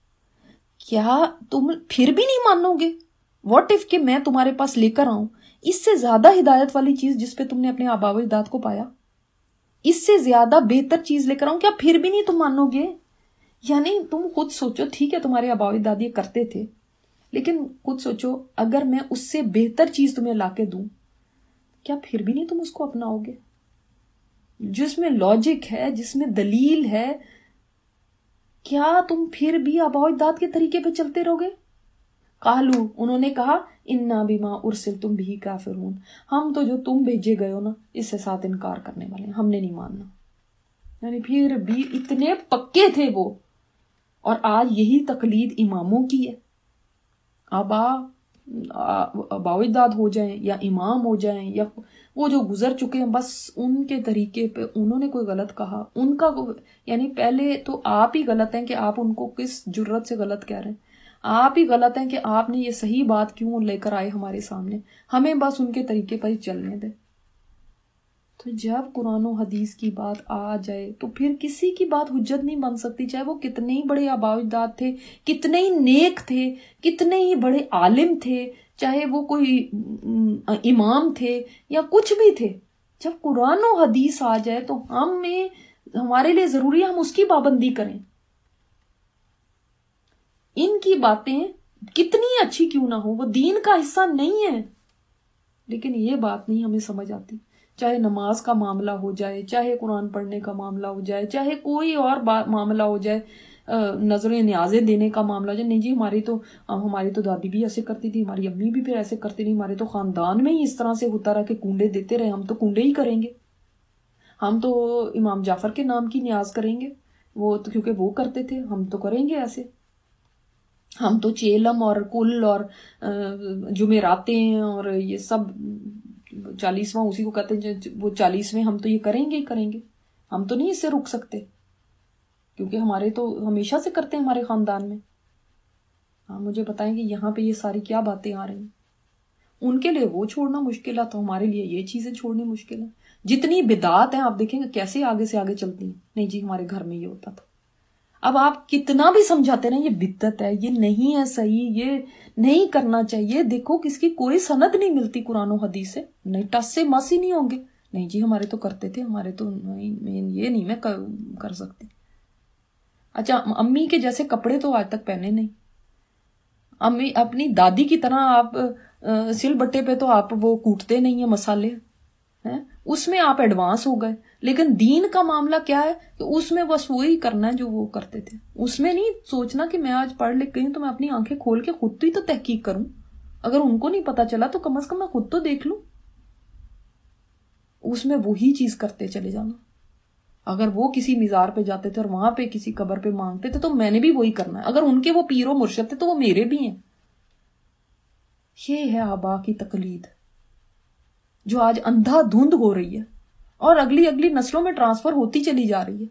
کیا تم پھر بھی نہیں مانو گے؟ واٹ اف کہ میں تمہارے پاس لے کر آؤں اس سے زیادہ ہدایت والی چیز جس پہ تم نے اپنے آباء و اجداد کو پایا، اس سے زیادہ بہتر چیز لے کر آؤں، کیا پھر بھی نہیں تم مانو گے؟ یعنی تم خود سوچو، ٹھیک ہے تمہارے آباء و اجداد یہ کرتے تھے، لیکن خود سوچو اگر میں اس سے بہتر چیز تمہیں لا کے دوں کیا پھر بھی نہیں تم اس کو اپناؤ گے؟ جس میں لاجک ہے، جس میں دلیل ہے، کیا تم پھر بھی آباء و اجداد کے طریقے پہ چلتے رہو گے؟ قالو، انہوں نے کہا انا بما ارسلتم بہ کافرون، ہم تو جو تم بھیجے گئے ہو نا اس سے ساتھ انکار کرنے والے ہیں، ہم نے نہیں ماننا. یعنی پھر بھی اتنے پکے تھے وہ. اور آج یہی تقلید اماموں کی ہے. آبا آباء و اجداد ہو جائیں یا امام ہو جائیں یا وہ جو گزر چکے ہیں، بس ان کے طریقے پہ انہوں نے کوئی غلط کہا، ان کا یعنی پہلے تو آپ ہی غلط ہیں کہ آپ ان کو کس جرت سے غلط کہہ رہے ہیں. آپ ہی غلط ہیں کہ آپ نے یہ صحیح بات کیوں لے کر آئے ہمارے سامنے، ہمیں بس ان کے طریقے پر ہی چلنے دیں. تو جب قرآن و حدیث کی بات آ جائے تو پھر کسی کی بات حجت نہیں بن سکتی، چاہے وہ کتنے ہی بڑے آباء و اجداد تھے، کتنے ہی نیک تھے، کتنے ہی بڑے عالم تھے، چاہے وہ کوئی امام تھے یا کچھ بھی تھے. جب قرآن و حدیث آ جائے تو ہمیں ہمارے لیے ضروری ہے ہم اس کی پابندی کریں. ان کی باتیں کتنی اچھی کیوں نہ ہو وہ دین کا حصہ نہیں ہے، لیکن یہ بات نہیں ہمیں سمجھ آتی. چاہے نماز کا معاملہ ہو جائے، چاہے قرآن پڑھنے کا معاملہ ہو جائے، چاہے کوئی اور معاملہ ہو جائے، نظریں نیازیں دینے کا معاملہ ہو جائے، نہیں جی ہماری تو ہماری تو دادی بھی ایسے کرتی تھی، ہماری امی بھی پھر ایسے کرتی تھی، ہمارے تو خاندان میں ہی اس طرح سے ہوتا رہا کہ کنڈے دیتے رہے، ہم تو کنڈے ہی کریں گے، ہم تو امام جعفر کے نام کی نیاز کریں گے، وہ تو کیونکہ وہ کرتے تھے، ہم تو کریں گے ایسے، ہم تو چیلم اور کل اور جمعراتیں اور یہ سب چالیسواں اسی کو کہتے ہیں، وہ چالیسویں ہم تو یہ کریں گے ہی کریں گے، ہم تو نہیں اس سے رک سکتے کیونکہ ہمارے تو ہمیشہ سے کرتے ہیں ہمارے خاندان میں۔ ہاں مجھے بتائیں کہ یہاں پہ یہ ساری کیا باتیں آ رہی ہیں؟ ان کے لیے وہ چھوڑنا مشکل ہے تو ہمارے لیے یہ چیزیں چھوڑنی مشکل ہے۔ جتنی بدعات ہیں آپ دیکھیں گے کیسے آگے سے آگے چلتی ہیں، نہیں جی ہمارے گھر میں یہ ہوتا تھا۔ اب آپ کتنا بھی سمجھاتے ہیں یہ بدعت ہے، یہ نہیں ہے صحیح، یہ نہیں کرنا چاہیے، دیکھو کس کی کوئی سند نہیں ملتی قرآن و حدیث سے، نہیں ٹس سے مس ہی نہیں ہوں گے، نہیں جی ہمارے تو کرتے تھے، ہمارے تو نہیں، یہ نہیں میں کر سکتی۔ اچھا امی کے جیسے کپڑے تو آج تک پہنے نہیں، امی اپنی دادی کی طرح آپ سل بٹے پہ تو آپ وہ کوٹتے نہیں ہیں مسالے ہیں، اس میں آپ ایڈوانس ہو گئے، لیکن دین کا معاملہ کیا ہے کہ اس میں بس وہی کرنا ہے جو وہ کرتے تھے، اس میں نہیں سوچنا کہ میں آج پڑھ لکھ گئی ہوں تو میں اپنی آنکھیں کھول کے خود ہی تو تحقیق کروں، اگر ان کو نہیں پتا چلا تو کم از کم میں خود تو دیکھ لوں، اس میں وہی چیز کرتے چلے جانا۔ اگر وہ کسی مزار پہ جاتے تھے اور وہاں پہ کسی قبر پہ مانگتے تھے تو میں نے بھی وہی کرنا ہے، اگر ان کے وہ پیر و مرشد تھے تو وہ میرے بھی ہیں۔ یہ ہے آبا کی تقلید جو آج اندھا دھند ہو رہی ہے اور اگلی اگلی نسلوں میں ٹرانسفر ہوتی چلی جا رہی ہے۔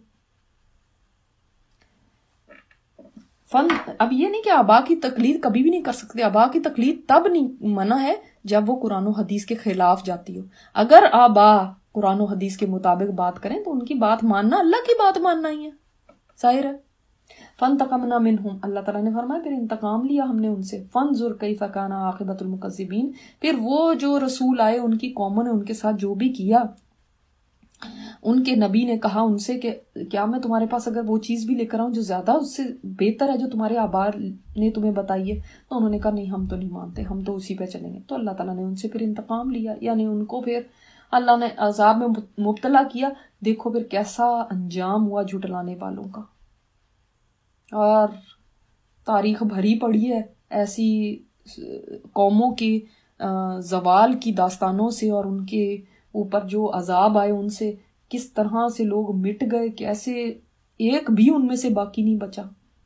فن اب یہ نہیں کہ آبا کی تقلید کبھی بھی نہیں کر سکتے، آبا کی تقلید تب نہیں منع ہے جب وہ قرآن و حدیث کے خلاف جاتی ہو۔ اگر آبا قرآن و حدیث کے مطابق بات کریں تو ان کی بات ماننا اللہ کی بات ماننا ہی ہے، ظاہر ہے۔ فانتقمنا منہم، اللہ تعالیٰ نے فرمایا پھر انتقام لیا ہم نے ان سے، فانظر کیف کان عاقبۃ المکذبین، پھر وہ جو رسول آئے ان کی قوموں نے ان کے ساتھ جو بھی کیا، ان کے نبی نے کہا ان سے کہ کیا میں تمہارے پاس اگر وہ چیز بھی لے کر آؤں جو زیادہ اس سے بہتر ہے جو تمہارے آبا نے تمہیں بتائی ہے، تو انہوں نے کہا نہیں ہم تو نہیں مانتے، ہم تو اسی پہ چلیں گے۔ تو اللہ تعالیٰ نے ان سے پھر انتقام لیا، یعنی ان کو پھر اللہ نے عذاب میں مبتلا کیا۔ دیکھو پھر کیسا انجام ہوا جھٹلانے والوں کا، اور تاریخ بھری پڑی ہے ایسی قوموں کے زوال کی داستانوں سے، اور ان کے اوپر جو عذاب آئے ان سے کس طرح سے لوگ مٹ گئے، کیسے ایک بھی ان میں سے باقی نہیں بچا۔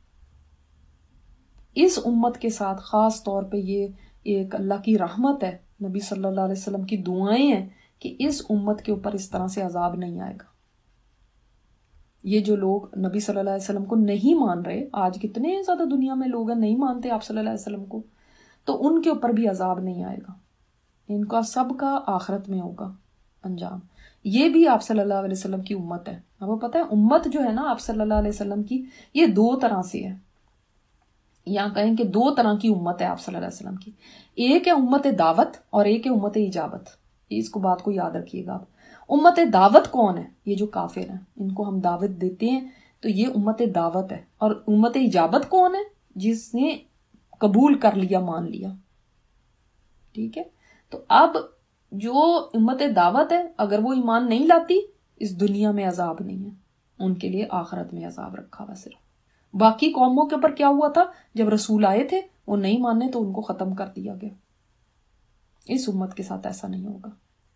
اس امت کے ساتھ خاص طور پہ یہ ایک اللہ کی رحمت ہے، نبی صلی اللہ علیہ وسلم کی دعائیں ہیں کہ اس امت کے اوپر اس طرح سے عذاب نہیں آئے گا۔ یہ جو لوگ نبی صلی اللہ علیہ وسلم کو نہیں مان رہے، آج کتنے زیادہ دنیا میں لوگ ہیں نہیں مانتے آپ صلی اللہ علیہ وسلم کو، تو ان کے اوپر بھی عذاب نہیں آئے گا، ان کا سب کا آخرت میں ہوگا انجام۔ یہ بھی آپ صلی اللہ علیہ وسلم کی امت ہے۔ اب وہ پتہ ہے امت جو ہے نا آپ صلی اللہ علیہ وسلم کی، یہ دو طرح سے ہے، یہاں کہیں کہ دو طرح کی امت ہے آپ صلی اللہ علیہ وسلم کی، ایک ہے امت دعوت اور ایک ہے امت اجابت۔ اس کو بات کو یاد رکھیے گا آپ۔ امت دعوت کون ہے؟ یہ جو کافر ہیں ان کو ہم دعوت دیتے ہیں تو یہ امت دعوت ہے، اور امت اجابت کون ہے؟ جس نے قبول کر لیا، مان لیا، ٹھیک ہے۔ تو اب جو امت دعوت ہے اگر وہ ایمان نہیں لاتی، اس دنیا میں عذاب نہیں ہے، ان کے لیے آخرت میں عذاب رکھا ہوا صرف۔ باقی قوموں کے اوپر کیا ہوا تھا؟ جب رسول آئے تھے وہ نہیں ماننے تو ان کو ختم کر دیا گیا۔ اس امت کے ساتھ ایسا نہیں ہوگا۔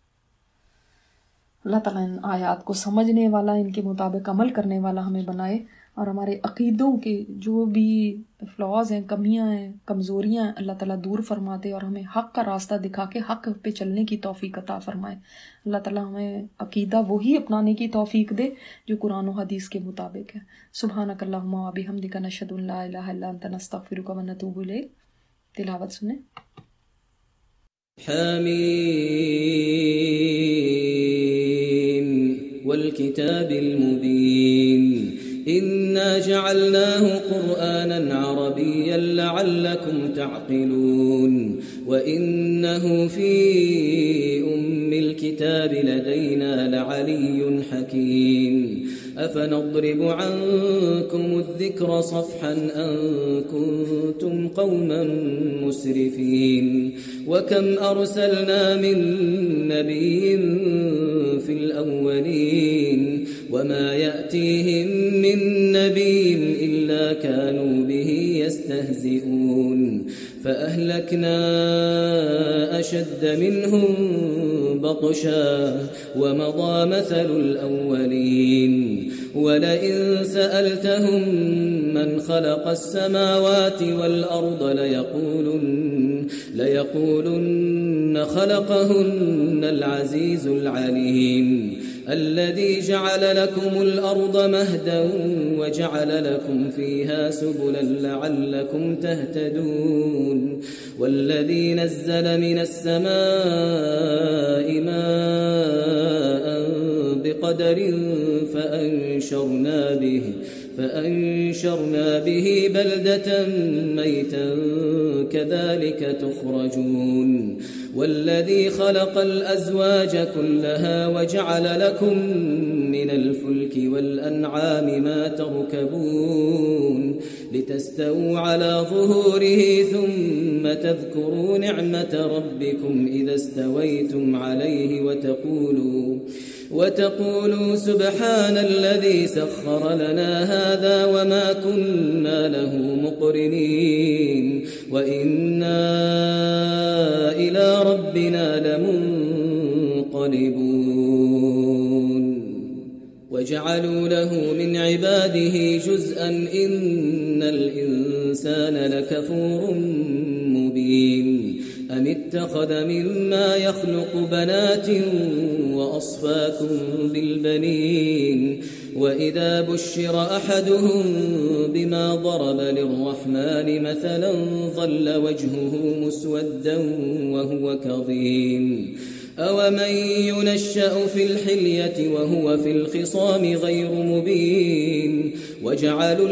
اللہ تعالیٰ ان آیات کو سمجھنے والا، ان کے مطابق عمل کرنے والا ہمیں بنائے، اور ہمارے عقیدوں کے جو بھی فلاز ہیں، کمیاں ہیں، کمزوریاں ہیں، اللہ تعالیٰ دور فرما دے اور ہمیں حق کا راستہ دکھا کے حق پہ چلنے کی توفیق عطا فرمائے۔ اللہ تعالیٰ ہمیں عقیدہ وہی اپنانے کی توفیق دے جو قرآن و حدیث کے مطابق ہے۔ سبحانک اللہم و بحمدک، نشہد ان لا الہ الا انت، نستغفرک و نتوب الیک۔ تلاوت سنیں۔ حمیم والکتاب المبین، إنا جعلناه قرآنا عربيا لعلكم تعقلون وإنه في أم الكتاب لدينا لعلي حكيم أفنضرب عنكم الذكر صفحا أن كنتم قوما مسرفين وكم أرسلنا من نبي في الأولين وما يأتيهم من نبي إلا كانوا به يستهزئون فأهلكنا أشد منهم بطشا ومضى مثل الأولين ولئن سألتهم من خلق السماوات والأرض ليقولن, ليقولن خلقهن العزيز العليم الذي جعل لكم الأرض مهدا وجعل لكم فيها سبلا لعلكم تهتدون والذي نزل من السماء ماء بقدر فأنشرنا به فأنشرنا به بلدة ميتا كذلك تخرجون والذي خلق الأزواج كلها وجعل لكم من الفلك والأنعام ما تركبون لتستووا على ظهوره ثم تذكروا نعمة ربكم إذا استويتم عليه وتقولوا وتقولوا سبحان الذي سخر لنا هذا وما كنا له مقرنين وإنا إلى ربنا لمنقلبون وجعلوا له من عباده جزءا إن الإنسان لكفور مبين أم اتخذ مما يخلق بنات وأصفاكم بالبنين وإذا بشر أحدهم بما ضرب للرحمن مثلا ظل وجهه مسودا وهو كظيم أومن ينشأ في الحلية وهو في الخصام غير مبين وجعلوا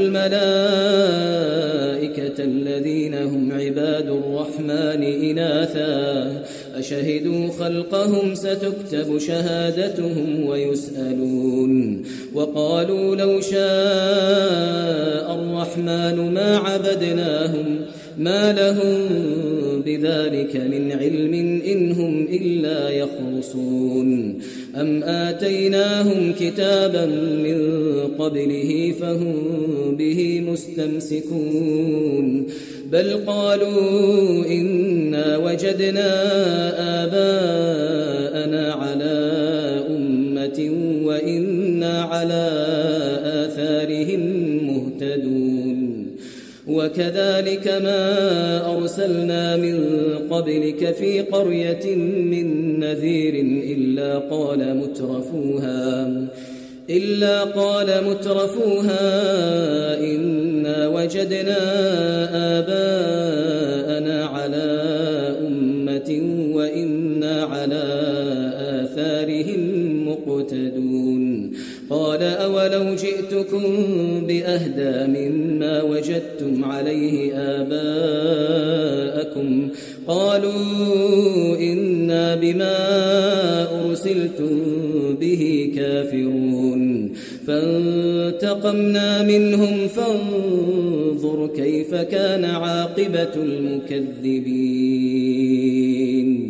الملائكة الذين هم عباد الرحمن إناثا أشهدوا خلقهم ستكتب شهادتهم ويسألون وقالوا لو شاء الرحمن ما عبدناهم ما لهم بذلك من علم إن هم إلا يخرصون أم آتيناهم كتابا من قبله فهم به مستمسكون بل قالوا إنا وجدنا آباءنا على أمة وإنا على آثارهم مهتدون وكذلك ما أرسلنا من قبلك في قرية من نذير إلا قال مترفوها إلا قال مترفوها إنا وجدنا آباءنا على أمة وإنا على آثارهم مقتدون قال أولو جئتكم بأهدى مما وجدتم عليه آباءكم قالوا إنا بما أرسلتم به كافرون فانتقمنا منهم فانظر كيف كان عاقبة المكذبين